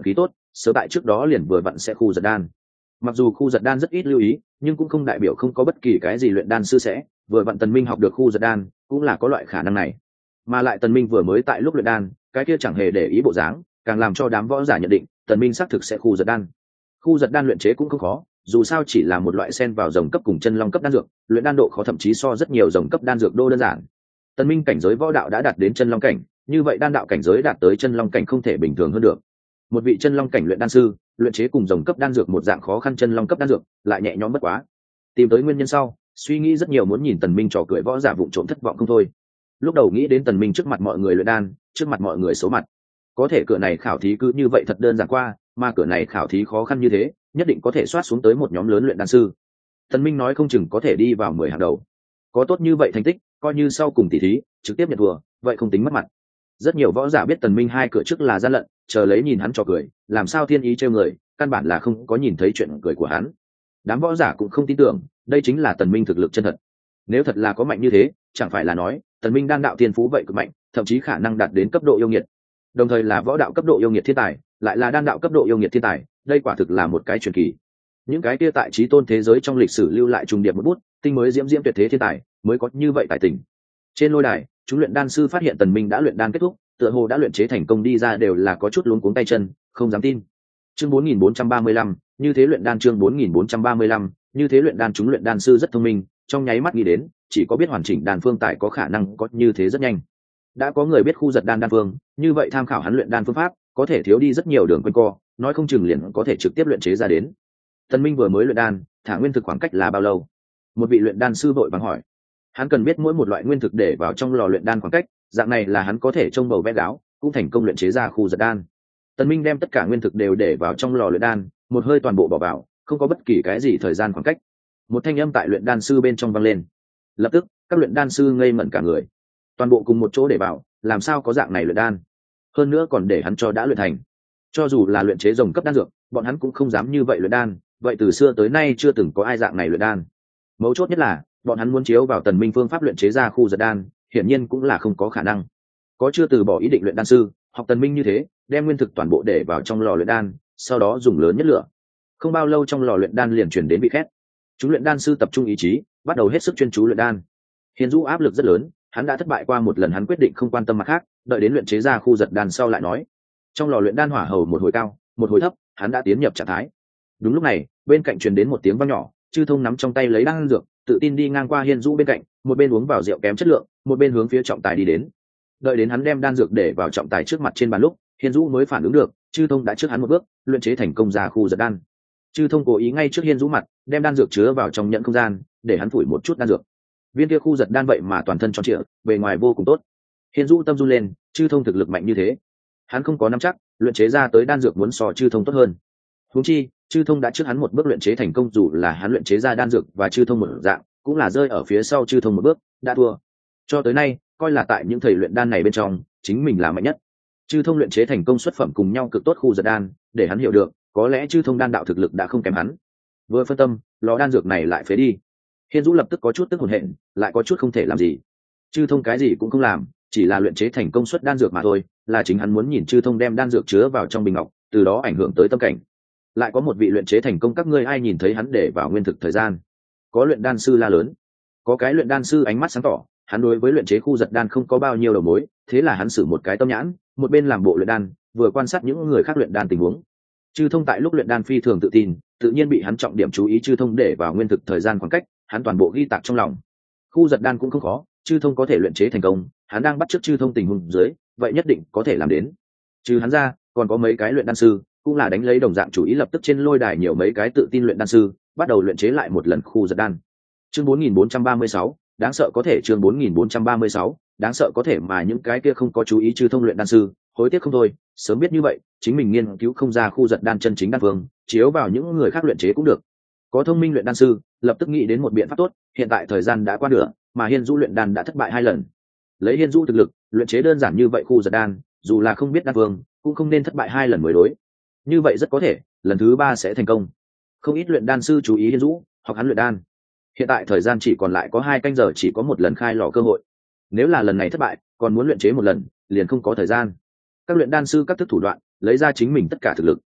sớm tại trước đó liền vừa vặn sẽ khu giật đan. Mặc dù khu giật đan rất ít lưu ý, nhưng cũng không đại biểu không có bất kỳ cái gì luyện đan sư sẽ vừa vặn Tần Minh học được khu giật đan, cũng là có loại khả năng này. Mà lại Tần Minh vừa mới tại lúc luyện đan, cái kia chẳng hề để ý bộ dáng, càng làm cho đám võ giả nhận định Tần Minh xác thực sẽ khu giật đan. Khu giật đan luyện chế cũng không khó, dù sao chỉ là một loại xen vào rồng cấp cùng chân long cấp đan dược, luyện đan độ khó thậm chí so rất nhiều rồng cấp đan dược đô đơn giản. Tần Minh cảnh giới võ đạo đã đạt đến chân long cảnh, như vậy đan đạo cảnh giới đạt tới chân long cảnh không thể bình thường hơn được. Một vị chân long cảnh luyện đan sư, luyện chế cùng rồng cấp đan dược một dạng khó khăn chân long cấp đan dược, lại nhẹ nhõm bất quá. Tìm tới nguyên nhân sau, suy nghĩ rất nhiều muốn nhìn Tần Minh trò cười võ giả vụng trộm thất vọng không thôi. Lúc đầu nghĩ đến Tần Minh trước mặt mọi người luyện đan, trước mặt mọi người xấu mặt. Có thể cửa này khảo thí cứ như vậy thật đơn giản qua, mà cửa này khảo thí khó khăn như thế, nhất định có thể soát xuống tới một nhóm lớn luyện đan sư. Tần Minh nói không chừng có thể đi vào 10 hàng đầu. Có tốt như vậy thành tích, coi như sau cùng tỷ thí, trực tiếp nhận thua, vậy không tính mất mặt. Rất nhiều võ giả biết Tần Minh hai cửa trước là gian lận, chờ lấy nhìn hắn trò cười, làm sao thiên ý trêu người, căn bản là không có nhìn thấy chuyện cười của hắn. Đám võ giả cũng không tin tưởng, đây chính là Tần Minh thực lực chân thật. Nếu thật là có mạnh như thế, chẳng phải là nói, Tần Minh đan đạo thiên phú vậy cực mạnh, thậm chí khả năng đạt đến cấp độ yêu nghiệt. Đồng thời là võ đạo cấp độ yêu nghiệt thiên tài, lại là đan đạo cấp độ yêu nghiệt thiên tài, đây quả thực là một cái truyền kỳ. Những cái kia tại chí tôn thế giới trong lịch sử lưu lại trùng điệp một bút, tinh mới diễm diễm tuyệt thế thiên tài, mới có như vậy tài tình. Trên lôi đài, chúng luyện đan sư phát hiện Tần Minh đã luyện đan kết thúc, tựa hồ đã luyện chế thành công đi ra đều là có chút luống cuống tay chân, không dám tin. Chương 4435, như thế luyện đan chương 4435, như thế luyện đan chúng luyện đan sư rất thông minh, trong nháy mắt nghĩ đến, chỉ có biết hoàn chỉnh đan phương tại có khả năng có như thế rất nhanh. Đã có người biết khu giật đan đan phương, như vậy tham khảo hắn luyện đan phương pháp, có thể thiếu đi rất nhiều đường quanh co, nói không chừng liền có thể trực tiếp luyện chế ra đến. Tần Minh vừa mới luyện đan, thả nguyên thực khoảng cách là bao lâu? Một vị luyện đan sư vội vàng hỏi. Hắn cần biết mỗi một loại nguyên thực để vào trong lò luyện đan khoảng cách, dạng này là hắn có thể trông bầu vẽ gáo, cũng thành công luyện chế ra khu giật đan. Tần Minh đem tất cả nguyên thực đều để vào trong lò luyện đan, một hơi toàn bộ bỏ vào, không có bất kỳ cái gì thời gian khoảng cách. Một thanh âm tại luyện đan sư bên trong vang lên. Lập tức, các luyện đan sư ngây ngẩn cả người. Toàn bộ cùng một chỗ để vào, làm sao có dạng này luyện đan? Hơn nữa còn để hắn cho đã luyện thành. Cho dù là luyện chế rồng cấp đan dược, bọn hắn cũng không dám như vậy luyện đan, vậy từ xưa tới nay chưa từng có ai dạng này luyện đan. Mấu chốt nhất là, bọn hắn muốn chiếu vào Tần Minh phương pháp luyện chế ra khu giật đan, hiển nhiên cũng là không có khả năng. Có chưa từ bỏ ý định luyện đan sư, học Tần Minh như thế, đem nguyên thực toàn bộ để vào trong lò luyện đan, sau đó dùng lớn nhất lửa. Không bao lâu trong lò luyện đan liền truyền đến vị khét. Chúng luyện đan sư tập trung ý chí, bắt đầu hết sức chuyên chú luyện đan. Hiền Dũ áp lực rất lớn, hắn đã thất bại qua một lần, hắn quyết định không quan tâm mặt khác, đợi đến luyện chế ra khu giật đan sau lại nói. Trong lò luyện đan hỏa hầu một hồi cao, một hồi thấp, hắn đã tiến nhập trạng thái. Đúng lúc này, bên cạnh truyền đến một tiếng vang nhỏ, Chư Thông nắm trong tay lấy đan dược, tự tin đi ngang qua Hiên Dũ bên cạnh, một bên uống vào rượu kém chất lượng, một bên hướng phía trọng tài đi đến. Đợi đến hắn đem đan dược để vào trọng tài trước mặt trên bàn lúc, Hiên Dũ mới phản ứng được, Chư Thông đã trước hắn một bước, luyện chế thành công ra khu giật đan. Chư Thông cố ý ngay trước Hiên Dũ mặt, đem đan dược chứa vào trong nhận không gian, để hắn phủi một chút đan dược. Viên kia khu giật đan vậy mà toàn thân tròn trịa, bề ngoài vô cùng tốt. Hiên Dũ tâm run lên, Chư Thông thực lực mạnh như thế, hắn không có nắm chắc, luyện chế ra tới đan dược muốn so Chư Thông tốt hơn. Huống chi, Chư Thông đã trước hắn một bước luyện chế thành công, dù là hắn luyện chế ra đan dược và Chư Thông một dạng, cũng là rơi ở phía sau Chư Thông một bước, đã thua. Cho tới nay, coi là tại những thầy luyện đan này bên trong, chính mình là mạnh nhất. Chư Thông luyện chế thành công xuất phẩm cùng nhau cực tốt khu giật đan, để hắn hiểu được, có lẽ Chư Thông đan đạo thực lực đã không kém hắn. Vừa phân tâm, lò đan dược này lại phế đi. Hiên Dũ lập tức có chút tức hồn hện, lại có chút không thể làm gì. Chư Thông cái gì cũng không làm, chỉ là luyện chế thành công suất đan dược mà thôi, là chính hắn muốn nhìn Chư Thông đem đan dược chứa vào trong bình ngọc, từ đó ảnh hưởng tới tâm cảnh. Lại có một vị luyện chế thành công, các ngươi ai nhìn thấy hắn để vào nguyên thực thời gian? Có luyện đan sư la lớn. Có cái luyện đan sư ánh mắt sáng tỏ, hắn đối với luyện chế khu giật đan không có bao nhiêu đầu mối, thế là hắn sử một cái tâm nhãn, một bên làm bộ luyện đan, vừa quan sát những người khác luyện đan tình huống. Chư Thông tại lúc luyện đan phi thường tự tin, tự nhiên bị hắn trọng điểm chú ý Chư Thông để vào nguyên thực thời gian khoảng cách, hắn toàn bộ ghi tạc trong lòng. Khu giật đan cũng không khó, Chư Thông có thể luyện chế thành công, hắn đang bắt chước Chư Thông tình huống dưới, vậy nhất định có thể làm đến. Trừ hắn ra, còn có mấy cái luyện đan sư, cũng là đánh lấy đồng dạng chủ ý, lập tức trên lôi đài nhiều mấy cái tự tin luyện đan sư, bắt đầu luyện chế lại một lần khu giật đan. Chương 4436, đáng sợ có thể chương 4436, đáng sợ có thể, mà những cái kia không có chú ý Chư Thông luyện đan sư, hối tiếc không thôi, sớm biết như vậy, chính mình nghiên cứu không ra khu giật đan chân chính đan phương, chiếu vào những người khác luyện chế cũng được. Có thông minh luyện đan sư, lập tức nghĩ đến một biện pháp tốt, hiện tại thời gian đã qua nửa, mà Hiên Dũ luyện đan đã thất bại 2 lần. Lấy Hiên Dũ thực lực, luyện chế đơn giản như vậy khu giật đan, dù là không biết đan phương, cũng không nên thất bại 2 lần mới đối. Như vậy rất có thể, lần thứ 3 sẽ thành công. Không ít luyện đan sư chú ý Hiên Dũ, học hắn luyện đan. Hiện tại thời gian chỉ còn lại có 2 canh giờ, chỉ có một lần khai lò cơ hội. Nếu là lần này thất bại, còn muốn luyện chế một lần, liền không có thời gian. Các luyện đan sư các thức thủ đoạn, lấy ra chính mình tất cả thực lực.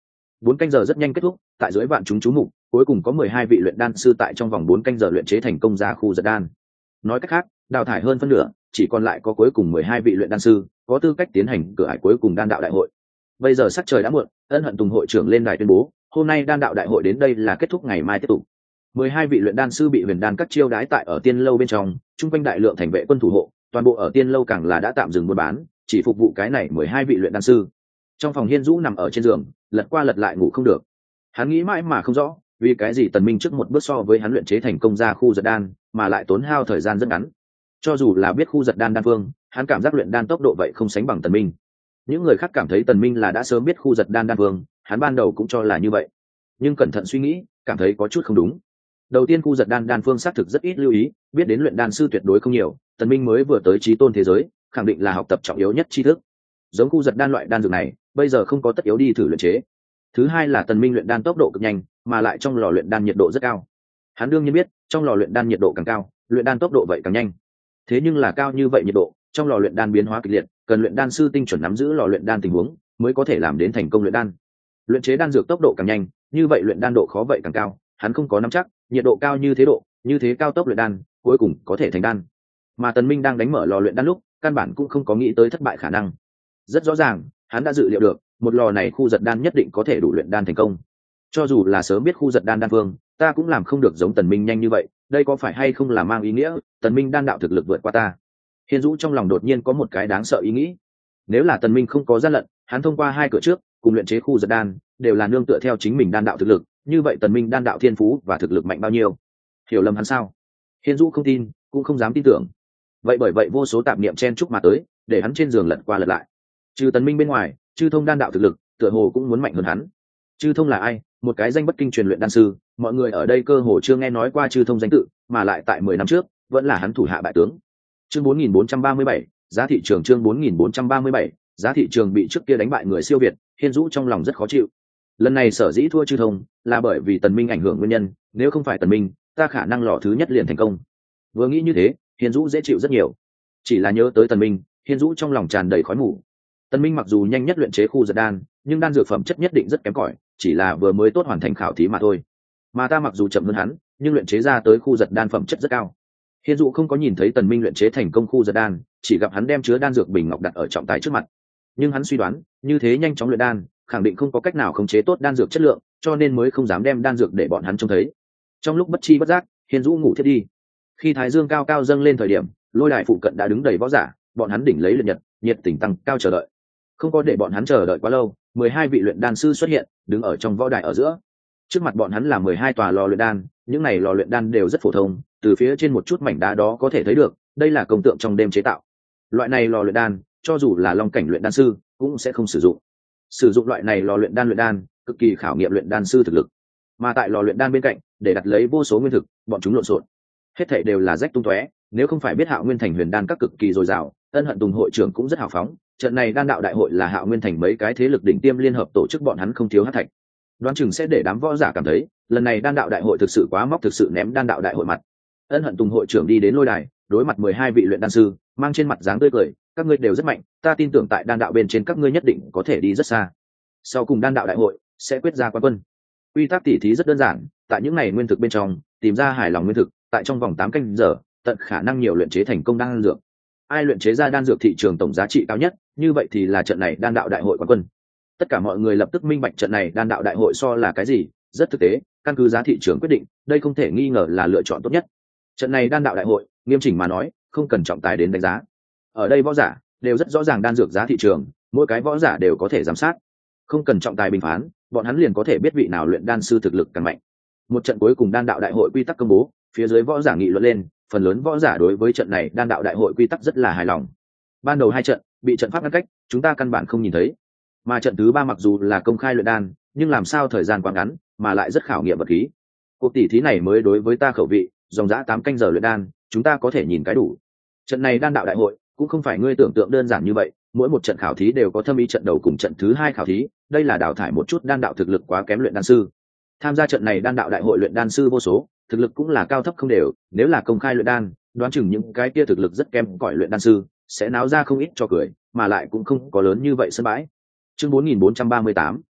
4 canh giờ rất nhanh kết thúc, tại dưới vạn chúng chú mục, cuối cùng có 12 vị luyện đan sư tại trong vòng 4 canh giờ luyện chế thành công ra khu giật đan. Nói cách khác, đào thải hơn phân nửa, chỉ còn lại có cuối cùng 12 vị luyện đan sư có tư cách tiến hành cửa ải cuối cùng đan đạo đại hội. Bây giờ sắc trời đã muộn, Ân Hận Tùng hội trưởng lên đài tuyên bố, hôm nay đan đạo đại hội đến đây là kết thúc, ngày mai tiếp tục. 12 vị luyện đan sư bị Huyền Đan các chiêu đái tại ở tiên lâu bên trong, trung quanh đại lượng thành vệ quân thủ hộ, toàn bộ ở tiên lâu càng là đã tạm dừng buôn bán, chỉ phục vụ cái này 12 vị luyện đan sư. Trong phòng Hiên Dũ nằm ở trên giường, lật qua lật lại ngủ không được. Hắn nghĩ mãi mà không rõ, vì cái gì Tần Minh trước một bước so với hắn luyện chế thành công ra khu giật đan, mà lại tốn hao thời gian rất ngắn. Cho dù là biết khu giật đan đan phương, hắn cảm giác luyện đan tốc độ vậy không sánh bằng Tần Minh. Những người khác cảm thấy Tần Minh là đã sớm biết khu giật đan đan phương, hắn ban đầu cũng cho là như vậy. Nhưng cẩn thận suy nghĩ, cảm thấy có chút không đúng. Đầu tiên khu giật đan đan phương xác thực rất ít lưu ý, biết đến luyện đan sư tuyệt đối không nhiều, Tần Minh mới vừa tới chí tôn thế giới, khẳng định là học tập trọng yếu nhất tri thức. Giống khu giật đan loại đan dược này, bây giờ không có tất yếu đi thử luyện chế. Thứ hai là Tần Minh luyện đan tốc độ cực nhanh, mà lại trong lò luyện đan nhiệt độ rất cao. Hắn đương nhiên biết, trong lò luyện đan nhiệt độ càng cao, luyện đan tốc độ vậy càng nhanh. Thế nhưng là cao như vậy nhiệt độ, trong lò luyện đan biến hóa kịch liệt, cần luyện đan sư tinh chuẩn nắm giữ lò luyện đan tình huống, mới có thể làm đến thành công luyện đan. Luyện chế đan dược tốc độ càng nhanh, như vậy luyện đan độ khó vậy càng cao, hắn không có nắm chắc, nhiệt độ cao như thế cao tốc luyện đan, cuối cùng có thể thành đan. Mà Tần Minh đang đánh mở lò luyện đan lúc, căn bản cũng không có nghĩ tới thất bại khả năng. Rất rõ ràng, hắn đã dự liệu được, một lò này khu giật đan nhất định có thể đủ luyện đan thành công. Cho dù là sớm biết khu giật đan đan phương, ta cũng làm không được giống Tần Minh nhanh như vậy, đây có phải hay không là mang ý nghĩa Tần Minh đan đạo thực lực vượt qua ta? Hiên Dũ trong lòng đột nhiên có một cái đáng sợ ý nghĩ. Nếu là Tần Minh không có gian lận, hắn thông qua hai cửa trước, cùng luyện chế khu giật đan, đều là nương tựa theo chính mình đan đạo thực lực, như vậy Tần Minh đan đạo thiên phú và thực lực mạnh bao nhiêu? Hiểu lầm hắn sao? Hiên Dũ không tin, cũng không dám tin tưởng. Vậy bởi vậy vô số tạp niệm chen chúc mà tới, để hắn trên giường lật qua lật lại. Trừ Tần Minh bên ngoài, Chư Thông đan đạo thực lực, tựa hồ cũng muốn mạnh hơn hắn. Chư Thông là ai? Một cái danh bất kinh truyền luyện đan sư, mọi người ở đây cơ hồ chưa nghe nói qua Chư Thông danh tự, mà lại tại 10 năm trước, vẫn là hắn thủ hạ bại tướng. Chương 4437, giá thị trường. Chương 4437, giá thị trường bị trước kia đánh bại người siêu việt, Hiên Dũ trong lòng rất khó chịu. Lần này sở dĩ thua Chư Thông, là bởi vì Tần Minh ảnh hưởng nguyên nhân, nếu không phải Tần Minh, ta khả năng lò thứ nhất liền thành công. Vừa nghĩ như thế, Hiên Dũ dễ chịu rất nhiều. Chỉ là nhớ tới Tần Minh, Hiên Dũ trong lòng tràn đầy khói mù. Tần Minh mặc dù nhanh nhất luyện chế khu giật đan, nhưng đan dược phẩm chất nhất định rất kém cỏi, chỉ là vừa mới tốt hoàn thành khảo thí mà thôi. Mà ta mặc dù chậm hơn hắn, nhưng luyện chế ra tới khu giật đan phẩm chất rất cao. Hiên Dụ không có nhìn thấy Tần Minh luyện chế thành công khu giật đan, chỉ gặp hắn đem chứa đan dược bình ngọc đặt ở trọng tài trước mặt. Nhưng hắn suy đoán, như thế nhanh chóng luyện đan, khẳng định không có cách nào khống chế tốt đan dược chất lượng, cho nên mới không dám đem đan dược để bọn hắn trông thấy. Trong lúc bất chi bất giác, Hiên Dụ ngủ thiếp đi. Khi thái dương cao cao dâng lên thời điểm, lôi đài phụ cận đã đứng đầy võ giả, bọn hắn đỉnh lấy luyện nhật, nhiệt tình tăng cao chờ đợi. Không có để bọn hắn chờ đợi quá lâu, 12 vị luyện đan sư xuất hiện, đứng ở trong võ đài ở giữa. Trước mặt bọn hắn là 12 tòa lò luyện đan, những này lò luyện đan đều rất phổ thông, từ phía trên một chút mảnh đá đó có thể thấy được, đây là công tượng trong đêm chế tạo. Loại này lò luyện đan, cho dù là long cảnh luyện đan sư, cũng sẽ không sử dụng. Sử dụng loại này lò luyện đan, cực kỳ khảo nghiệm luyện đan sư thực lực. Mà tại lò luyện đan bên cạnh, để đặt lấy vô số nguyên thực, bọn chúng lộn xộn. Hết thảy đều là rách tung tóe, nếu không phải biết Hạo Nguyên Thành huyền đan các cực kỳ dồi dào, Ân Hận Tùng hội trưởng cũng rất hào phóng. Trận này đan đạo đại hội là Hạo Nguyên Thành mấy cái thế lực đỉnh tiêm liên hợp tổ chức, bọn hắn không thiếu hắc thạch. Đoán chừng sẽ để đám võ giả cảm thấy, lần này đan đạo đại hội thực sự quá móc, thực sự ném đan đạo đại hội mặt. Ân Hận Tùng hội trưởng đi đến lôi đài, đối mặt 12 vị luyện đan sư, mang trên mặt dáng tươi cười, các ngươi đều rất mạnh, ta tin tưởng tại đan đạo bên trên các ngươi nhất định có thể đi rất xa. Sau cùng đan đạo đại hội sẽ quyết ra quán quân. Quy tắc tỉ thí rất đơn giản, tại những này nguyên thực bên trong, tìm ra hài lòng nguyên thực, tại trong vòng 8 canh giờ, tận khả năng nhiều luyện chế thành công đan dược. Ai luyện chế ra đan dược thị trường tổng giá trị cao nhất, như vậy thì là trận này đan đạo đại hội quán quân. Tất cả mọi người lập tức minh bạch trận này đan đạo đại hội so là cái gì, rất thực tế, căn cứ giá thị trường quyết định, đây không thể nghi ngờ là lựa chọn tốt nhất. Trận này đan đạo đại hội, nghiêm chỉnh mà nói, không cần trọng tài đến đánh giá. Ở đây võ giả đều rất rõ ràng đan dược giá thị trường, mỗi cái võ giả đều có thể giám sát. Không cần trọng tài bình phán, bọn hắn liền có thể biết vị nào luyện đan sư thực lực càng mạnh. Một trận cuối cùng đan đạo đại hội quy tắc công bố, phía dưới võ giả nghị luận lên, phần lớn võ giả đối với trận này đan đạo đại hội quy tắc rất là hài lòng. Ban đầu 2 trận bị trận pháp ngăn cách, chúng ta căn bản không nhìn thấy. Mà trận thứ 3 mặc dù là công khai luyện đan, nhưng làm sao thời gian quá ngắn, mà lại rất khảo nghiệm vật khí. Cuộc tỷ thí này mới đối với ta khẩu vị, dòng dã 8 canh giờ luyện đan, chúng ta có thể nhìn cái đủ. Trận này đan đạo đại hội cũng không phải ngươi tưởng tượng đơn giản như vậy, mỗi một trận khảo thí đều có thâm ý, trận đầu cùng trận thứ 2 khảo thí, đây là đào thải một chút đan đạo thực lực quá kém luyện đan sư. Tham gia trận này đan đạo đại hội luyện đan sư vô số, thực lực cũng là cao thấp không đều, nếu là công khai luyện đan, đoán chừng những cái kia thực lực rất kém cỏi luyện đan sư sẽ náo ra không ít cho cười, mà lại cũng không có lớn như vậy sân bãi. Chương 4438,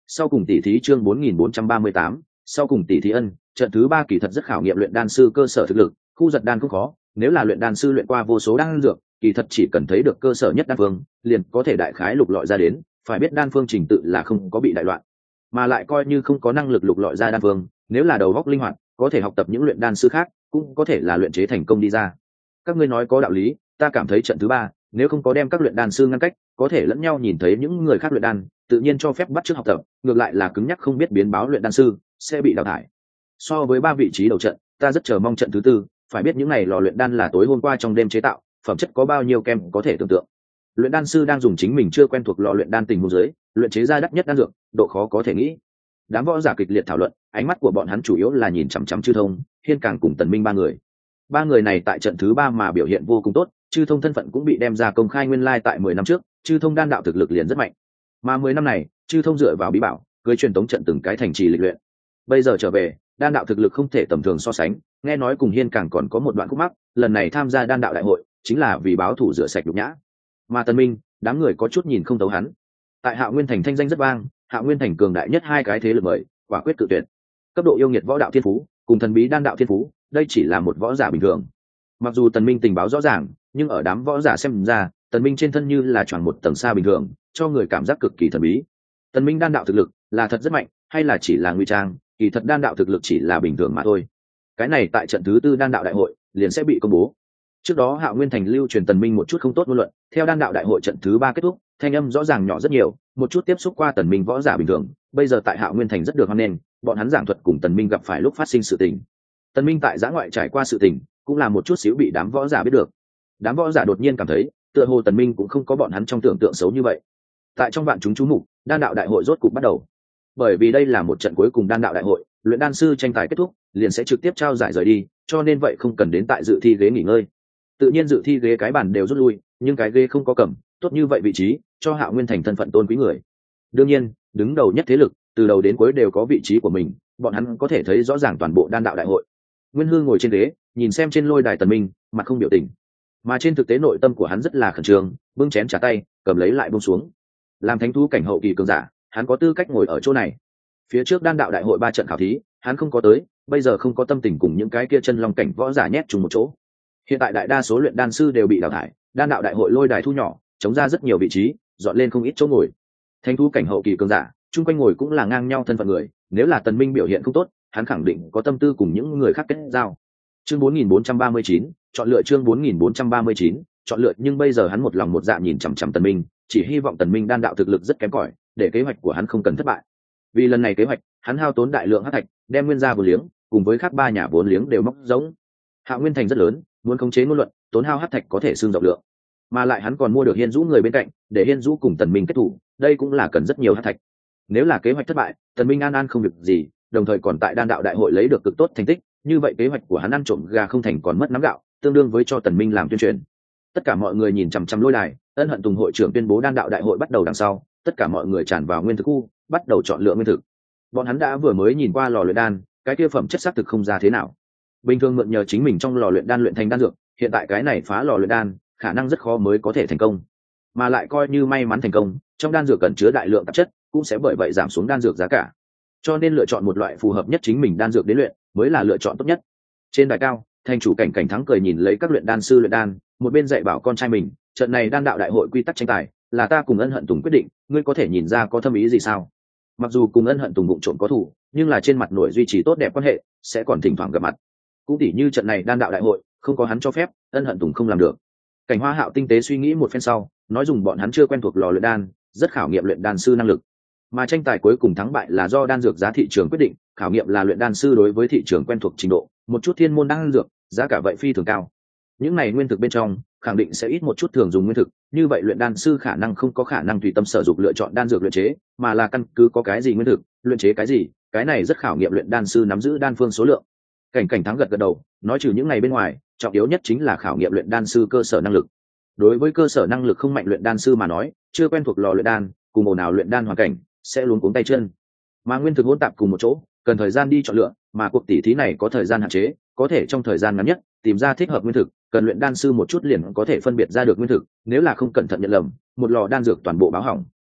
Sau cùng tỷ thí chương 4438, sau cùng tỷ thí ân, trận thứ 3 kỳ thật rất khảo nghiệm luyện đan sư cơ sở thực lực, khu giật đan không khó, nếu là luyện đan sư luyện qua vô số đan dược, kỳ thật chỉ cần thấy được cơ sở nhất đan phương, liền có thể đại khái lục lọi ra đến, phải biết đan phương trình tự là không có bị đại loạn, mà lại coi như không có năng lực lục lọi ra đan phương, nếu là đầu óc linh hoạt, có thể học tập những luyện đan sư khác, cũng có thể là luyện chế thành công đi ra. Các ngươi nói có đạo lý, ta cảm thấy trận thứ 3, nếu không có đem các luyện đan sư ngăn cách, có thể lẫn nhau nhìn thấy những người khác luyện đan, tự nhiên cho phép bắt chước học tập, ngược lại là cứng nhắc không biết biến báo luyện đan sư sẽ bị đào thải. So với 3 vị trí đầu trận, ta rất chờ mong trận thứ 4, phải biết những này lò luyện đan là tối hôm qua trong đêm chế tạo, phẩm chất có bao nhiêu kem có thể tưởng tượng. Luyện đan sư đang dùng chính mình chưa quen thuộc lò luyện đan tình huống dưới, luyện chế ra đắt nhất đan dược, độ khó có thể nghĩ. Đám võ giả kịch liệt thảo luận, ánh mắt của bọn hắn chủ yếu là nhìn chằm chằm Chư Thông, Hiên Càng cùng Tần Minh 3 người. 3 người này tại trận thứ 3 mà biểu hiện vô cùng tốt, Chư Thông thân phận cũng bị đem ra công khai nguyên lai tại 10 năm trước, Chư Thông đan đạo thực lực liền rất mạnh. Mà 10 năm này, Chư Thông dựa vào bí bảo, cưới truyền tống trận từng cái thành trì lịch luyện. Bây giờ trở về, đan đạo thực lực không thể tầm thường so sánh, nghe nói cùng Hiên Càng còn có một đoạn khúc mắc, lần này tham gia đan đạo đại hội, chính là vì báo thù rửa sạch nhục nhã. Mà Tần Minh, đám người có chút nhìn không thấu hắn. Tại Hạo Nguyên Thành thanh danh rất vang, Hạo Nguyên Thành cường đại nhất 2 cái thế lực mời, quả quyết cự tuyệt. Cấp độ yêu nghiệt võ đạo thiên phú, cùng thần bí đan đạo thiên phú, đây chỉ là một võ giả bình thường. Mặc dù Tần Minh tình báo rõ ràng, nhưng ở đám võ giả xem ra, Tần Minh trên thân như là choàng một tầng xa bình thường, cho người cảm giác cực kỳ thần bí. Tần Minh đan đạo thực lực là thật rất mạnh, hay là chỉ là ngụy trang, kỳ thật đan đạo thực lực chỉ là bình thường mà thôi. Cái này tại trận thứ 4 đan đạo đại hội liền sẽ bị công bố. Trước đó Hạo Nguyên Thành lưu truyền Tần Minh một chút không tốt ngôn luận, theo đan đạo đại hội trận thứ 3 kết thúc, thanh âm rõ ràng nhỏ rất nhiều, một chút tiếp xúc qua Tần Minh võ giả bình thường, bây giờ tại Hạo Nguyên Thành rất được hoan nghênh, bọn hắn giảng thuật cùng Tần Minh gặp phải lúc phát sinh sự tình. Tần Minh tại giã ngoại trải qua sự tình, cũng là một chút xíu bị đám võ giả biết được. Đám võ giả đột nhiên cảm thấy, tựa hồ Tần Minh cũng không có bọn hắn trong tưởng tượng xấu như vậy. Tại trong vạn chúng chú mục, đan đạo đại hội rốt cục bắt đầu. Bởi vì đây là một trận cuối cùng đan đạo đại hội, luyện đan sư tranh tài kết thúc, liền sẽ trực tiếp trao giải rời đi, cho nên vậy không cần đến tại dự thi ghế nghỉ ngơi. Tự nhiên dự thi ghế cái bàn đều rút lui, nhưng cái ghế không có cầm, tốt như vậy vị trí, cho Hạo Nguyên Thành thân phận tôn quý người. Đương nhiên, đứng đầu nhất thế lực, từ đầu đến cuối đều có vị trí của mình, bọn hắn có thể thấy rõ ràng toàn bộ đan đạo đại hội. Nguyên Hư ngồi trên ghế, nhìn xem trên lôi đài Tần Minh, mặt không biểu tình. Mà trên thực tế nội tâm của hắn rất là khẩn trương, bưng chén trà tay, cầm lấy lại buông xuống. Làm thánh thú cảnh hậu kỳ cường giả, hắn có tư cách ngồi ở chỗ này. Phía trước đan đạo đại hội 3 trận khảo thí, hắn không có tới, bây giờ không có tâm tình cùng những cái kia chân long cảnh võ giả nhét chung một chỗ. Hiện tại đại đa số luyện đan sư đều bị đào thải, đan đạo đại hội lôi đài thu nhỏ, chống ra rất nhiều vị trí, dọn lên không ít chỗ ngồi. Thánh thú cảnh hậu kỳ cường giả, chung quanh ngồi cũng là ngang nhau thân phận người, nếu là Tần Minh biểu hiện không tốt, hắn khẳng định có tâm tư cùng những người khác kết giao. Chương 4439, chọn lựa chương 4439, chọn lựa, nhưng bây giờ hắn một lòng một dạ nhìn chằm chằm Tần Minh, chỉ hy vọng Tần Minh đan đạo thực lực rất kém cỏi, để kế hoạch của hắn không cần thất bại. Vì lần này kế hoạch, hắn hao tốn đại lượng hắc thạch, đem nguyên gia vốn liếng, cùng với khác 3 nhà vốn liếng đều móc giống. Hạo Nguyên Thành rất lớn, muốn khống chế ngôn luận, tốn hao hắc thạch có thể xương rộng lượng. Mà lại hắn còn mua được Hiên Dũ người bên cạnh, để Hiên Dũ cùng Tần Minh kết thủ, đây cũng là cần rất nhiều hắc thạch. Nếu là kế hoạch thất bại, Tần Minh an không việc gì, đồng thời còn tại đan đạo đại hội lấy được cực tốt thành tích, như vậy kế hoạch của hắn ăn trộm gà không thành còn mất nắm gạo, tương đương với cho Tần Minh làm tuyên truyền. Tất cả mọi người nhìn chằm chằm lôi đài, Ân Hận Tùng hội trưởng tuyên bố đan đạo đại hội bắt đầu đằng sau, tất cả mọi người tràn vào nguyên thực khu, bắt đầu chọn lựa nguyên thực. Bọn hắn đã vừa mới nhìn qua lò luyện đan, cái kia phẩm chất xác thực không ra thế nào. Bình thường mượn nhờ chính mình trong lò luyện đan luyện thành đan dược, hiện tại cái này phá lò luyện đan, khả năng rất khó mới có thể thành công. Mà lại coi như may mắn thành công, trong đan dược cần chứa đại lượng tạp chất, cũng sẽ bởi vậy giảm xuống đan dược giá cả. Cho nên lựa chọn một loại phù hợp nhất chính mình đan dược đến luyện, mới là lựa chọn tốt nhất. Trên đài cao, thành chủ Cảnh Cảnh Thắng cười nhìn lấy các luyện đan sư luyện đan, một bên dạy bảo con trai mình, trận này đan đạo đại hội quy tắc tranh tài, là ta cùng Ân Hận Tùng quyết định, ngươi có thể nhìn ra có thâm ý gì sao? Mặc dù cùng Ân Hận Tùng vụng trộm có thủ, nhưng là trên mặt nổi duy trì tốt đẹp quan hệ, sẽ còn thỉnh thoảng gặp mặt. Cũng tỉ như trận này đan đạo đại hội, không có hắn cho phép, Ân Hận Tùng không làm được. Cảnh Hoa Hạo tinh tế suy nghĩ một phen sau, nói dùng bọn hắn chưa quen thuộc lò luyện đan, rất khảo nghiệm luyện đan sư năng lực. Mà tranh tài cuối cùng thắng bại là do đan dược giá thị trường quyết định, khảo nghiệm là luyện đan sư đối với thị trường quen thuộc trình độ, một chút thiên môn đan dược, giá cả vậy phi thường cao. Những này nguyên thực bên trong, khẳng định sẽ ít một chút thường dùng nguyên thực, như vậy luyện đan sư khả năng không có khả năng tùy tâm sở dục lựa chọn đan dược luyện chế, mà là căn cứ có cái gì nguyên thực, luyện chế cái gì, cái này rất khảo nghiệm luyện đan sư nắm giữ đan phương số lượng. Cảnh Cảnh Thắng gật gật đầu, nói trừ những này bên ngoài, trọng yếu nhất chính là khảo nghiệm luyện đan sư cơ sở năng lực. Đối với cơ sở năng lực không mạnh luyện đan sư mà nói, chưa quen thuộc lò luyện đan, cùng ồn ào luyện đan hoàn cảnh, sẽ luống cuống tay chân. Mà nguyên thực hỗn tạp cùng một chỗ, cần thời gian đi chọn lựa, mà cuộc tỉ thí này có thời gian hạn chế, có thể trong thời gian ngắn nhất tìm ra thích hợp nguyên thực, cần luyện đan sư một chút liền có thể phân biệt ra được nguyên thực, nếu là không cẩn thận nhận lầm, một lò đan dược toàn bộ báo hỏng.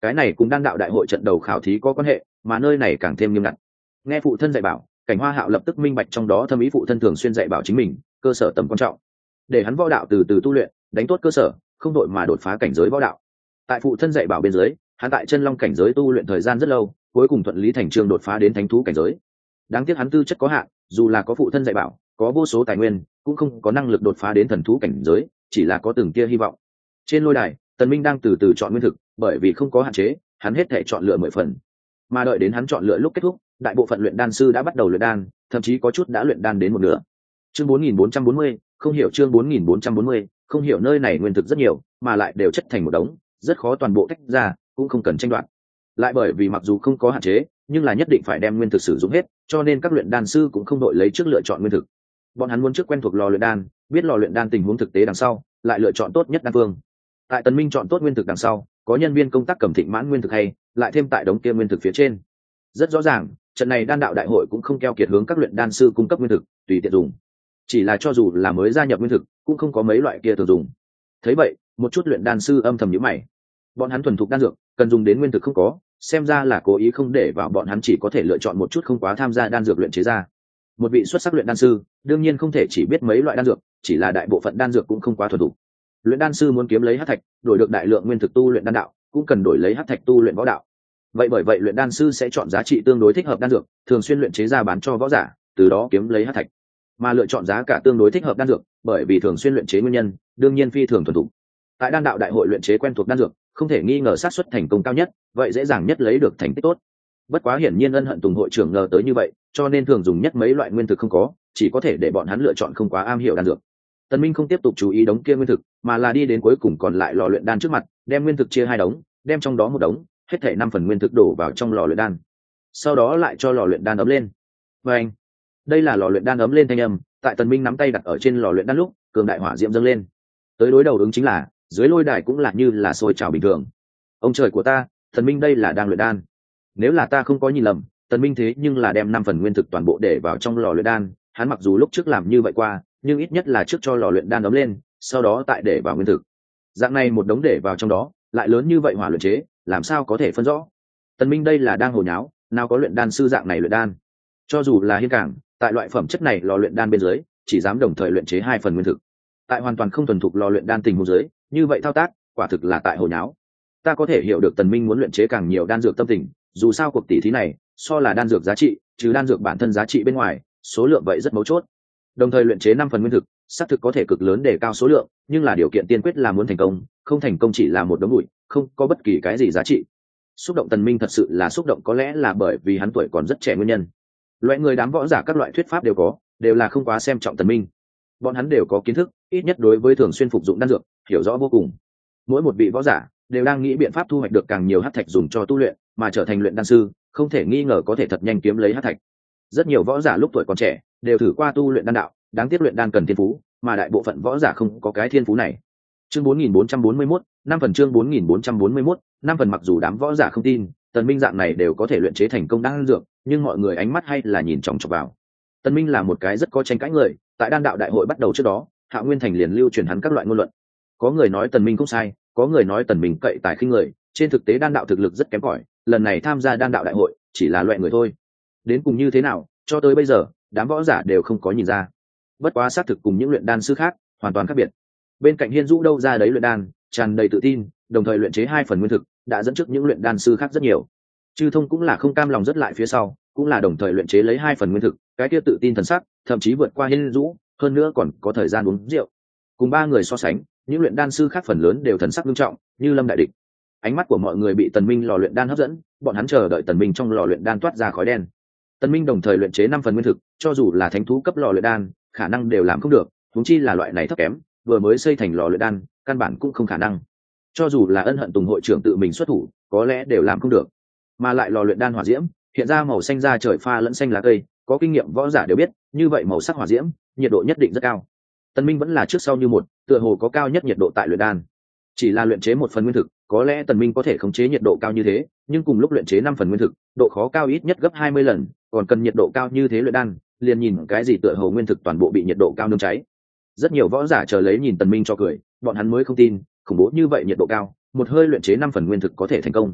cái này cùng đan đạo đại hội trận đầu khảo thí có quan hệ, mà nơi này càng thêm nghiêm ngặt. Nghe phụ thân dạy bảo, Cảnh Hoa Hạo lập tức minh bạch trong đó thâm ý phụ thân thường xuyên dạy bảo chính mình cơ sở tầm quan trọng, để hắn võ đạo từ từ tu luyện, đánh tốt cơ sở, không đội mà đột phá cảnh giới võ đạo. Tại phụ thân dạy bảo bên dưới, hắn tại chân long cảnh giới tu luyện thời gian rất lâu, cuối cùng thuận lý thành trương đột phá đến thánh thú cảnh giới. Đáng tiếc hắn tư chất có hạn, dù là có phụ thân dạy bảo, có vô số tài nguyên, cũng không có năng lực đột phá đến thần thú cảnh giới, chỉ là có từng tia hy vọng. Trên lôi đài, Tần Minh đang từ từ chọn nguyên thực, bởi vì không có hạn chế, hắn hết thể chọn lựa 10 phần. Mà đợi đến hắn chọn lựa lúc kết thúc, đại bộ phận luyện đan sư đã bắt đầu luyện đan, thậm chí có chút đã luyện đan đến một nửa. Chương 4440, không hiểu chương 4440, không hiểu nơi này nguyên thực rất nhiều, mà lại đều chất thành một đống, rất khó toàn bộ tách ra, cũng không cần tranh đoạt. Lại bởi vì mặc dù không có hạn chế, nhưng là nhất định phải đem nguyên thực sử dụng hết, cho nên các luyện đan sư cũng không đội lấy trước lựa chọn nguyên thực. Bọn hắn muốn trước quen thuộc lò luyện đan, biết lò luyện đan tình huống thực tế đằng sau, lại lựa chọn tốt nhất đan phương. Tại Tần Minh chọn tốt nguyên thực đằng sau, có nhân viên công tác cầm thịnh mãn nguyên thực hay, lại thêm tại đống kia nguyên thực phía trên. Rất rõ ràng, trận này đan đạo đại hội cũng không keo kiệt hướng các luyện đan sư cung cấp nguyên thực, tùy tiện dùng. Chỉ là cho dù là mới gia nhập nguyên thực, cũng không có mấy loại kia thường dùng. Thấy vậy, một chút luyện đan sư âm thầm nhíu mày. Bọn hắn thuần thục đan dược, cần dùng đến nguyên thực không có, xem ra là cố ý không để vào, bọn hắn chỉ có thể lựa chọn một chút không quá tham gia đan dược luyện chế ra. Một vị xuất sắc luyện đan sư, đương nhiên không thể chỉ biết mấy loại đan dược, chỉ là đại bộ phận đan dược cũng không quá thuần thục. Luyện đan sư muốn kiếm lấy hắc thạch, đổi được đại lượng nguyên thực tu luyện đan đạo, cũng cần đổi lấy hắc thạch tu luyện võ đạo. Vậy bởi vậy luyện đan sư sẽ chọn giá trị tương đối thích hợp đan dược, thường xuyên luyện chế ra bán cho võ giả, từ đó kiếm lấy hắc thạch. Mà lựa chọn giá cả tương đối thích hợp đan dược, bởi vì thường xuyên luyện chế nguyên nhân, đương nhiên phi thường thuần thục. Tại đan đạo đại hội luyện chế quen thuộc đan dược, không thể nghi ngờ xác suất thành công cao nhất, vậy dễ dàng nhất lấy được thành tích tốt. Bất quá hiển nhiên Ân Hận Tùng hội trưởng ngờ tới như vậy, cho nên thường dùng nhất mấy loại nguyên thực không có, chỉ có thể để bọn hắn lựa chọn không quá am hiểu đan dược. Tần Minh không tiếp tục chú ý đống kia nguyên thực, mà là đi đến cuối cùng còn lại lò luyện đan trước mặt, đem nguyên thực chia hai đống, đem trong đó một đống, hết thảy 5 phần nguyên thực đổ vào trong lò luyện đan. Sau đó lại cho lò luyện đan ấm lên. Oeng! Đây là lò luyện đan ấm lên thanh âm, tại Tần Minh nắm tay đặt ở trên lò luyện đan lúc, cường đại hỏa diễm dâng lên. Tới đối đầu ứng chính là, dưới lôi đài cũng là như là sôi trào bình thường. Ông trời của ta, Tần Minh đây là đang luyện đan. Nếu là ta không có nhìn lầm, Tần Minh thế nhưng là đem 5 phần nguyên thực toàn bộ để vào trong lò luyện đan, hắn mặc dù lúc trước làm như vậy qua, nhưng ít nhất là trước cho lò luyện đan ấm lên, sau đó tại để vào nguyên thực. Dạng này một đống để vào trong đó, lại lớn như vậy hỏa luyện chế, làm sao có thể phân rõ? Tần Minh đây là đang hồ nháo, nào có luyện đan sư dạng này luyện đan. Cho dù là hiên cảng, tại loại phẩm chất này lò luyện đan bên dưới, chỉ dám đồng thời luyện chế 2 phần nguyên thực. Tại hoàn toàn không thuần thục lò luyện đan tình huống dưới, như vậy thao tác, quả thực là tại hồ nháo. Ta có thể hiểu được Tần Minh muốn luyện chế càng nhiều đan dược tâm tình, dù sao cuộc tỷ thí này, so là đan dược giá trị, trừ đan dược bản thân giá trị bên ngoài, số lượng vậy rất mấu chốt. Đồng thời luyện chế 5 phần nguyên thực, xác thực có thể cực lớn để cao số lượng, nhưng là điều kiện tiên quyết là muốn thành công, không thành công chỉ là một đống bụi, không có bất kỳ cái gì giá trị. Xúc động Tần Minh thật sự là xúc động, có lẽ là bởi vì hắn tuổi còn rất trẻ nguyên nhân. Loại người đám võ giả các loại thuyết pháp đều có, đều là không quá xem trọng Tần Minh. Bọn hắn đều có kiến thức, ít nhất đối với thường xuyên phục dụng đan dược, hiểu rõ vô cùng. Mỗi một vị võ giả đều đang nghĩ biện pháp thu hoạch được càng nhiều hắc thạch dùng cho tu luyện, mà trở thành luyện đan sư, không thể nghi ngờ có thể thật nhanh kiếm lấy hắc thạch. Rất nhiều võ giả lúc tuổi còn trẻ đều thử qua tu luyện đan đạo, đáng tiếc luyện đan cần thiên phú, mà đại bộ phận võ giả không có cái thiên phú này. Chương 4441, 5 phần chương 4441, 5 phần mặc dù đám võ giả không tin, Tần Minh dạng này đều có thể luyện chế thành công đan dược, nhưng mọi người ánh mắt hay là nhìn chòng chọc vào. Tần Minh là một cái rất có tranh cãi người, tại đan đạo đại hội bắt đầu trước đó, Hạ Nguyên Thành liền lưu truyền hắn các loại ngôn luận. Có người nói Tần Minh cũng sai, có người nói Tần Minh cậy tài khinh người, trên thực tế đan đạo thực lực rất kém cỏi, lần này tham gia đan đạo đại hội chỉ là loại người thôi. Đến cùng như thế nào, cho tới bây giờ, đám võ giả đều không có nhìn ra. Bất quá xác thực cùng những luyện đan sư khác hoàn toàn khác biệt. Bên cạnh Hiên Dũ đâu ra đấy luyện đan, tràn đầy tự tin, đồng thời luyện chế 2 phần nguyên thực, đã dẫn trước những luyện đan sư khác rất nhiều. Chư Thông cũng là không cam lòng rất lại phía sau, cũng là đồng thời luyện chế lấy 2 phần nguyên thực, cái kia tự tin thần sắc, thậm chí vượt qua Hiên Dũ, hơn nữa còn có thời gian uống rượu. Cùng 3 người so sánh, những luyện đan sư khác phần lớn đều thần sắc nghiêm trọng, như lâm đại địch. Ánh mắt của mọi người bị Tần Minh lò luyện đan hấp dẫn, bọn hắn chờ đợi Tần Minh trong lò luyện đan toát ra khói đen. Tần Minh đồng thời luyện chế 5 phần nguyên thực, cho dù là thánh thú cấp lò luyện đan, khả năng đều làm không được, huống chi là loại này thấp kém, vừa mới xây thành lò luyện đan, căn bản cũng không khả năng. Cho dù là Ân Hận Tùng hội trưởng tự mình xuất thủ, có lẽ đều làm không được. Mà lại lò luyện đan hỏa diễm, hiện ra màu xanh da trời pha lẫn xanh lá cây, có kinh nghiệm võ giả đều biết, như vậy màu sắc hỏa diễm, nhiệt độ nhất định rất cao. Tần Minh vẫn là trước sau như một, tựa hồ có cao nhất nhiệt độ tại luyện đan. Chỉ là luyện chế 1 phần nguyên thực, có lẽ Tần Minh có thể khống chế nhiệt độ cao như thế, nhưng cùng lúc luyện chế 5 phần nguyên thực, độ khó cao ít nhất gấp 20 lần, còn cần nhiệt độ cao như thế luyện đan, liền nhìn cái gì tựa hồ nguyên thực toàn bộ bị nhiệt độ cao nung cháy. Rất nhiều võ giả chờ lấy nhìn Tần Minh cho cười, bọn hắn mới không tin, khủng bố như vậy nhiệt độ cao, một hơi luyện chế 5 phần nguyên thực có thể thành công.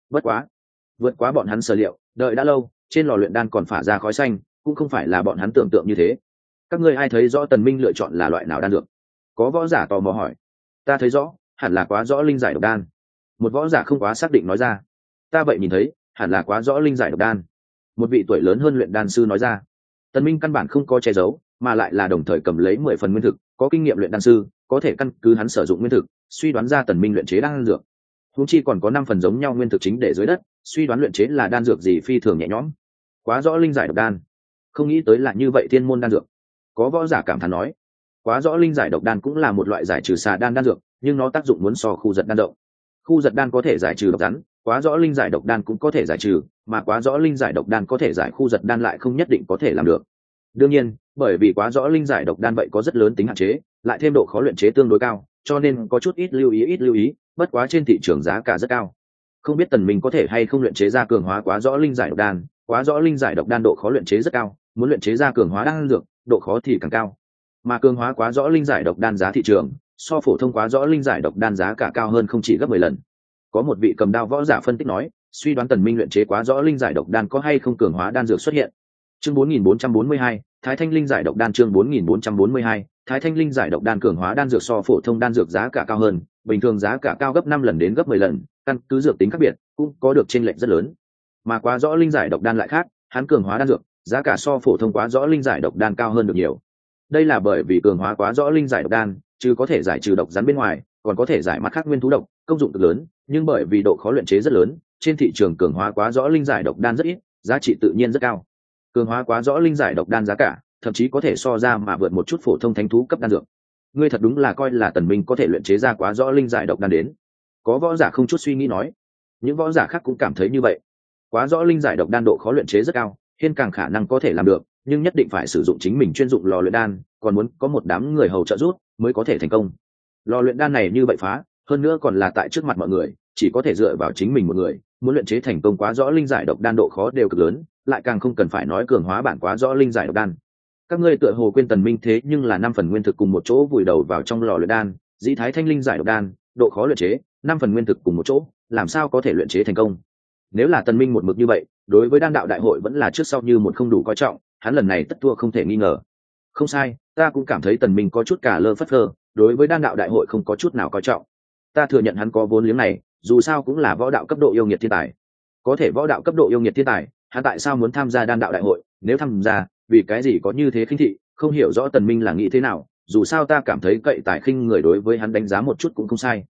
Bất quá, vượt quá bọn hắn sở liệu, đợi đã lâu, trên lò luyện đan còn phả ra khói xanh, cũng không phải là bọn hắn tưởng tượng như thế. Các ngươi ai thấy rõ Tần Minh lựa chọn là loại nào đan dược? Có võ giả tò mò hỏi. Ta thấy rõ, hẳn là quá rõ linh giải độc đan. Một võ giả không quá xác định nói ra. Ta vậy nhìn thấy, hẳn là quá rõ linh giải độc đan. Một vị tuổi lớn hơn luyện đan sư nói ra. Tần Minh căn bản không có che giấu, mà lại là đồng thời cầm lấy 10 phần nguyên thực, có kinh nghiệm luyện đan sư, có thể căn cứ hắn sử dụng nguyên thực, suy đoán ra Tần Minh luyện chế đan dược. Huống chi còn có 5 phần giống nhau nguyên thực chính để dưới đất, suy đoán luyện chế là đan dược gì phi thường nhẹ nhõm. Quá rõ linh giải độc đan. Không nghĩ tới là như vậy thiên môn đan dược. Có võ giả cảm thán nói. Quá rõ linh giải độc đan cũng là một loại giải trừ xà đan đan dược, nhưng nó tác dụng muốn so khu giật đan động. Khu giật đan có thể giải trừ độc rắn, quá rõ linh giải độc đan cũng có thể giải trừ, mà quá rõ linh giải độc đan có thể giải khu giật đan lại không nhất định có thể làm được. Đương nhiên, bởi vì quá rõ linh giải độc đan vậy có rất lớn tính hạn chế, lại thêm độ khó luyện chế tương đối cao, cho nên có chút ít lưu ý, bất quá trên thị trường giá cả rất cao. Không biết Tần Minh có thể hay không luyện chế ra cường hóa quá rõ linh giải độc đan, quá rõ linh giải độc đan độ khó luyện chế rất cao, muốn luyện chế ra cường hóa đan dược, độ khó thì càng cao. Mà cường hóa quá rõ linh giải độc đan giá thị trường, so phổ thông quá rõ linh giải độc đan giá cả cao hơn không chỉ gấp 10 lần. Có một vị cầm đao võ giả phân tích nói, suy đoán Tần Minh luyện chế quá rõ linh giải độc đan có hay không cường hóa đan dược xuất hiện. Chương 4442, Thái Thanh linh giải độc đan chương 4442, Thái Thanh linh giải độc đan cường hóa đan dược so phổ thông đan dược giá cả cao hơn, bình thường giá cả cao gấp 5 lần đến gấp 10 lần, căn cứ dược tính khác biệt, cũng có được chênh lệch rất lớn. Mà quá rõ linh giải độc đan lại khác, hắn cường hóa đan dược, giá cả so phổ thông quá rõ linh giải độc đan cao hơn được nhiều. Đây là bởi vì cường hóa quá rõ linh giải độc đan, chứ có thể giải trừ độc rắn bên ngoài, còn có thể giải mặt khác nguyên thú độc, công dụng cực lớn, nhưng bởi vì độ khó luyện chế rất lớn, trên thị trường cường hóa quá rõ linh giải độc đan rất ít, giá trị tự nhiên rất cao. Cường hóa quá rõ linh giải độc đan giá cả, thậm chí có thể so ra mà vượt một chút phổ thông thánh thú cấp đan dược. Ngươi thật đúng là coi là Tần Minh có thể luyện chế ra quá rõ linh giải độc đan đến. Có võ giả không chút suy nghĩ nói. Những võ giả khác cũng cảm thấy như vậy. Quá rõ linh giải độc đan độ khó luyện chế rất cao, hiên càng khả năng có thể làm được, nhưng nhất định phải sử dụng chính mình chuyên dụng lò luyện đan, còn muốn có một đám người hầu trợ giúp mới có thể thành công. Lò luyện đan này như vậy phá, hơn nữa còn là tại trước mặt mọi người, chỉ có thể dựa vào chính mình một người, muốn luyện chế thành công quá rõ linh giải độc đan độ khó đều cực lớn, lại càng không cần phải nói cường hóa bản quá rõ linh giải độc đan. Các ngươi tựa hồ quên Tần Minh thế nhưng là 5 phần nguyên thực cùng một chỗ vùi đầu vào trong lò luyện đan, dĩ Thái Thanh linh giải độc đan, độ khó luyện chế 5 phần nguyên thực cùng một chỗ, làm sao có thể luyện chế thành công? Nếu là Tần Minh một mực như vậy, đối với đan đạo đại hội vẫn là trước sau như một không đủ coi trọng, hắn lần này tất thua không thể nghi ngờ. Không sai, ta cũng cảm thấy Tần Minh có chút cả lơ phất phơ, đối với đan đạo đại hội không có chút nào coi trọng. Ta thừa nhận hắn có vốn liếng này, dù sao cũng là võ đạo cấp độ yêu nghiệt thiên tài. Có thể võ đạo cấp độ yêu nghiệt thiên tài, hắn tại sao muốn tham gia đan đạo đại hội? Nếu tham gia, vì cái gì có như thế khinh thị? Không hiểu rõ Tần Minh là nghĩ thế nào. Dù sao ta cảm thấy cậy tài khinh người đối với hắn đánh giá một chút cũng không sai.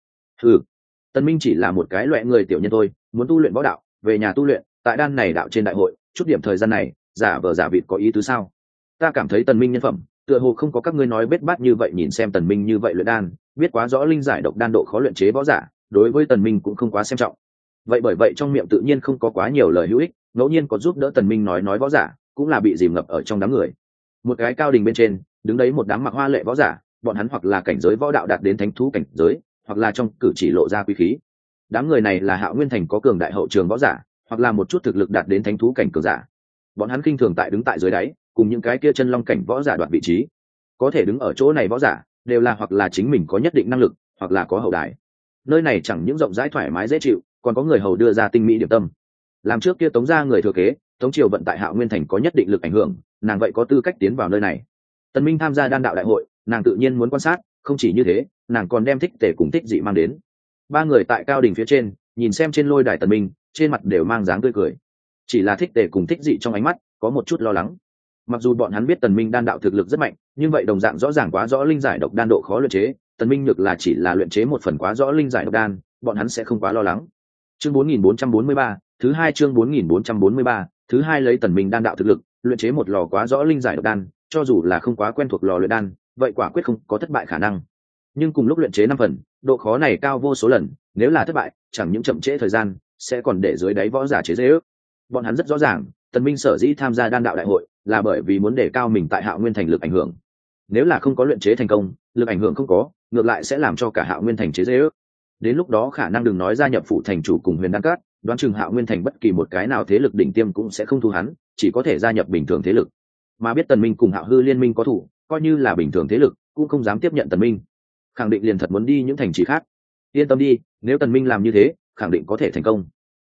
Tần Minh chỉ là một cái loại người tiểu nhân thôi, muốn tu luyện võ đạo, về nhà tu luyện, tại đan này đạo trên đại hội, chút điểm thời gian này, giả vờ giả vịt có ý tứ sao? Ta cảm thấy Tần Minh nhân phẩm, tựa hồ không có các ngươi nói bết bát như vậy. Nhìn xem Tần Minh như vậy luyện đan, biết quá rõ linh giải độc đan độ khó luyện chế võ giả, đối với Tần Minh cũng không quá xem trọng. Vậy bởi vậy trong miệng tự nhiên không có quá nhiều lời hữu ích, ngẫu nhiên có giúp đỡ Tần Minh nói võ giả, cũng là bị dìm ngập ở trong đám người. Một cái cao đỉnh bên trên, đứng đấy một đám mặc hoa lệ võ giả, bọn hắn hoặc là cảnh giới võ đạo đạt đến thánh thú cảnh giới, hoặc là trong cử chỉ lộ ra quý khí. Đám người này là Hạo Nguyên Thành có cường đại hậu trường võ giả, hoặc là một chút thực lực đạt đến thánh thú cảnh cường giả. Bọn hắn khinh thường tại đứng tại dưới đáy, cùng những cái kia chân long cảnh võ giả đoạt vị trí. Có thể đứng ở chỗ này võ giả, đều là hoặc là chính mình có nhất định năng lực, hoặc là có hậu đài. Nơi này chẳng những rộng rãi thoải mái dễ chịu, còn có người hầu đưa ra tinh mỹ điểm tâm. Làm trước kia Tống gia người thừa kế, Tống Triều vận tại Hạo Nguyên Thành có nhất định lực ảnh hưởng, nàng vậy có tư cách tiến vào nơi này. Tần Minh tham gia đan đạo đại hội, nàng tự nhiên muốn quan sát, không chỉ như thế, nàng còn đem Thích Tề cùng Thích Dị mang đến. Ba người tại cao đỉnh phía trên, nhìn xem trên lôi đài Tần Minh, trên mặt đều mang dáng tươi cười. Chỉ là Thích Tề cùng Thích Dị trong ánh mắt có một chút lo lắng. Mặc dù bọn hắn biết Tần Minh đan đạo thực lực rất mạnh, nhưng vậy đồng dạng rõ ràng quá rõ linh giải độc đan độ khó luyện chế, Tần Minh nhược là chỉ là luyện chế một phần quá rõ linh giải độc đan, bọn hắn sẽ không quá lo lắng. Chương 4443, thứ hai chương 4443, thứ hai lấy Tần Minh đan đạo thực lực, luyện chế một lò quá rõ linh giải độc đan, cho dù là không quá quen thuộc lò luyện đan, vậy quả quyết không có thất bại khả năng. Nhưng cùng lúc luyện chế 5 phần, độ khó này cao vô số lần, nếu là thất bại, chẳng những chậm trễ thời gian, sẽ còn để dưới đáy võ giả chế giễu. Bọn hắn rất rõ ràng, Tần Minh sở dĩ tham gia đan đạo đại hội, là bởi vì muốn đề cao mình tại Hạo Nguyên Thành lực ảnh hưởng. Nếu là không có luyện chế thành công, lực ảnh hưởng không có, ngược lại sẽ làm cho cả Hạo Nguyên Thành chế giễu. Đến lúc đó khả năng đừng nói gia nhập phụ thành chủ cùng Huyền Đan Cát, đoán chừng Hạo Nguyên Thành bất kỳ một cái nào thế lực đỉnh tiêm cũng sẽ không thu hắn, chỉ có thể gia nhập bình thường thế lực. Mà biết Tần Minh cùng Hạo Hư liên minh có thủ, coi như là bình thường thế lực, cũng không dám tiếp nhận Tần Minh. Khẳng định liền thật muốn đi những thành trì khác. Yên tâm đi, nếu Tần Minh làm như thế, khẳng định có thể thành công.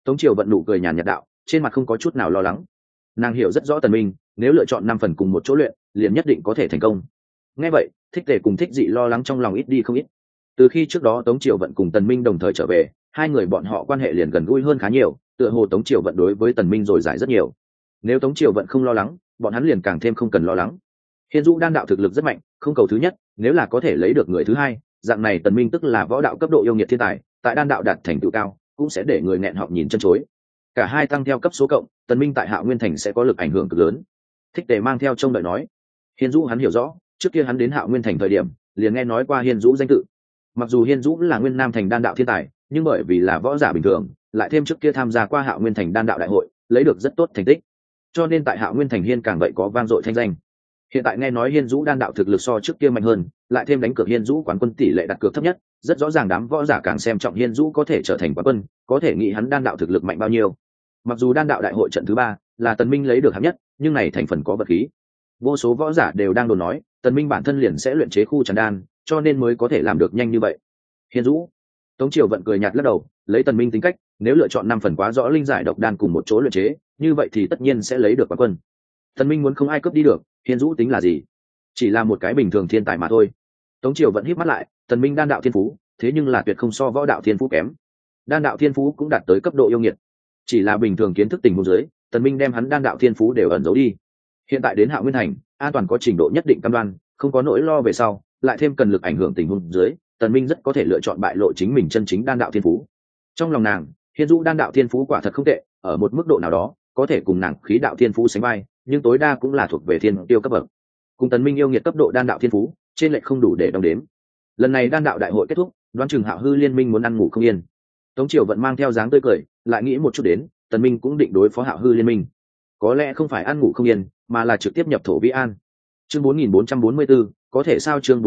Tống Triều vận nụ cười nhàn nhạt đạo, trên mặt không có chút nào lo lắng. Nàng hiểu rất rõ Tần Minh, nếu lựa chọn 5 phần cùng một chỗ luyện, liền nhất định có thể thành công. Nghe vậy, Thích Tề cùng Thích Dị lo lắng trong lòng ít đi không ít. Từ khi trước đó Tống Triều vận cùng Tần Minh đồng thời trở về, hai người bọn họ quan hệ liền gần gũi hơn khá nhiều, tựa hồ Tống Triều vận đối với Tần Minh rồi giải rất nhiều. Nếu Tống Triều vận không lo lắng, bọn hắn liền càng thêm không cần lo lắng. Hiên Dũ đan đạo thực lực rất mạnh, không cầu thứ nhất, nếu là có thể lấy được người thứ hai, dạng này Tần Minh tức là võ đạo cấp độ yêu nghiệt thiên tài, tại đan đạo đạt thành tựu cao, cũng sẽ để người nghẹn họng nhìn chân chối. Cả hai tăng theo cấp số cộng, Tần Minh tại Hạo Nguyên Thành sẽ có lực ảnh hưởng cực lớn. Thích Tề mang theo trông đợi nói. Hiên Dũ hắn hiểu rõ, trước kia hắn đến Hạo Nguyên Thành thời điểm, liền nghe nói qua Hiên Dũ danh tự. Mặc dù Hiên Dũ là Nguyên Nam Thành đan đạo thiên tài, nhưng bởi vì là võ giả bình thường, lại thêm trước kia tham gia qua Hạo Nguyên Thành đan đạo đại hội, lấy được rất tốt thành tích, cho nên tại Hạo Nguyên Thành Hiên càng vậy có vang dội thanh danh. Hiện tại nghe nói Hiên Dũ đan đạo thực lực so trước kia mạnh hơn, lại thêm đánh cược Hiên Dũ quán quân tỷ lệ đặt cược thấp nhất, rất rõ ràng đám võ giả càng xem trọng Hiên Dũ có thể trở thành quán quân, có thể nghĩ hắn đan đạo thực lực mạnh bao nhiêu. Mặc dù đan đạo đại hội trận thứ 3 là Tần Minh lấy được hạng nhất, nhưng này thành phần có vật khí. Vô số võ giả đều đang đồn nói, Tần Minh bản thân liền sẽ luyện chế khu tràn đan, cho nên mới có thể làm được nhanh như vậy. Hiên Dũ, Tống Triều vận cười nhạt lắc đầu, lấy Tần Minh tính cách, nếu lựa chọn 5 phần quá rõ linh giải độc đan cùng một chỗ luyện chế, như vậy thì tất nhiên sẽ lấy được quán quân. Tần Minh muốn không ai cướp đi được, Hiên Dũ tính là gì? Chỉ là một cái bình thường thiên tài mà thôi. Tống Triều vận híp mắt lại, Tần Minh đan đạo thiên phú, thế nhưng là tuyệt không so võ đạo thiên phú kém. Đan đạo thiên phú cũng đạt tới cấp độ yêu nghiệt. Chỉ là bình thường kiến thức tình huống dưới, Tần Minh đem hắn đan đạo thiên phú đều ẩn giấu đi. Hiện tại đến Hạo Nguyên Thành, an toàn có trình độ nhất định cam đoan, không có nỗi lo về sau, lại thêm cần lực ảnh hưởng tình huống dưới, Tần Minh rất có thể lựa chọn bại lộ chính mình chân chính đan đạo thiên phú. Trong lòng nàng, Hiên Dũ đan đạo thiên phú quả thật không tệ, ở một mức độ nào đó, có thể cùng nàng khí đạo thiên phú sánh vai, nhưng tối đa cũng là thuộc về thiên tiêu cấp bậc. Cùng Tần Minh yêu nghiệt cấp độ đan đạo thiên phú, trên lệch không đủ để đong đếm. Lần này đan đạo đại hội kết thúc, đoán chừng Hạo Hư liên minh muốn ăn ngủ không yên. Tống Triều vận mang theo dáng tươi cười, lại nghĩ một chút đến, Tần Minh cũng định đối phó Hạo Hư liên minh. Có lẽ không phải ăn ngủ không yên, mà là trực tiếp nhập thổ Vi An. Chương 4444, có thể sao chương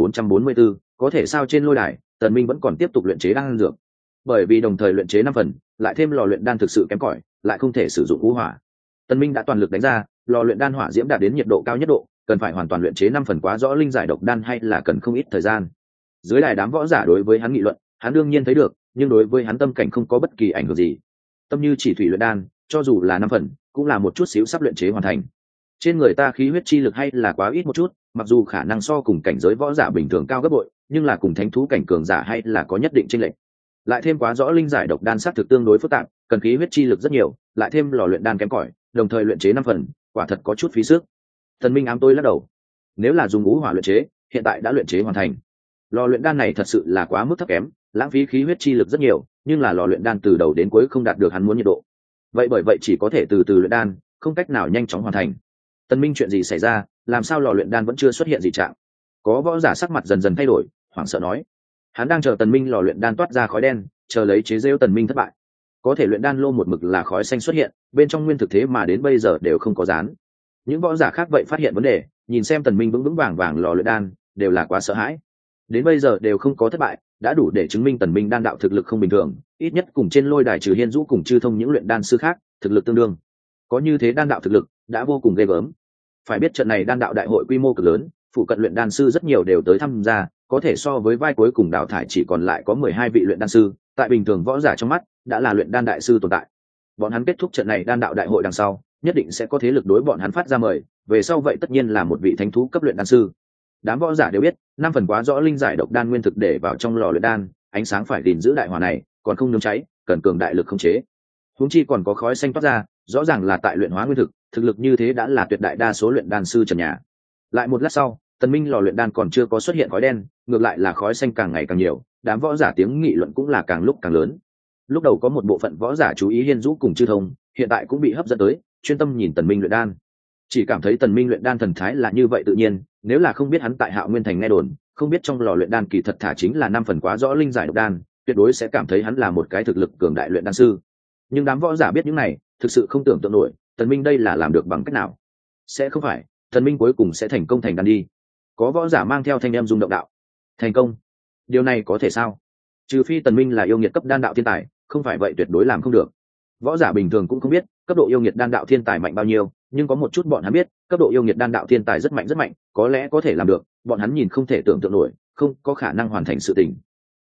4444, có thể sao trên lôi đài, Tần Minh vẫn còn tiếp tục luyện chế đan dược. Bởi vì đồng thời luyện chế 5 phần, lại thêm lò luyện đan thực sự kém cỏi, lại không thể sử dụng ngũ hỏa. Tần Minh đã toàn lực đánh ra, lò luyện đan hỏa diễm đạt đến nhiệt độ cao nhất độ, cần phải hoàn toàn luyện chế 5 phần quá rõ linh giải độc đan hay là cần không ít thời gian. Dưới đài đám võ giả đối với hắn nghị luận, hắn đương nhiên thấy được, nhưng đối với hắn tâm cảnh không có bất kỳ ảnh hưởng gì. Tâm như chỉ thủy luyện đan, cho dù là 5 phần, cũng là một chút xíu sắp luyện chế hoàn thành. Trên người ta khí huyết chi lực hay là quá ít một chút, mặc dù khả năng so cùng cảnh giới võ giả bình thường cao gấp bội, nhưng là cùng thánh thú cảnh cường giả hay là có nhất định chênh lệch. Lại thêm quá rõ linh giải độc đan sát thực tương đối phức tạp, cần khí huyết chi lực rất nhiều, lại thêm lò luyện đan kém cỏi, đồng thời luyện chế 5 phần, quả thật có chút phí sức. Thần Minh ám tôi lắc đầu. Nếu là dùng ngũ hỏa luyện chế, hiện tại đã luyện chế hoàn thành. Lò luyện đan này thật sự là quá mức thấp kém, lãng phí khí huyết chi lực rất nhiều, nhưng là lò luyện đan từ đầu đến cuối không đạt được hắn muốn nhiệt độ. Vậy bởi vậy chỉ có thể từ từ luyện đan, không cách nào nhanh chóng hoàn thành. Tần Minh chuyện gì xảy ra, làm sao lò luyện đan vẫn chưa xuất hiện dị trạng? Có võ giả sắc mặt dần dần thay đổi, hoảng sợ nói. Hắn đang chờ Tần Minh lò luyện đan toát ra khói đen, chờ lấy chế giễu Tần Minh thất bại. Có thể luyện đan lô một mực là khói xanh xuất hiện, bên trong nguyên thực thế mà đến bây giờ đều không có dán. Những võ giả khác vậy phát hiện vấn đề, nhìn xem Tần Minh vững vững vàng vàng lò luyện đan, đều là quá sợ hãi. Đến bây giờ đều không có thất bại, đã đủ để chứng minh Tần Minh đan đạo thực lực không bình thường, ít nhất cùng trên lôi đài trừ Hiên Dũ cùng Chư Thông những luyện đan sư khác, thực lực tương đương. Có như thế đan đạo thực lực, đã vô cùng ghê gớm. Phải biết trận này đan đạo đại hội quy mô cực lớn, phụ cận luyện đan sư rất nhiều đều tới tham gia, có thể so với vai cuối cùng đào thải chỉ còn lại có 12 vị luyện đan sư, tại bình thường võ giả trong mắt, đã là luyện đan đại sư tồn tại. Bọn hắn kết thúc trận này đan đạo đại hội đằng sau, nhất định sẽ có thế lực đối bọn hắn phát ra mời, về sau vậy tất nhiên là một vị thánh thú cấp luyện đan sư. Đám võ giả đều biết, 5 phần quá rõ linh giải độc đan nguyên thực để vào trong lò luyện đan, ánh sáng phải gìn giữ đại hỏa này, còn không nướng cháy, cần cường đại lực khống chế. Huống chi còn có khói xanh toát ra, rõ ràng là tại luyện hóa nguyên thực, thực lực như thế đã là tuyệt đại đa số luyện đan sư trần nhà. Lại một lát sau, Tần Minh lò luyện đan còn chưa có xuất hiện khói đen, ngược lại là khói xanh càng ngày càng nhiều, đám võ giả tiếng nghị luận cũng là càng lúc càng lớn. Lúc đầu có một bộ phận võ giả chú ý Hiên Dũ cùng Chư Thông, hiện tại cũng bị hấp dẫn tới, chuyên tâm nhìn Tần Minh luyện đan. Chỉ cảm thấy Tần Minh luyện đan thần thái là như vậy tự nhiên, nếu là không biết hắn tại Hạo Nguyên Thành nghe đồn, không biết trong lò luyện đan kỳ thật thả chính là 5 phần quá rõ linh giải độc đan, tuyệt đối sẽ cảm thấy hắn là một cái thực lực cường đại luyện đan sư. Nhưng đám võ giả biết những này, thực sự không tưởng tượng nổi, Tần Minh đây là làm được bằng cách nào? Sẽ không phải, Tần Minh cuối cùng sẽ thành công thành đan đi. Có võ giả mang theo thanh em rung động đạo. Thành công? Điều này có thể sao? Trừ phi Tần Minh là yêu nghiệt cấp đan đạo thiên tài, không phải vậy tuyệt đối làm không được. Võ giả bình thường cũng không biết, cấp độ yêu nghiệt đan đạo thiên tài mạnh bao nhiêu, nhưng có một chút bọn hắn biết, cấp độ yêu nghiệt đan đạo thiên tài rất mạnh, có lẽ có thể làm được, bọn hắn nhìn không thể tưởng tượng nổi, không có khả năng hoàn thành sự tình.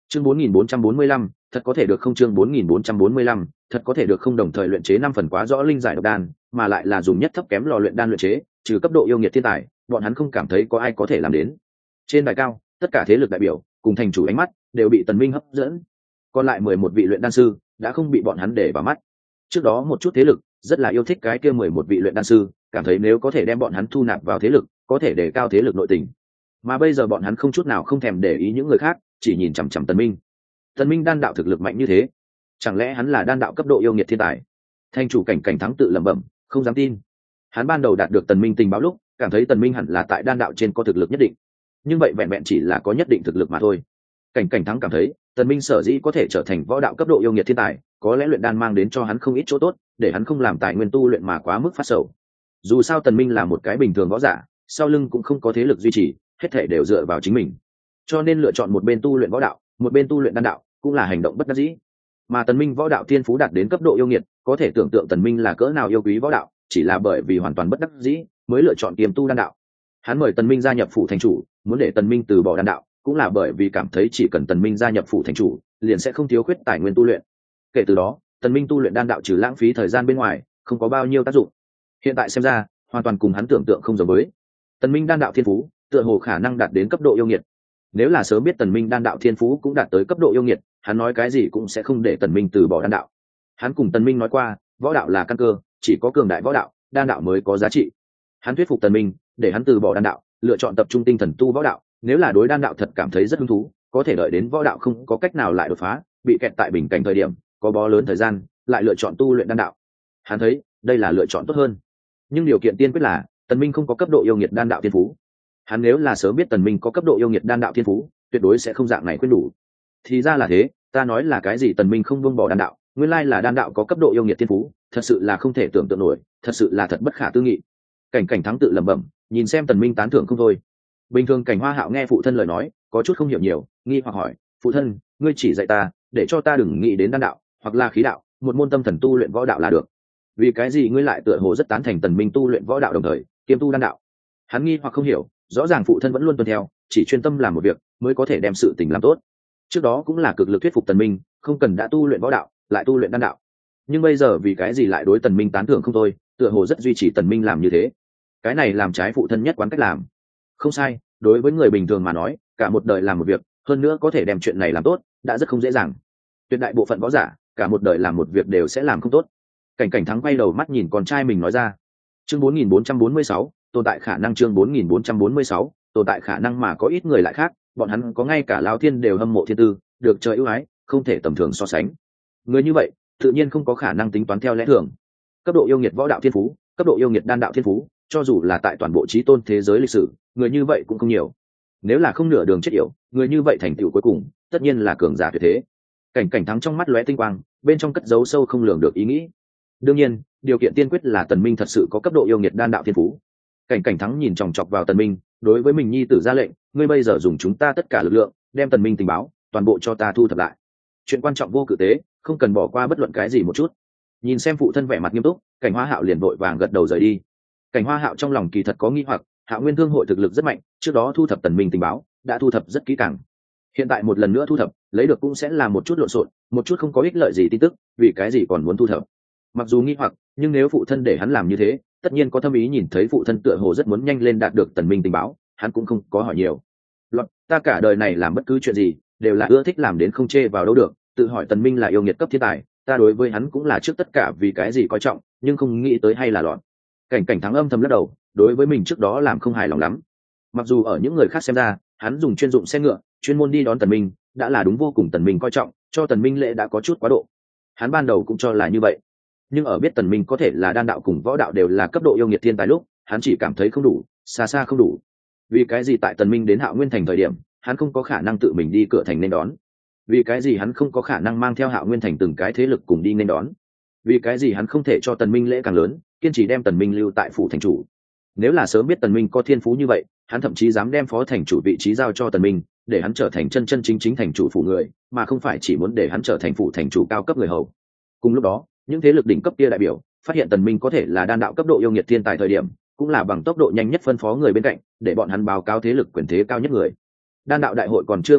Chương 4445, thật có thể được không? Chương 4445, thật có thể được không? Đồng thời luyện chế 5 phần quá rõ linh giải độc đan, mà lại là dùng nhất thấp kém lò luyện đan luyện chế, trừ cấp độ yêu nghiệt thiên tài, bọn hắn không cảm thấy có ai có thể làm đến. Trên đài cao, tất cả thế lực đại biểu cùng thành chủ ánh mắt đều bị Tần Minh hấp dẫn. Còn lại 11 vị luyện đan sư đã không bị bọn hắn để vào mắt. Trước đó một chút thế lực rất là yêu thích cái kia 11 vị luyện đan sư, cảm thấy nếu có thể đem bọn hắn thu nạp vào thế lực, có thể đề cao thế lực nội tình. Mà bây giờ bọn hắn không chút nào không thèm để ý những người khác, chỉ nhìn chằm chằm Tần Minh. Tần Minh đan đạo thực lực mạnh như thế, chẳng lẽ hắn là đan đạo cấp độ yêu nghiệt thiên tài? Thanh chủ Cảnh Cảnh Thắng tự lẩm bẩm, không dám tin. Hắn ban đầu đạt được Tần Minh tình báo lúc, cảm thấy Tần Minh hẳn là tại đan đạo trên có thực lực nhất định, nhưng vậy vẹn vẹn chỉ là có nhất định thực lực mà thôi. Cảnh Cảnh Thắng cảm thấy Tần Minh sở dĩ có thể trở thành võ đạo cấp độ yêu nghiệt thiên tài, có lẽ luyện đan mang đến cho hắn không ít chỗ tốt, để hắn không làm tài nguyên tu luyện mà quá mức phát sầu. Dù sao Tần Minh là một cái bình thường võ giả, sau lưng cũng không có thế lực duy trì, hết thảy đều dựa vào chính mình, cho nên lựa chọn một bên tu luyện võ đạo, một bên tu luyện đan đạo, cũng là hành động bất đắc dĩ. Mà Tần Minh võ đạo thiên phú đạt đến cấp độ yêu nghiệt, có thể tưởng tượng Tần Minh là cỡ nào yêu quý võ đạo, chỉ là bởi vì hoàn toàn bất đắc dĩ mới lựa chọn kiềm tu đan đạo. Hắn mời Tần Minh gia nhập phủ thành chủ, muốn để Tần Minh từ bỏ đan đạo, cũng là bởi vì cảm thấy chỉ cần Tần Minh gia nhập phủ thành chủ, liền sẽ không thiếu khuyết tài nguyên tu luyện. Kể từ đó, Tần Minh tu luyện đan đạo trừ lãng phí thời gian bên ngoài, không có bao nhiêu tác dụng. Hiện tại xem ra, hoàn toàn cùng hắn tưởng tượng không giống với. Tần Minh đan đạo thiên phú, tựa hồ khả năng đạt đến cấp độ yêu nghiệt. Nếu là sớm biết Tần Minh đan đạo thiên phú cũng đạt tới cấp độ yêu nghiệt, hắn nói cái gì cũng sẽ không để Tần Minh từ bỏ đan đạo. Hắn cùng Tần Minh nói qua, võ đạo là căn cơ, chỉ có cường đại võ đạo, đan đạo mới có giá trị. Hắn thuyết phục Tần Minh, để hắn từ bỏ đan đạo, lựa chọn tập trung tinh thần tu võ đạo. Nếu là đối đan đạo thật cảm thấy rất hứng thú, có thể đợi đến võ đạo không có cách nào lại đột phá, bị kẹt tại bình cảnh thời điểm, có bó lớn thời gian, lại lựa chọn tu luyện đan đạo. Hắn thấy đây là lựa chọn tốt hơn. Nhưng điều kiện tiên quyết là Tần Minh không có cấp độ yêu nghiệt đan đạo thiên phú. Hắn nếu là sớm biết Tần Minh có cấp độ yêu nghiệt đan đạo thiên phú, tuyệt đối sẽ không dạng này khuyên đủ. Thì ra là thế, ta nói là cái gì Tần Minh không buông bỏ đan đạo, nguyên lai là đan đạo có cấp độ yêu nghiệt thiên phú, thật sự là không thể tưởng tượng nổi, thật sự là thật bất khả tư nghị. Cảnh Cảnh Thắng tự lẩm bẩm, nhìn xem Tần Minh tán thưởng không thôi. Bình thường Cảnh Hoa Hạo nghe phụ thân lời nói, có chút không hiểu nhiều, nghi hoặc hỏi, phụ thân, ngươi chỉ dạy ta, để cho ta đừng nghĩ đến đan đạo, hoặc là khí đạo, một môn tâm thần tu luyện võ đạo là được. Vì cái gì ngươi lại tựa hồ rất tán thành Tần Minh tu luyện võ đạo đồng thời kiêm tu đan đạo? Hắn nghi hoặc không hiểu, rõ ràng phụ thân vẫn luôn tuân theo, chỉ chuyên tâm làm một việc mới có thể đem sự tình làm tốt. Trước đó cũng là cực lực thuyết phục Tần Minh, không cần đã tu luyện võ đạo, lại tu luyện đan đạo. Nhưng bây giờ vì cái gì lại đối Tần Minh tán thưởng không thôi, tựa hồ rất duy trì Tần Minh làm như thế. Cái này làm trái phụ thân nhất quán cách làm. Không sai, đối với người bình thường mà nói, cả một đời làm một việc, hơn nữa có thể đem chuyện này làm tốt, đã rất không dễ dàng. Tuyệt đại bộ phận võ giả, cả một đời làm một việc đều sẽ làm không tốt. Cảnh Cảnh Thắng quay đầu mắt nhìn con trai mình nói ra. Chương 4446, tồn tại khả năng. Chương 4446, tồn tại khả năng mà có ít người lại khác, bọn hắn có ngay cả lão thiên đều hâm mộ thiên tư, được trời ưu ái, không thể tầm thường so sánh. Người như vậy, tự nhiên không có khả năng tính toán theo lẽ thường. Cấp độ yêu nghiệt võ đạo thiên phú, cấp độ yêu nghiệt đan đạo thiên phú, cho dù là tại toàn bộ chí tôn thế giới lịch sử, người như vậy cũng không nhiều. Nếu là không nửa đường chết yểu, người như vậy thành tựu cuối cùng, tất nhiên là cường giả tuyệt thế. Cảnh Cảnh Thắng trong mắt lóe tinh quang, bên trong cất giấu sâu không lường được ý nghĩ. Đương nhiên, điều kiện tiên quyết là Tần Minh thật sự có cấp độ yêu nghiệt đan đạo thiên phú. Cảnh Cảnh Thắng nhìn chòng chọc vào Tần Minh, đối với mình nhi tử ra lệnh, ngươi bây giờ dùng chúng ta tất cả lực lượng, đem Tần Minh tình báo toàn bộ cho ta thu thập lại. Chuyện quan trọng vô cự tế, không cần bỏ qua bất luận cái gì một chút. Nhìn xem phụ thân vẻ mặt nghiêm túc, Cảnh Hoa Hạo liền vội vàng gật đầu rời đi. Cảnh Hoa Hạo trong lòng kỳ thật có nghi hoặc, Hạo Nguyên Thương hội thực lực rất mạnh, trước đó thu thập Tần Minh tình báo, đã thu thập rất kỹ càng. Hiện tại một lần nữa thu thập, lấy được cũng sẽ là một chút lộn xộn, một chút không có ích lợi gì tin tức, vì cái gì còn muốn thu thập? Mặc dù nghi hoặc, nhưng nếu phụ thân để hắn làm như thế, tất nhiên có thâm ý, nhìn thấy phụ thân tựa hồ rất muốn nhanh lên đạt được Tần Minh tình báo, hắn cũng không có hỏi nhiều. Luật, ta cả đời này làm bất cứ chuyện gì, đều là ưa thích làm đến không chê vào đâu được, tự hỏi Tần Minh là yêu nghiệt cấp thiên tài, ta đối với hắn cũng là trước tất cả vì cái gì coi trọng, nhưng không nghĩ tới hay là loạn. Cảnh Cảnh Thắng âm thầm lắc đầu, đối với mình trước đó làm không hài lòng lắm. Mặc dù ở những người khác xem ra, hắn dùng chuyên dụng xe ngựa, chuyên môn đi đón Tần Minh, đã là đúng vô cùng Tần Minh coi trọng, cho Tần Minh lễ đã có chút quá độ. Hắn ban đầu cũng cho là như vậy, nhưng ở biết Tần Minh có thể là đan đạo cùng võ đạo đều là cấp độ yêu nghiệt thiên tài lúc, hắn chỉ cảm thấy không đủ, xa xa không đủ. Vì cái gì tại Tần Minh đến Hạo Nguyên thành thời điểm, hắn không có khả năng tự mình đi cửa thành nên đón? Vì cái gì hắn không có khả năng mang theo Hạo Nguyên thành từng cái thế lực cùng đi nên đón? Vì cái gì hắn không thể cho Tần Minh lễ càng lớn, kiên trì đem Tần Minh lưu tại phủ thành chủ? Nếu là sớm biết Tần Minh có thiên phú như vậy, hắn thậm chí dám đem phó thành chủ vị trí giao cho Tần Minh, để hắn trở thành chân chân chính chính thành chủ phủ người, mà không phải chỉ muốn để hắn trở thành phủ thành chủ cao cấp người hầu. Cùng lúc đó, những thế lực đỉnh cấp kia đại biểu phát hiện Tần Minh có thể là đan đạo cấp độ yêu nghiệt thiên tài thời điểm, cũng là bằng tốc độ nhanh nhất phân phó người bên cạnh, để bọn hắn báo cáo thế lực quyền thế cao nhất người. Đan đạo đại hội còn chưa kết thúc,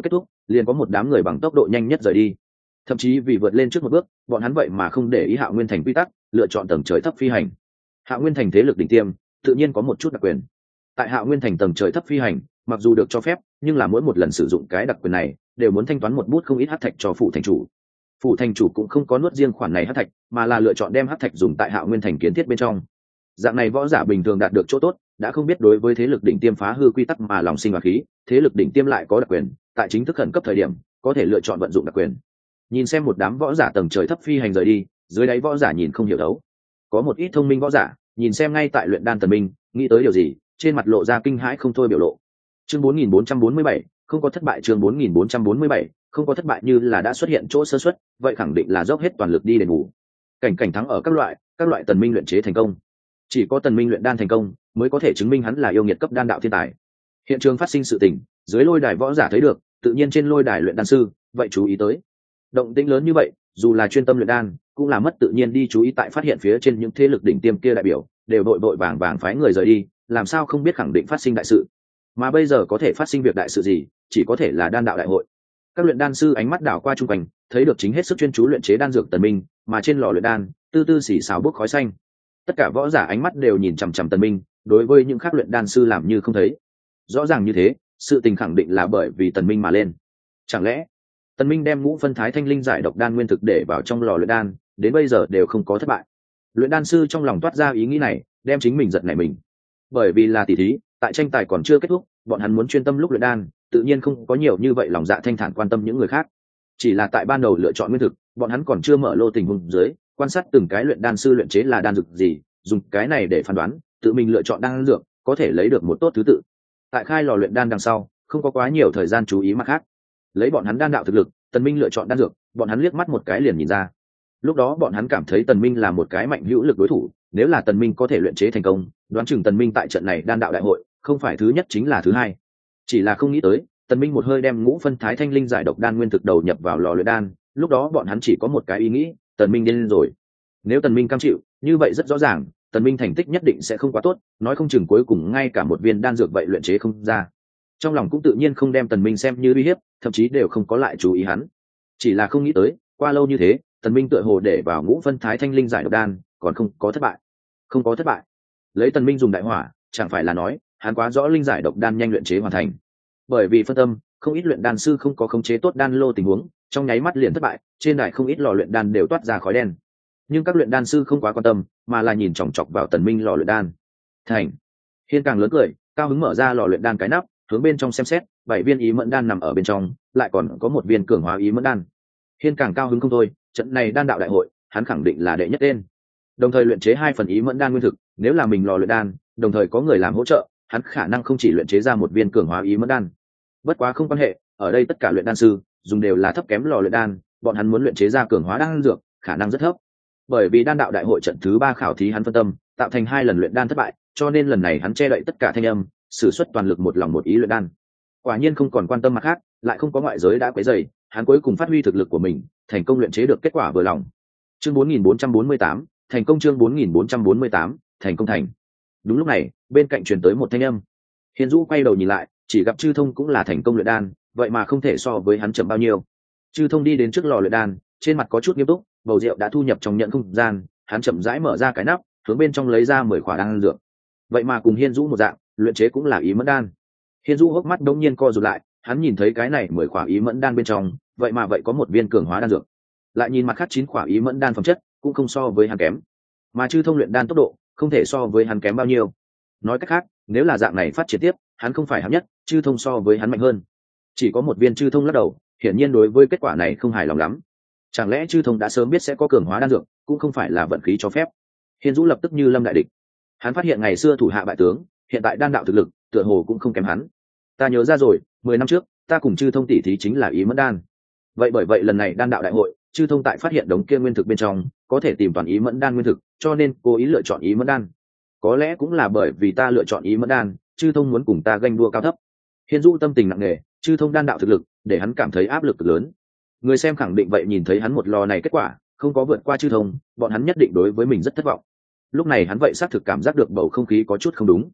liền có một đám người bằng tốc độ nhanh nhất rời đi. Thậm chí vì vượt lên trước một bước, bọn hắn vậy mà không để ý Hạo Nguyên Thành quy tắc, lựa chọn tầng trời thấp phi hành. Hạo Nguyên Thành thế lực đỉnh tiêm, tự nhiên có một chút đặc quyền. Tại Hạo Nguyên Thành tầng trời thấp phi hành, mặc dù được cho phép, nhưng là mỗi một lần sử dụng cái đặc quyền này, đều muốn thanh toán một bút không ít hắc thạch cho phủ thành chủ. Phủ thành chủ cũng không có nuốt riêng khoản này hắc thạch, mà là lựa chọn đem hắc thạch dùng tại Hạo Nguyên Thành kiến thiết bên trong. Dạng này võ giả bình thường đạt được chỗ tốt, đã không biết đối với thế lực đỉnh tiêm phá hư quy tắc mà lòng sinh và khí, thế lực đỉnh tiêm lại có đặc quyền, tại chính thức khẩn cấp thời điểm, có thể lựa chọn vận dụng đặc quyền. Nhìn xem một đám võ giả tầng trời thấp phi hành rời đi, dưới đáy võ giả nhìn không hiểu đấu. Có một ít thông minh võ giả, nhìn xem ngay tại luyện đan Tần Minh, nghĩ tới điều gì, trên mặt lộ ra kinh hãi không thôi biểu lộ. Chương 4447, không có thất bại. Chương 4447, không có thất bại. Như là đã xuất hiện chỗ sơ suất, vậy khẳng định là dốc hết toàn lực đi đền bù. Cảnh thắng ở các loại Tần Minh luyện chế thành công. Chỉ có Tần Minh luyện đan thành công, mới có thể chứng minh hắn là yêu nghiệt cấp đan đạo thiên tài. Hiện trường phát sinh sự tình, dưới lôi đài võ giả thấy được, tự nhiên trên lôi đài luyện đan sư, vậy chú ý tới. Động tĩnh lớn như vậy, dù là chuyên tâm luyện đan, cũng là mất tự nhiên đi chú ý tại phát hiện phía trên những thế lực đỉnh tiêm kia đại biểu, đều đội vàng phái người rời đi, làm sao không biết khẳng định phát sinh đại sự. Mà bây giờ có thể phát sinh việc đại sự gì, chỉ có thể là đan đạo đại hội. Các luyện đan sư ánh mắt đảo qua trung quanh, thấy được chính hết sức chuyên chú luyện chế đan dược Tần Minh, mà trên lò luyện đan, tư tư xì xào bốc khói xanh. Tất cả võ giả ánh mắt đều nhìn chằm chằm Tần Minh, đối với những khác luyện đan sư làm như không thấy. Rõ ràng như thế, sự tình khẳng định là bởi vì Tần Minh mà lên. Chẳng lẽ Tần Minh đem ngũ phân thái thanh linh giải độc đan nguyên thực để vào trong lò luyện đan, đến bây giờ đều không có thất bại. Luyện đan sư trong lòng toát ra ý nghĩ này, đem chính mình giật nảy mình. Bởi vì là tỷ thí, tại tranh tài còn chưa kết thúc, bọn hắn muốn chuyên tâm lúc luyện đan, tự nhiên không có nhiều như vậy lòng dạ thanh thản quan tâm những người khác. Chỉ là tại ban đầu lựa chọn nguyên thực, bọn hắn còn chưa mở lô tình huống dưới, quan sát từng cái luyện đan sư luyện chế là đan dược gì, dùng cái này để phán đoán, tự mình lựa chọn đan dược, có thể lấy được một tốt thứ tự. Tại khai lò luyện đan đằng sau, không có quá nhiều thời gian chú ý mặt khác. Lấy bọn hắn đan đạo thực lực, Tần Minh lựa chọn đan dược, bọn hắn liếc mắt một cái liền nhìn ra. Lúc đó bọn hắn cảm thấy Tần Minh là một cái mạnh hữu lực đối thủ, nếu là Tần Minh có thể luyện chế thành công, đoán chừng Tần Minh tại trận này đan đạo đại hội, không phải thứ nhất chính là thứ hai. Chỉ là không nghĩ tới, Tần Minh một hơi đem ngũ phân thái thanh linh giải độc đan nguyên thực đầu nhập vào lò luyện đan, lúc đó bọn hắn chỉ có một cái ý nghĩ, Tần Minh điên rồi. Nếu Tần Minh cam chịu, như vậy rất rõ ràng, Tần Minh thành tích nhất định sẽ không quá tốt, nói không chừng cuối cùng ngay cả một viên đan dược vậy luyện chế không ra. Trong lòng cũng tự nhiên không đem Tần Minh xem như uy hiếp, thậm chí đều không có lại chú ý hắn. Chỉ là không nghĩ tới, qua lâu như thế, Tần Minh tựa hồ để vào ngũ phân thái thanh linh giải độc đan, còn không có thất bại. Không có thất bại. Lấy Tần Minh dùng đại hỏa, chẳng phải là nói, hắn quá rõ linh giải độc đan nhanh luyện chế hoàn thành. Bởi vì phân tâm, không ít luyện đan sư không có khống chế tốt đan lô tình huống, trong nháy mắt liền thất bại, trên đài không ít lò luyện đan đều toát ra khói đen. Nhưng các luyện đan sư không quá quan tâm, mà là nhìn chòng chọc vào Tần Minh lò luyện đan. Thành. Hiên càng lớn cười, cao hứng mở ra lò luyện đan cái nắp, hướng bên trong xem xét, 7 viên ý mẫn đan nằm ở bên trong, lại còn có một viên cường hóa ý mẫn đan. Hiên càng cao hứng không thôi, trận này đan đạo đại hội, hắn khẳng định là đệ nhất tên. Đồng thời luyện chế 2 phần ý mẫn đan nguyên thực, nếu là mình lò luyện đan, đồng thời có người làm hỗ trợ, hắn khả năng không chỉ luyện chế ra một viên cường hóa ý mẫn đan. Bất quá không quan hệ, ở đây tất cả luyện đan sư dùng đều là thấp kém lò luyện đan, bọn hắn muốn luyện chế ra cường hóa đan dược, khả năng rất thấp. Bởi vì đan đạo đại hội trận thứ 3 khảo thí hắn phân tâm, tạo thành 2 lần luyện đan thất bại, cho nên lần này hắn che đậy tất cả thanh âm, sử xuất toàn lực một lòng một ý luyện đan. Quả nhiên không còn quan tâm mặt khác, lại không có ngoại giới đã quấy rầy, hắn cuối cùng phát huy thực lực của mình, thành công luyện chế được kết quả vừa lòng. Chương 4448, thành công. Chương 4448, thành công thành. Đúng lúc này, bên cạnh truyền tới một thanh âm. Hiên Dũ quay đầu nhìn lại, chỉ gặp Chư Thông cũng là thành công luyện đan, vậy mà không thể so với hắn chậm bao nhiêu. Chư Thông đi đến trước lò luyện đan, trên mặt có chút nghiêm túc, bầu rượu đã thu nhập trong nhận không gian, hắn chậm rãi mở ra cái nắp, hướng bên trong lấy ra 10 quả đan dược. Vậy mà cùng Hiên Dũ một dạng, luyện chế cũng là ý mẫn đan. Hiên Dũ hốc mắt đống nhiên co rụt lại, hắn nhìn thấy cái này 10 quả ý mẫn đan bên trong, vậy mà vậy có một viên cường hóa đan dược. Lại nhìn mặt khác 9 quả ý mẫn đan phẩm chất, cũng không so với hắn kém. Mà Chư Thông luyện đan tốc độ, không thể so với hắn kém bao nhiêu. Nói cách khác, nếu là dạng này phát triển tiếp, hắn không phải hạng nhất, Chư Thông so với hắn mạnh hơn. Chỉ có một viên Chư Thông lắc đầu, hiển nhiên đối với kết quả này không hài lòng lắm. Chẳng lẽ Chư Thông đã sớm biết sẽ có cường hóa đan dược, cũng không phải là vận khí cho phép. Hiên Dũ lập tức như lâm đại địch. Hắn phát hiện ngày xưa thủ hạ bại tướng, hiện tại đan đạo thực lực, tựa hồ cũng không kém hắn. Ta nhớ ra rồi, 10 năm trước, ta cùng Chư Thông tỷ thí chính là ý mẫn đan. Vậy bởi vậy lần này đan đạo đại hội, Chư Thông tại phát hiện đống kia nguyên thực bên trong, có thể tìm toàn ý mẫn đan nguyên thực, cho nên cố ý lựa chọn ý mẫn đan. Có lẽ cũng là bởi vì ta lựa chọn ý mẫn đan, Chư Thông muốn cùng ta ganh đua cao thấp. Hiên Dũ tâm tình nặng nề, Chư Thông đan đạo thực lực, để hắn cảm thấy áp lực lớn. Người xem khẳng định vậy nhìn thấy hắn một lò này kết quả, không có vượt qua Chư Thông, bọn hắn nhất định đối với mình rất thất vọng. Lúc này hắn vậy xác thực cảm giác được bầu không khí có chút không đúng.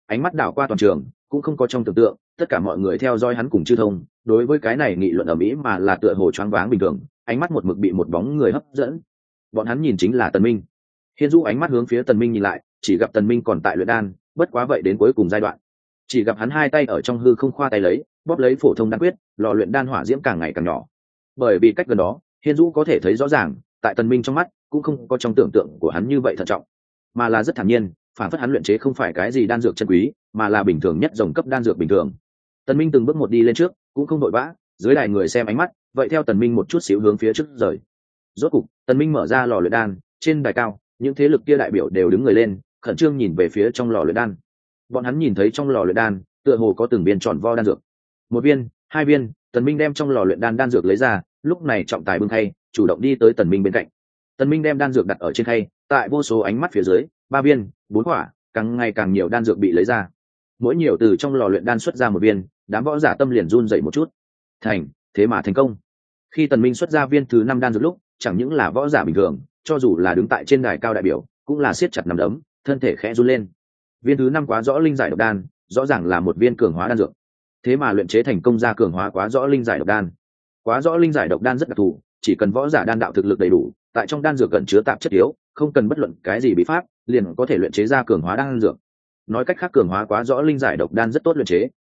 ánh mắt đảo qua toàn trường, cũng không có trong tưởng tượng tất cả mọi người theo dõi hắn cùng chư thông đối với cái này nghị luận ở mỹ mà là tựa hồ choáng váng bình thường, ánh mắt một mực bị một bóng người hấp dẫn. Bọn hắn nhìn chính là Tần Minh. Hiên Du ánh mắt hướng phía Tần Minh nhìn lại, chỉ gặp Tần Minh còn tại luyện đan, bất quá vậy đến cuối cùng giai đoạn. Chỉ gặp hắn hai tay ở trong hư không khoa tay lấy, bóp lấy phổ thông đan quyết, lò luyện đan hỏa diễm càng ngày càng nhỏ. Bởi vì cách gần đó, Hiên Du có thể thấy rõ ràng, tại Tần Minh trong mắt cũng không có trong tưởng tượng của hắn như vậy thận trọng, mà là rất thản nhiên, phản phất hắn luyện chế không phải cái gì đan dược chân quý, mà là bình thường nhất dòng cấp đan dược bình thường. Tần Minh từng bước một đi lên trước, cũng không đội vã, dưới đài người xem ánh mắt, vậy theo Tần Minh một chút xíu hướng phía trước rời. Rốt cục, Tần Minh mở ra lò luyện đan, trên đài cao, những thế lực kia đại biểu đều đứng người lên, khẩn trương nhìn về phía trong lò luyện đan. Bọn hắn nhìn thấy trong lò luyện đan, tựa hồ có từng viên tròn vo đan dược. Một viên, hai viên, Tần Minh đem trong lò luyện đan đan dược lấy ra, lúc này trọng tài bưng khay, chủ động đi tới Tần Minh bên cạnh. Tần Minh đem đan dược đặt ở trên khay, tại vô số ánh mắt phía dưới, ba viên, bốn quả, càng ngày càng nhiều đan dược bị lấy ra. Mỗi nhiều từ trong lò luyện đan xuất ra một viên, đám võ giả tâm liền run dậy một chút. Thế mà thành công. Khi Tần Minh xuất ra viên thứ 5 đan dược lúc, chẳng những là võ giả bình thường, cho dù là đứng tại trên đài cao đại biểu, cũng là siết chặt nắm đấm, thân thể khẽ run lên. Viên thứ 5 quá rõ linh giải độc đan, rõ ràng là một viên cường hóa đan dược. Thế mà luyện chế thành công ra cường hóa quá rõ linh giải độc đan. Quá rõ linh giải độc đan rất đặc thù, chỉ cần võ giả đan đạo thực lực đầy đủ, tại trong đan dược gần chứa tạp chất yếu, không cần bất luận cái gì bí pháp, liền có thể luyện chế ra cường hóa đan dược. Nói cách khác cường hóa quá rõ linh giải độc đan rất tốt luyện chế.